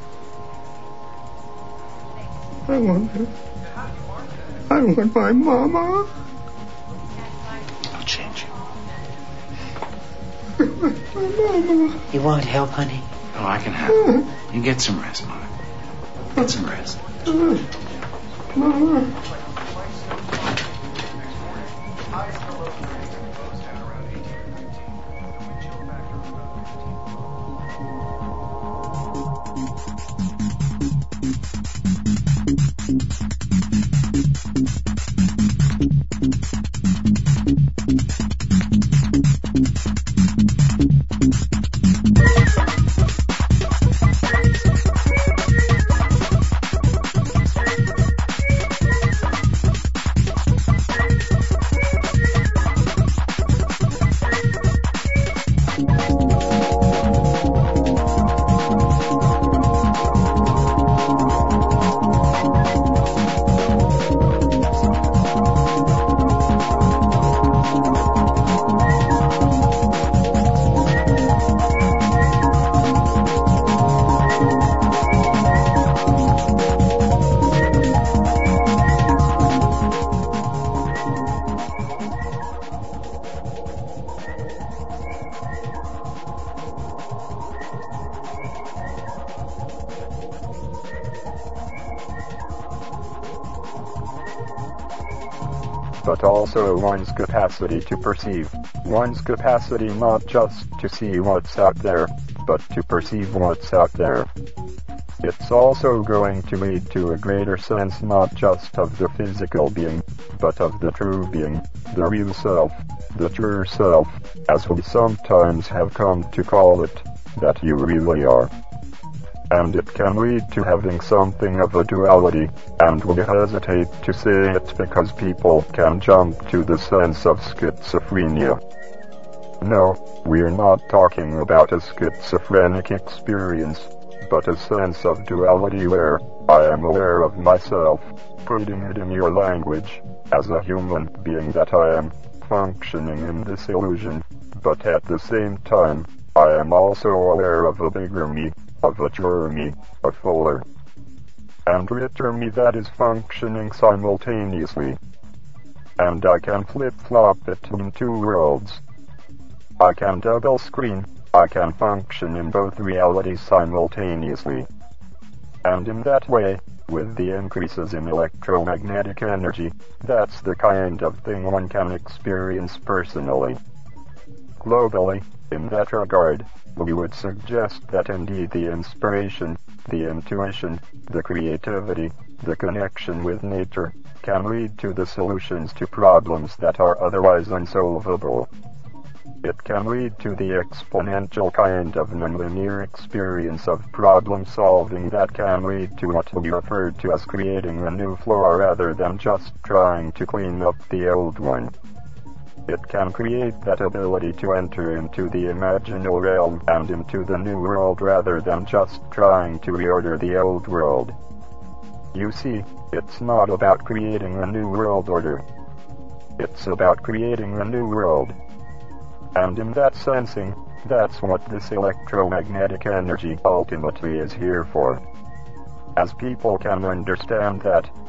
I want my mama. I'll change you. My mama. You want help, honey? Oh, I can help. You get some rest, Mother. Get some rest. Mama. but also one's capacity to perceive, one's capacity not just to see what's out there, but to perceive what's out there. It's also going to lead to a greater sense not just of the physical being, but of the true being, the real self, the true self, as we sometimes have come to call it, that you really are. And it can lead to having something of a duality, and we hesitate to say it because people can jump to the sense of schizophrenia. No, we're not talking about a schizophrenic experience, but a sense of duality where I am aware of myself, putting it in your language, as a human being that I am functioning in this illusion, but at the same time, I am also aware of a bigger me, of a truer me, a fuller and richer me that is functioning simultaneously. And I can flip-flop between two worlds. I can double screen, I can function in both realities simultaneously. And in that way, with the increases in electromagnetic energy, that's the kind of thing one can experience personally. Globally, in that regard, we would suggest that indeed the inspiration, the intuition, the creativity, the connection with nature, can lead to the solutions to problems that are otherwise unsolvable. It can lead to the exponential kind of nonlinear experience of problem solving that can lead to what we refer to as creating a new floor rather than just trying to clean up the old one. It can create that ability to enter into the imaginal realm and into the new world rather than just trying to reorder the old world. You see, it's not about creating a new world order. It's about creating a new world. And in that sensing, that's what this electromagnetic energy ultimately is here for. As people can understand that,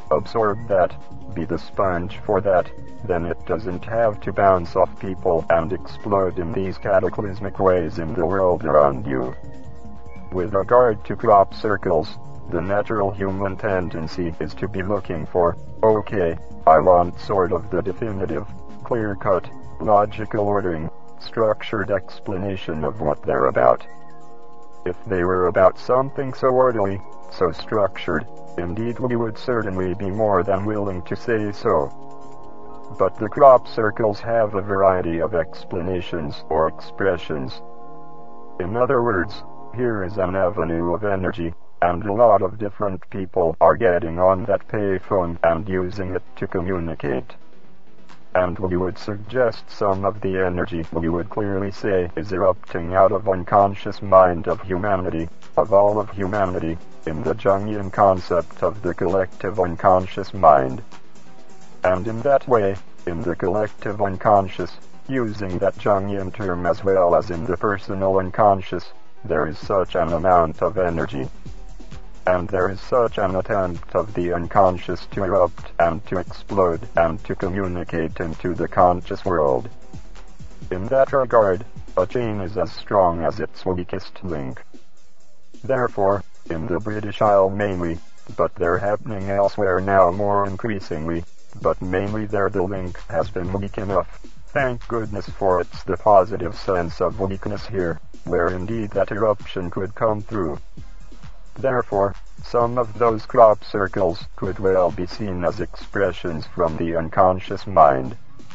absorb that, be the sponge for that, then it doesn't have to bounce off people and explode in these cataclysmic ways in the world around you. With regard to crop circles, the natural human tendency is to be looking for, okay, I want sort of the definitive, clear-cut, logical ordering, structured explanation of what they're about. If they were about something so orderly, so structured, indeed we would certainly be more than willing to say so. But the crop circles have a variety of explanations or expressions. In other words, here is an avenue of energy, and a lot of different people are getting on that payphone and using it to communicate. And we would suggest some of the energy we would clearly say is erupting out of unconscious mind of humanity, of all of humanity, in the Jungian concept of the collective unconscious mind. And in that way, in the collective unconscious, using that Jungian term as well as in the personal unconscious, there is such an amount of energy. And there is such an attempt of the unconscious to erupt and to explode and to communicate into the conscious world. In that regard, a chain is as strong as its weakest link. Therefore, in the British Isle mainly, but they're happening elsewhere now more increasingly, but mainly there the link has been weak enough. Thank goodness for it's the positive sense of weakness here, where indeed that eruption could come through. Therefore, some of those crop circles could well be seen as expressions from the unconscious mind.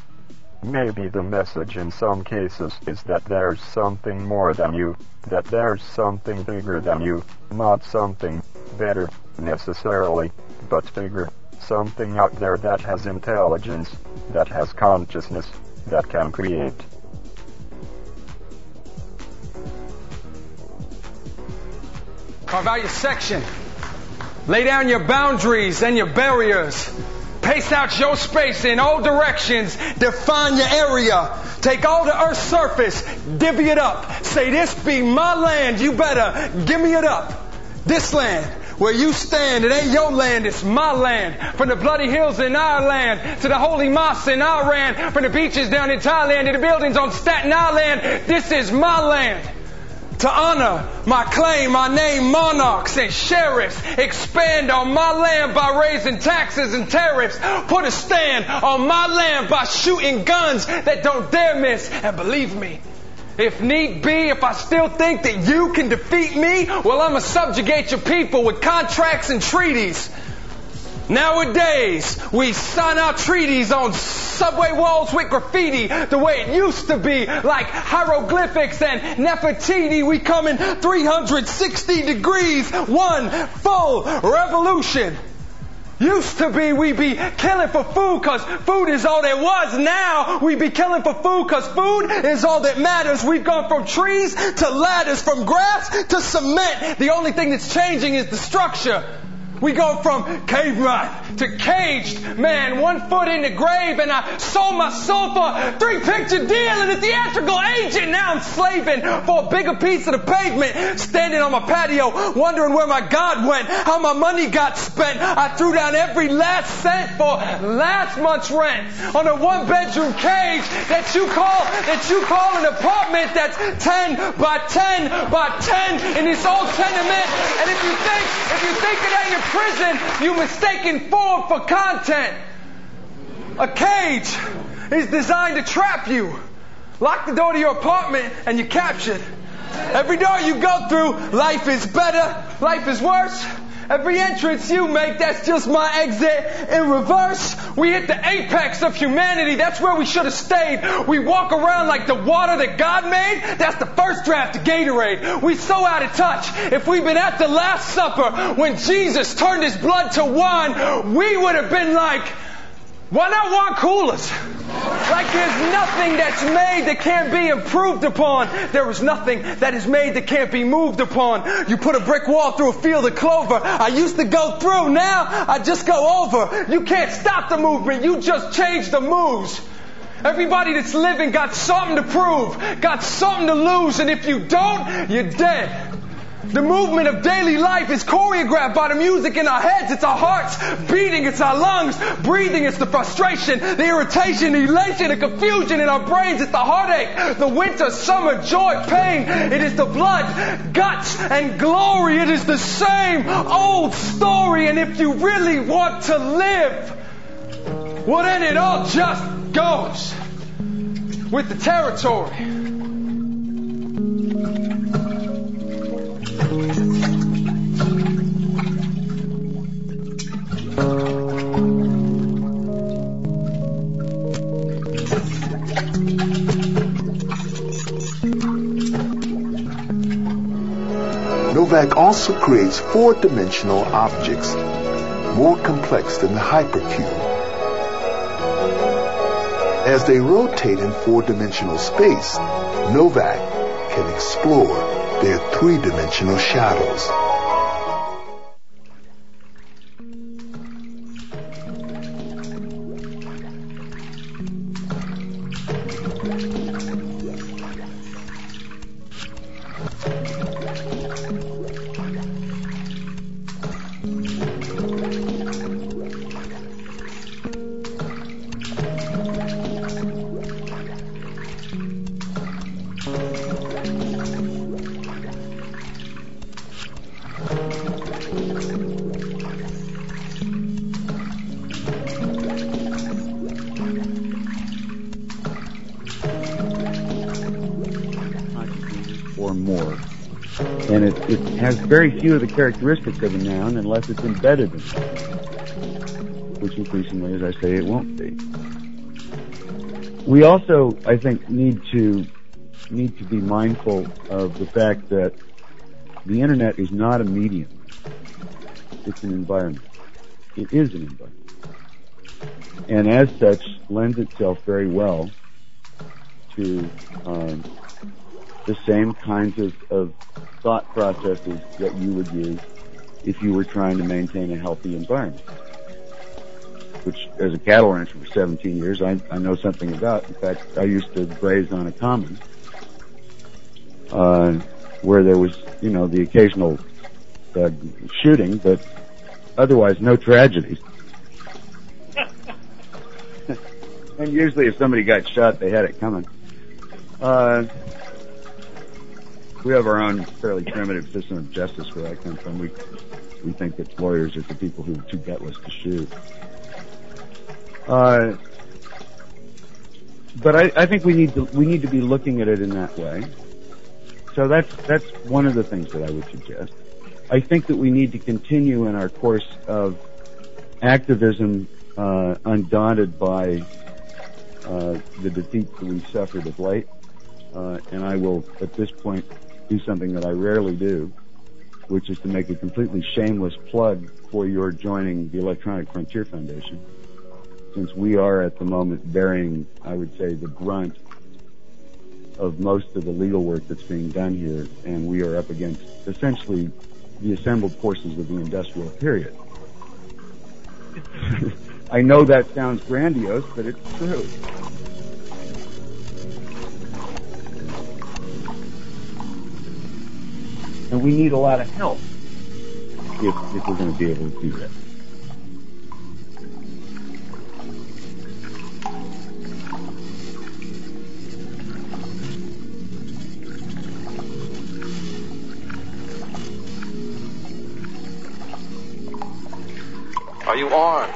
Maybe the message in some cases is that there's something more than you, that there's something bigger than you, not something better, necessarily, but bigger, something out there that has intelligence, that has consciousness, that can create. Carve out your section. Lay down your boundaries and your barriers. Pace out your space in all directions. Define your area. Take all the earth's surface. Divvy it up. Say, this be my land. You better give me it up. This land, where you stand, it ain't your land, it's my land. From the bloody hills in Ireland to the holy mosques in Iran, from the beaches down in Thailand to the buildings on Staten Island, this is my land. To honor my claim, my name, monarchs and sheriffs expand on my land by raising taxes and tariffs. Put a stand on my land by shooting guns that don't dare miss. And believe me, if need be, if I still think that you can defeat me, well, I'ma subjugate your people with contracts and treaties. Nowadays, we sign our treaties on subway walls with graffiti, the way it used to be, like hieroglyphics and Nefertiti. We come in 360 degrees, one full revolution. Used to be we be killing for food cause food is all there was. Now we be killing for food cause food is all that matters. We've gone from trees to ladders, from grass to cement. The only thing that's changing is the structure. We go from caveman to caged man, 1 foot in the grave, and I sold my soul for a 3-picture deal and a theatrical agent. Now I'm slaving for a bigger piece of the pavement, standing on my patio, wondering where my God went, how my money got spent. I threw down every last cent for last month's rent on a 1-bedroom cage that you call an apartment that's 10 by 10 by 10 in this old tenement. And if you think it ain't a prison, you mistaken form for content. A cage is designed to trap you. Lock the door to your apartment and you're captured. Every door you go through, life is better, life is worse. Every entrance you make, that's just my exit in reverse. We hit the apex of humanity. That's where we should have stayed. We walk around like the water that God made. That's the first draft of Gatorade. We so out of touch. If we'd been at the Last Supper when Jesus turned his blood to wine, we would have been like, why not wine coolers? Like there's nothing that's made that can't be improved upon. There is nothing that is made that can't be moved upon. You put a brick wall through a field of clover. I used to go through, now I just go over. You can't stop the movement, you just change the moves. Everybody that's living got something to prove, got something to lose, and if you don't, you're dead. The movement of daily life is choreographed by the music in our heads. It's our hearts beating. It's our lungs breathing. It's the frustration, the irritation, the elation, the confusion in our brains. It's the heartache, the winter, summer, joy, pain. It is the blood, guts, and glory. It is the same old story. And if you really want to live, well, then it all just goes with the territory. Novak also creates four-dimensional objects, more complex than the hypercube. As they rotate in four-dimensional space, Novak can explore their three-dimensional shadows. Very few of the characteristics of a noun unless it's embedded in it, which increasingly, as I say, it won't be. We also, I think, need to be mindful of the fact that the internet is not a medium. It's an environment. It is an environment. And as such, lends itself very well to the same kinds of thought processes that you would use if you were trying to maintain a healthy environment, which, as a cattle rancher for 17 years, I know something about. In fact, I used to graze on a common where there was, the occasional shooting, but otherwise no tragedies. And usually if somebody got shot, they had it coming. We have our own fairly primitive system of justice where I come from. We think that lawyers are the people who are too gutless to shoot. But I think we need to be looking at it in that way. So that's one of the things that I would suggest. I think that we need to continue in our course of activism, undaunted by the defeats that we've suffered of late. And I will, at this point, do something that I rarely do, which is to make a completely shameless plug for your joining the Electronic Frontier Foundation, since we are at the moment bearing, I would say, the brunt of most of the legal work that's being done here, and we are up against essentially the assembled forces of the industrial period. I know that sounds grandiose, but it's true. And we need a lot of help if we're going to be able to do that. Are you armed?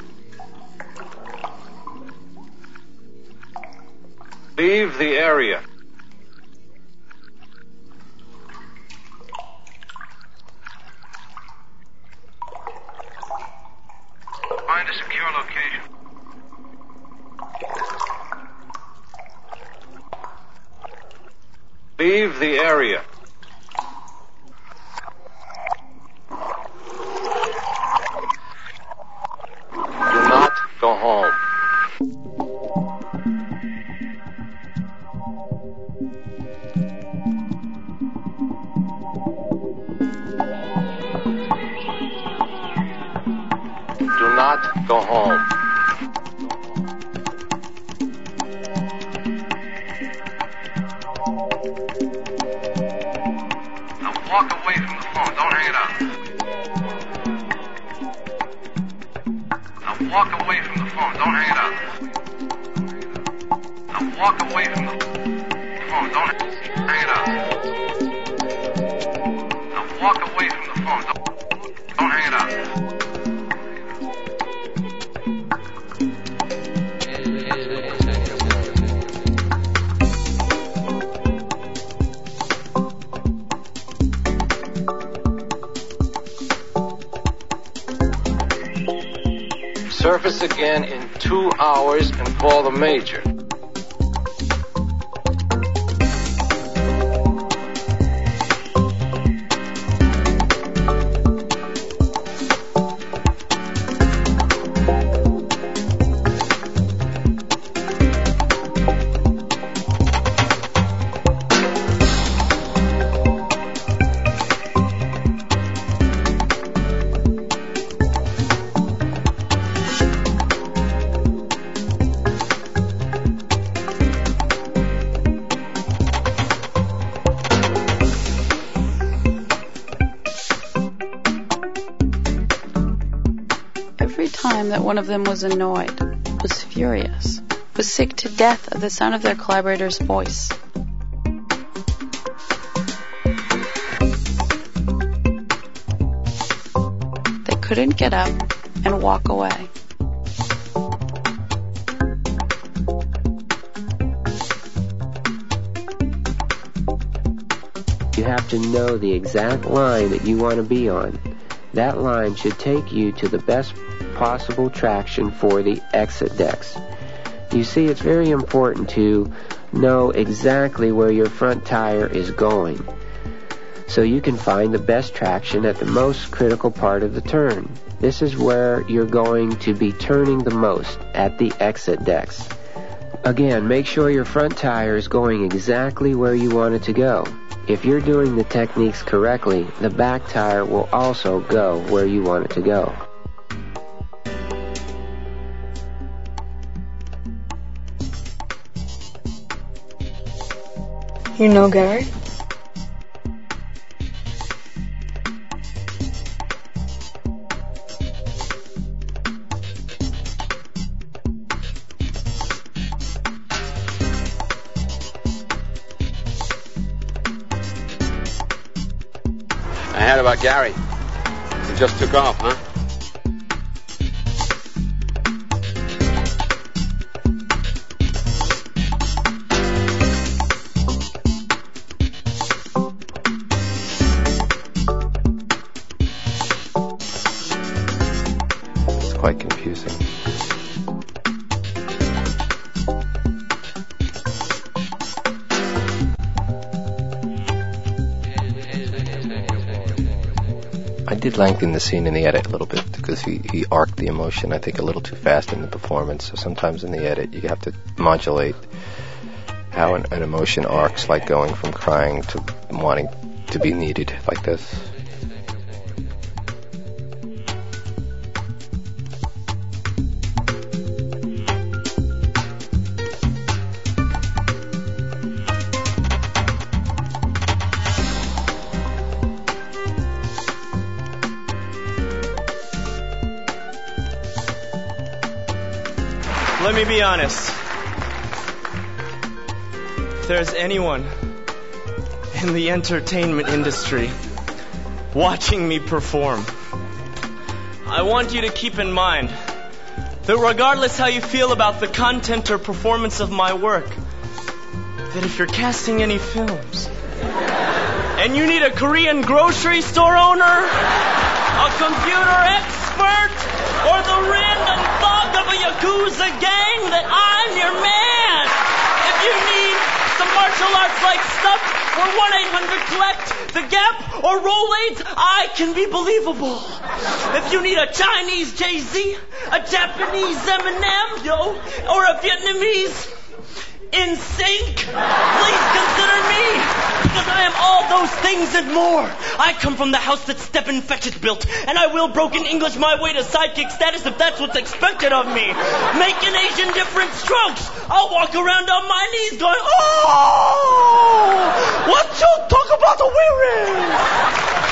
Leave the area. Find a secure location. Leave the area. Do not go home. Do not go home. Now walk away it up. Now walk away from the phone. Don't hang it up. Now walk away from the phone. Don't hang it up. Now walk away from the phone. Don't hang it up. Surface again in 2 hours and call the major. That one of them was annoyed, was furious, was sick to death of the sound of their collaborator's voice. They couldn't get up and walk away. You have to know the exact line that you want to be on. That line should take you to the best possible traction for the exit decks. You see, it's very important to know exactly where your front tire is going, so you can find the best traction at the most critical part of the turn. This is where you're going to be turning the most, at the exit decks. Again, make sure your front tire is going exactly where you want it to go. If you're doing the techniques correctly, the back tire will also go where you want it to go. You know Gary? I heard about Gary. He just took off, huh? It's quite confusing. I did lengthen the scene in the edit a little bit because he arced the emotion, I think, a little too fast in the performance. So sometimes in the edit you have to modulate how an emotion arcs, like going from crying to wanting to be needed, like this. Let me be honest. If there's anyone in the entertainment industry watching me perform, I want you to keep in mind that regardless how you feel about the content or performance of my work, that if you're casting any films and you need a Korean grocery store owner, a computer expert, or the random thug of a Yakuza gang, that I'm your man. If you need some martial arts-like stuff or 1-800-COLLECT, The Gap, or Rolaids, I can be believable. If you need a Chinese Jay-Z, a Japanese Eminem, or a Vietnamese NSYNC, please consider me, because I am all those things and more. I come from the house that Stephen Fetchit built, and I will broken English my way to sidekick status if that's what's expected of me. Making Asian different strokes. I'll walk around on my knees going, oh, what you talk about the wearing?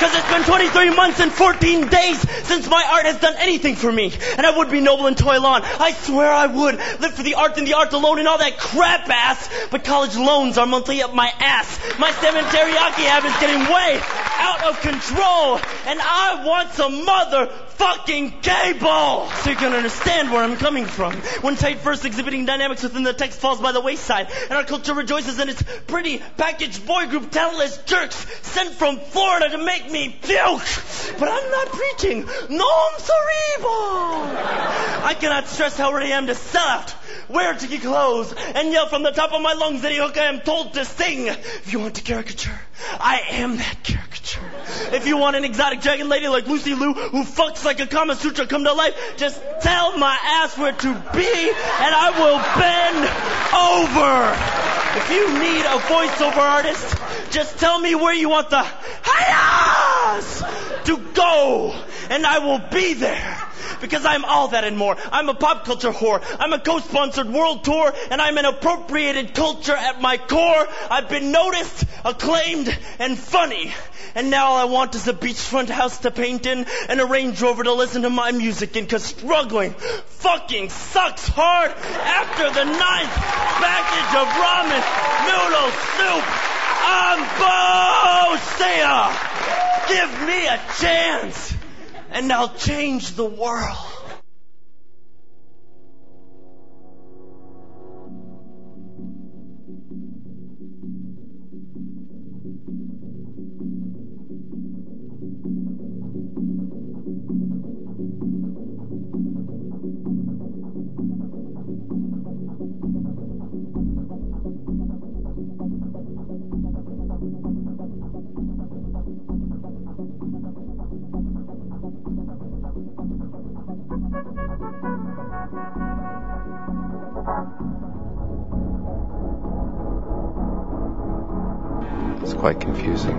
Because it's been 23 months and 14 days since my art has done anything for me. And I would be noble and toil on. I swear I would. Live for the art and the art alone and all that crap ass. But college loans are monthly up my ass. My seven teriyaki habit's getting way out of control. And I want some motherfucking cable. So you can understand where I'm coming from. When tight verse exhibiting dynamics within the text falls by the wayside. And our culture rejoices in its pretty packaged boy group talentless jerks sent from Florida to make me puke. But I'm not preaching. Non cerebral. I cannot stress how ready I am to sell out, wear ticky clothes, and yell from the top of my lungs any hook I am told to sing. If you want a caricature, I am that caricature. If you want an exotic dragon lady like Lucy Liu who fucks like a Kama Sutra come to life, just tell my ass where to be and I will bend over. If you need a voiceover artist, just tell me where you want the hi-yas to go and I will be there. Because I'm all that and more. I'm a pop culture whore. I'm a co-sponsored world tour, and I'm an appropriated culture at my core. I've been noticed, acclaimed, and funny. And now all I want is a beachfront house to paint in and a Range Rover to listen to my music in. Cause struggling fucking sucks hard after the 9th package of ramen noodle soup. Ambosia! Give me a chance, and I'll change the world. It's quite confusing.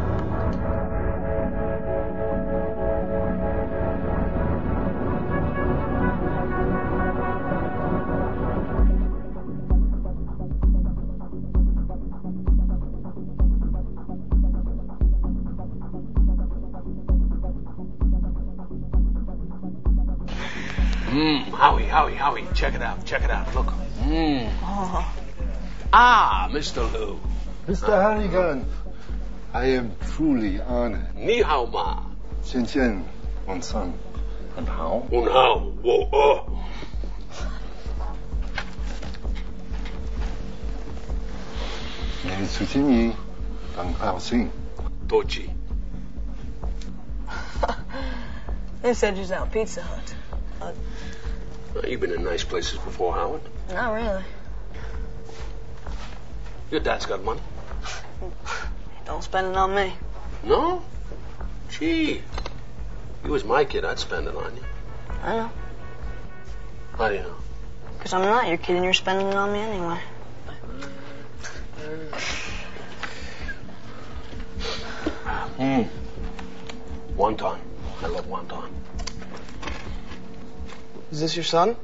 Howie, check it out, look. Ah, Mr. Liu. Mr. Hannigan, I am truly honored. 你好嘛？ 先见晚上很好。 很好，我饿。 每次见你很高兴。 多谢。 They said you was out Pizza Hut. You've been in nice places before, Howard. Not really. Your dad's got money. Don't spend it on me. No? Gee. If you was my kid, I'd spend it on you. I know. How do you know? Because I'm not your kid and you're spending it on me anyway. Wonton. I love wonton. Is this your son?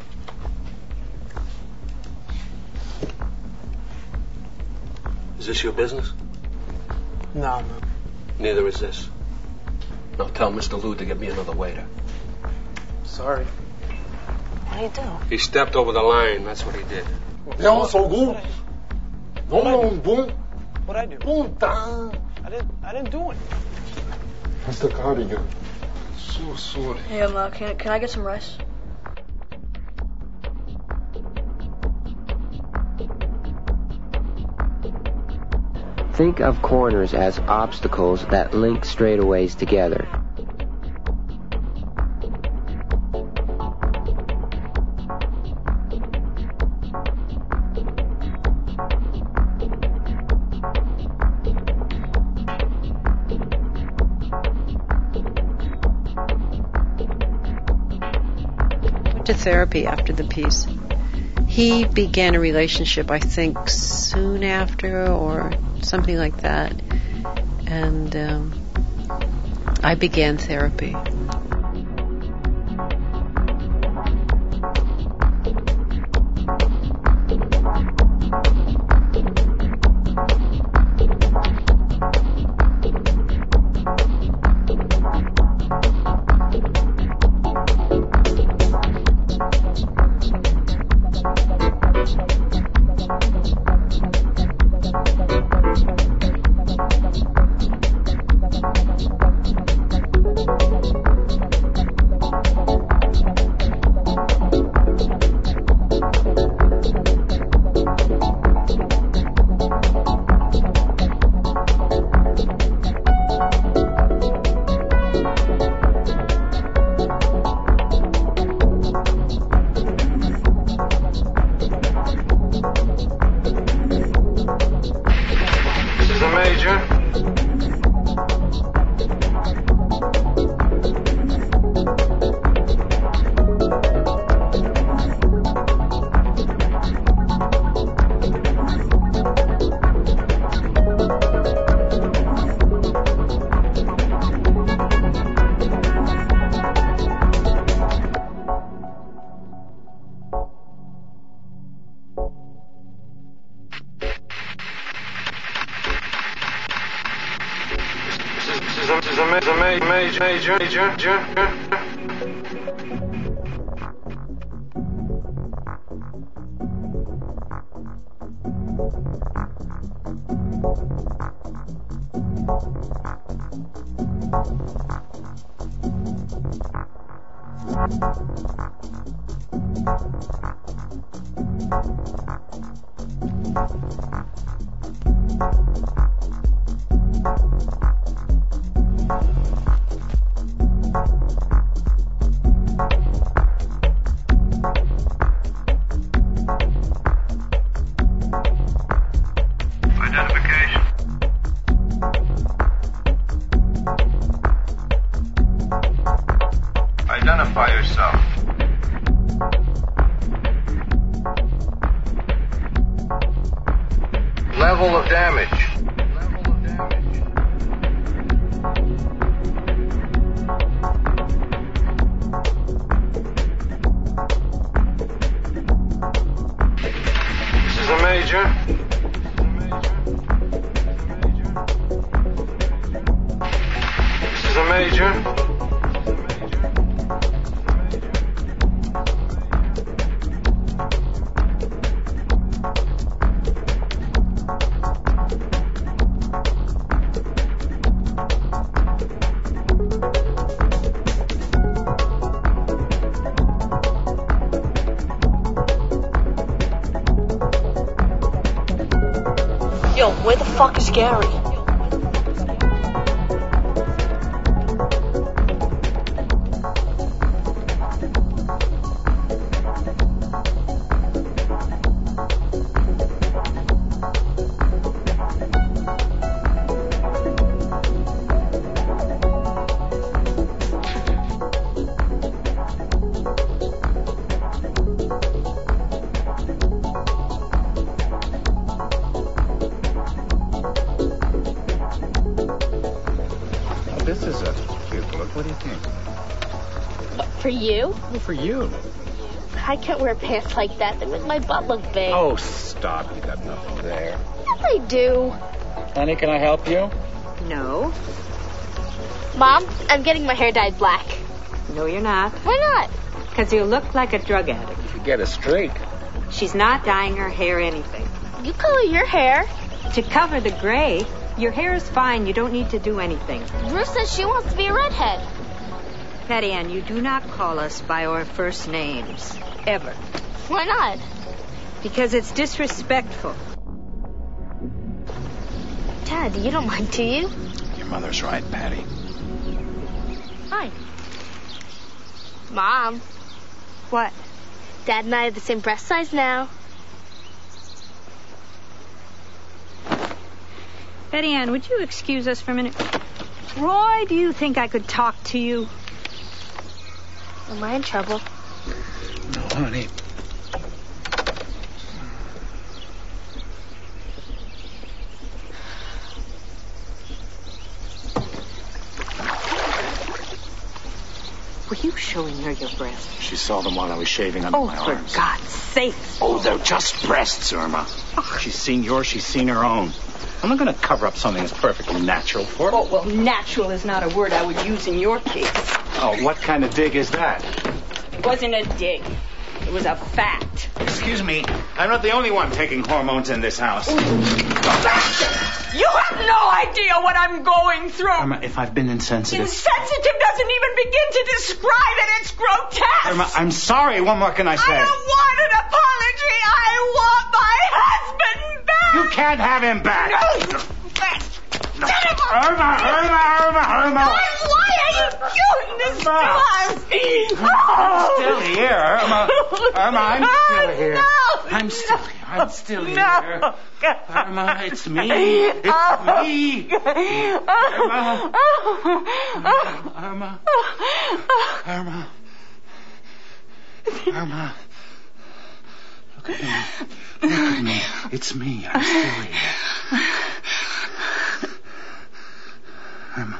Is this your business? No. Neither is this. Now tell Mr. Liu to get me another waiter. Sorry. What do you do? He stepped over the line. That's what he did. No, so good. No, boom. What'd I do? Boom, down. I didn't do it. Mr. Cardigan, so sorry. Hey, can I get some rice? Think of corners as obstacles that link straightaways together. Went to therapy after the piece. He began a relationship, I think, soon after or something like that. And I began therapy. Major. Identify yourself. Level of damage. This is a major. This is a major. Yo, where the fuck is Gary? This is a cute look. What do you think? For you? Well, for you. I can't wear pants like that. They make my butt look big. Oh, stop. You got nothing there. Yes, I do. Honey, can I help you? No. Mom, I'm getting my hair dyed black. No, you're not. Why not? Because you look like a drug addict. You get a streak. She's not dyeing her hair anything. You color your hair. To cover the gray, your hair is fine. You don't need to do anything. Bruce says she wants to be a redhead. Patty Ann, you do not call us by our first names. Ever. Why not? Because it's disrespectful. Dad, you don't mind, do you? Your mother's right, Patty. Hi. Mom. What? Dad and I have the same breast size now. Betty Ann, would you excuse us for a minute? Roy, do you think I could talk to you? Am I in trouble? No, honey. Were you showing her your breasts? She saw them while I was shaving under my arms. Oh, for God's sake. Oh, they're just breasts, Irma. She's seen yours, she's seen her own. I'm not going to cover up something that's perfectly natural for her. Oh, well, natural is not a word I would use in your case. Oh, what kind of dig is that? It wasn't a dig. It was a fact. Excuse me. I'm not the only one taking hormones in this house. You have no idea what I'm going through. Irma, if I've been insensitive... Insensitive doesn't even begin to describe it. It's grotesque. Irma, I'm sorry. What more can I say? I don't want an apology. I want my husband back. You can't have him back. No. Irma! Why are you doing this to us? I'm still here, Irma. Irma, I'm still here. No. I'm still here. I'm still here. No. Irma, it's me. It's me. Irma. Irma. Look at me. Look at me. It's me. I'm still here. Irma.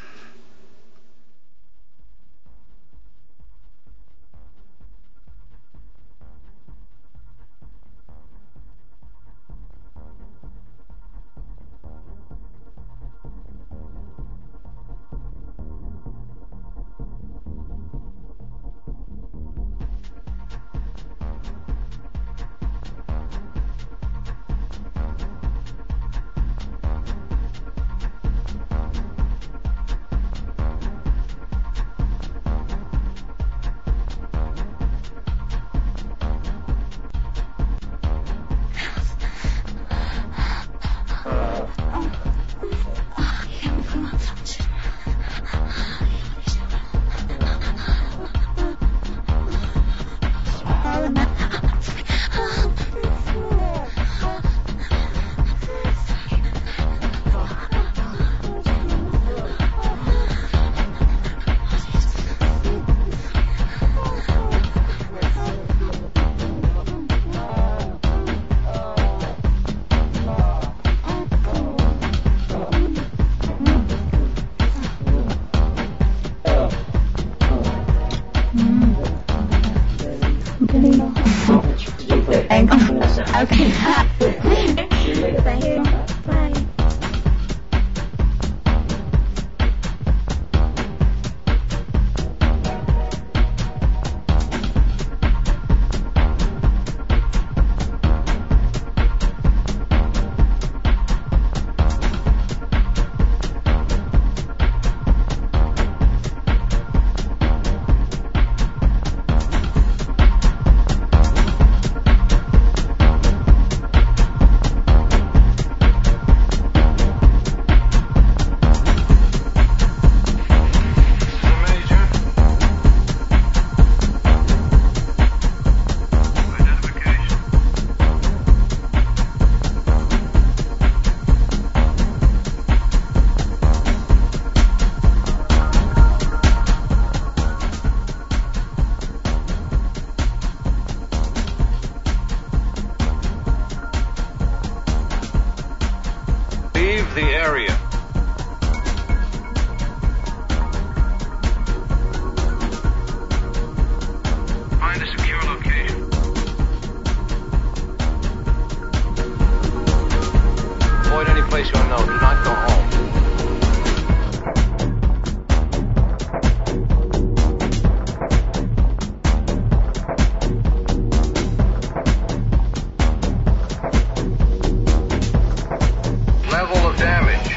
The area. Find a secure location. Avoid any place you know. Do not go home. Level of damage.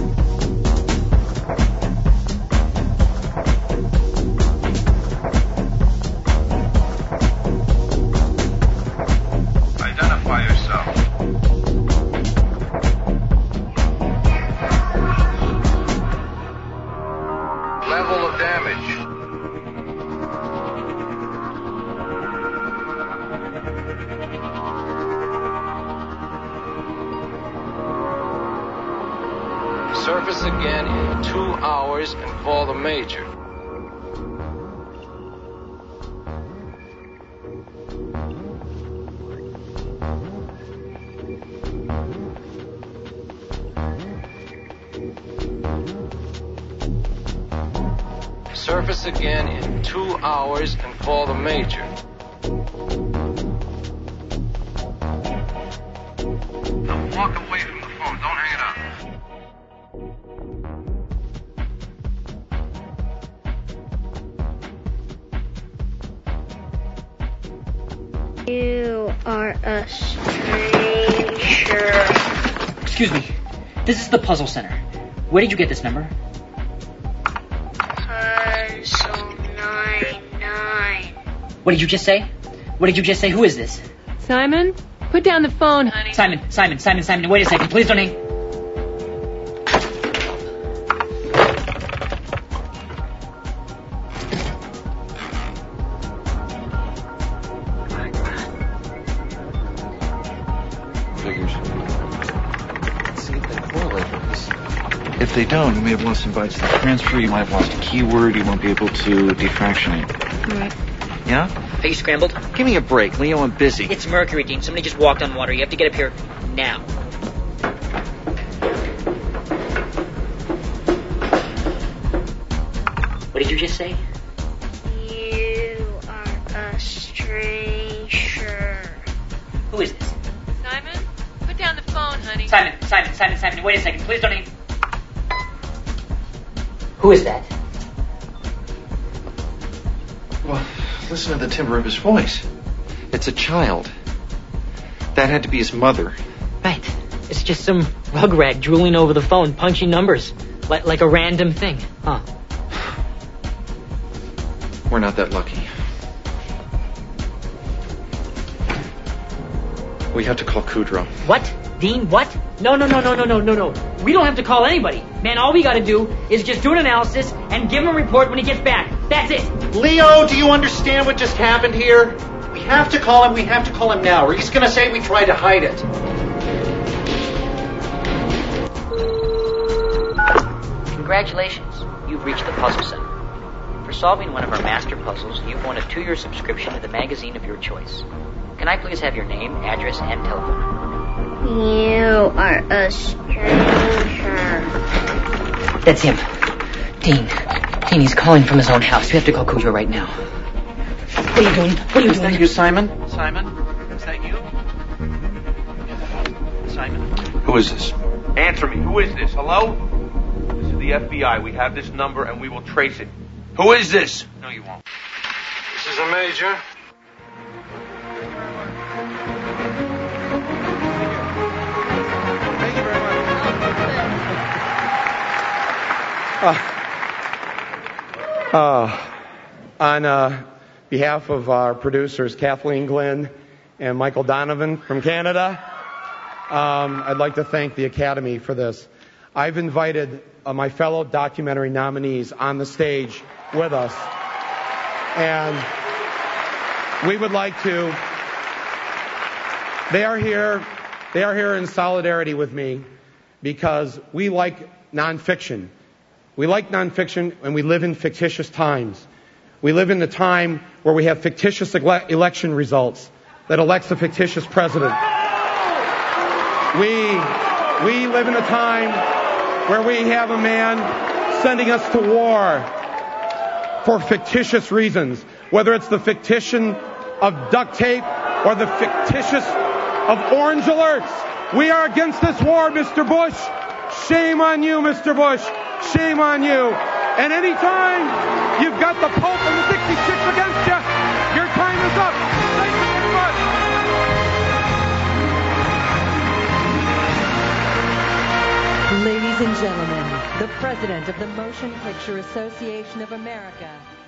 Identify yourself. Level of damage. Surface again in 2 hours and call the major. Surface again in 2 hours and call the major. Now walk away from the phone. Don't hang it up. a stranger. Excuse me. This is the Puzzle Center. Where did you get this number? Puzzle 99. What did you just say? What did you just say? Who is this? Simon, put down the phone, honey. Simon. Wait a second. Please don't hang. If they don't, you may have lost some bytes to the transfer, you might have lost a keyword, you won't be able to defractionate. Right. Yeah? Are you scrambled? Give me a break, Leo, I'm busy. It's Mercury, Dean. Somebody just walked on water. You have to get up here now. What did you just say? You are a stranger. Who is this? Simon, put down the phone, honey. Simon. Wait a second. Please don't hang. Who is that? Well, listen to the timbre of his voice. It's a child. That had to be his mother. Right. It's just some rugrag drooling over the phone, punching numbers. Like a random thing, huh? We're not that lucky. We have to call Kudrow. What? Dean, what? No. We don't have to call anybody. Man, all we gotta do is just do an analysis and give him a report when he gets back. That's it. Leo, do you understand what just happened here? We have to call him now, or he's gonna say we tried to hide it. Congratulations. You've reached the Puzzle Center. For solving one of our master puzzles, you've won a 2-year subscription to the magazine of your choice. Can I please have your name, address, and telephone number? You are a stranger. That's him. Dean, he's calling from his own house. We have to call Cujo right now. What are you doing? Is that you, Simon? Simon? Is that you? Simon? Who is this? Answer me. Who is this? Hello? This is the FBI. We have this number and we will trace it. Who is this? No, you won't. This is a major. Thank you very much. On behalf of our producers, Kathleen Glynn and Michael Donovan from Canada, I'd like to thank the Academy for this. I've invited my fellow documentary nominees on the stage with us, and we would like to. They are here in solidarity with me because we like nonfiction. We like nonfiction, and we live in fictitious times. We live in a time where we have fictitious election results that elects a fictitious president. We live in a time where we have a man sending us to war for fictitious reasons, whether it's the fictition of duct tape or the fictitious of orange alerts. We are against this war, Mr. Bush. Shame on you, Mr. Bush. Shame on you. And any time you've got the Pope and the Dixie Chicks against you, your time is up. Thank you very much. Ladies and gentlemen, the President of the Motion Picture Association of America,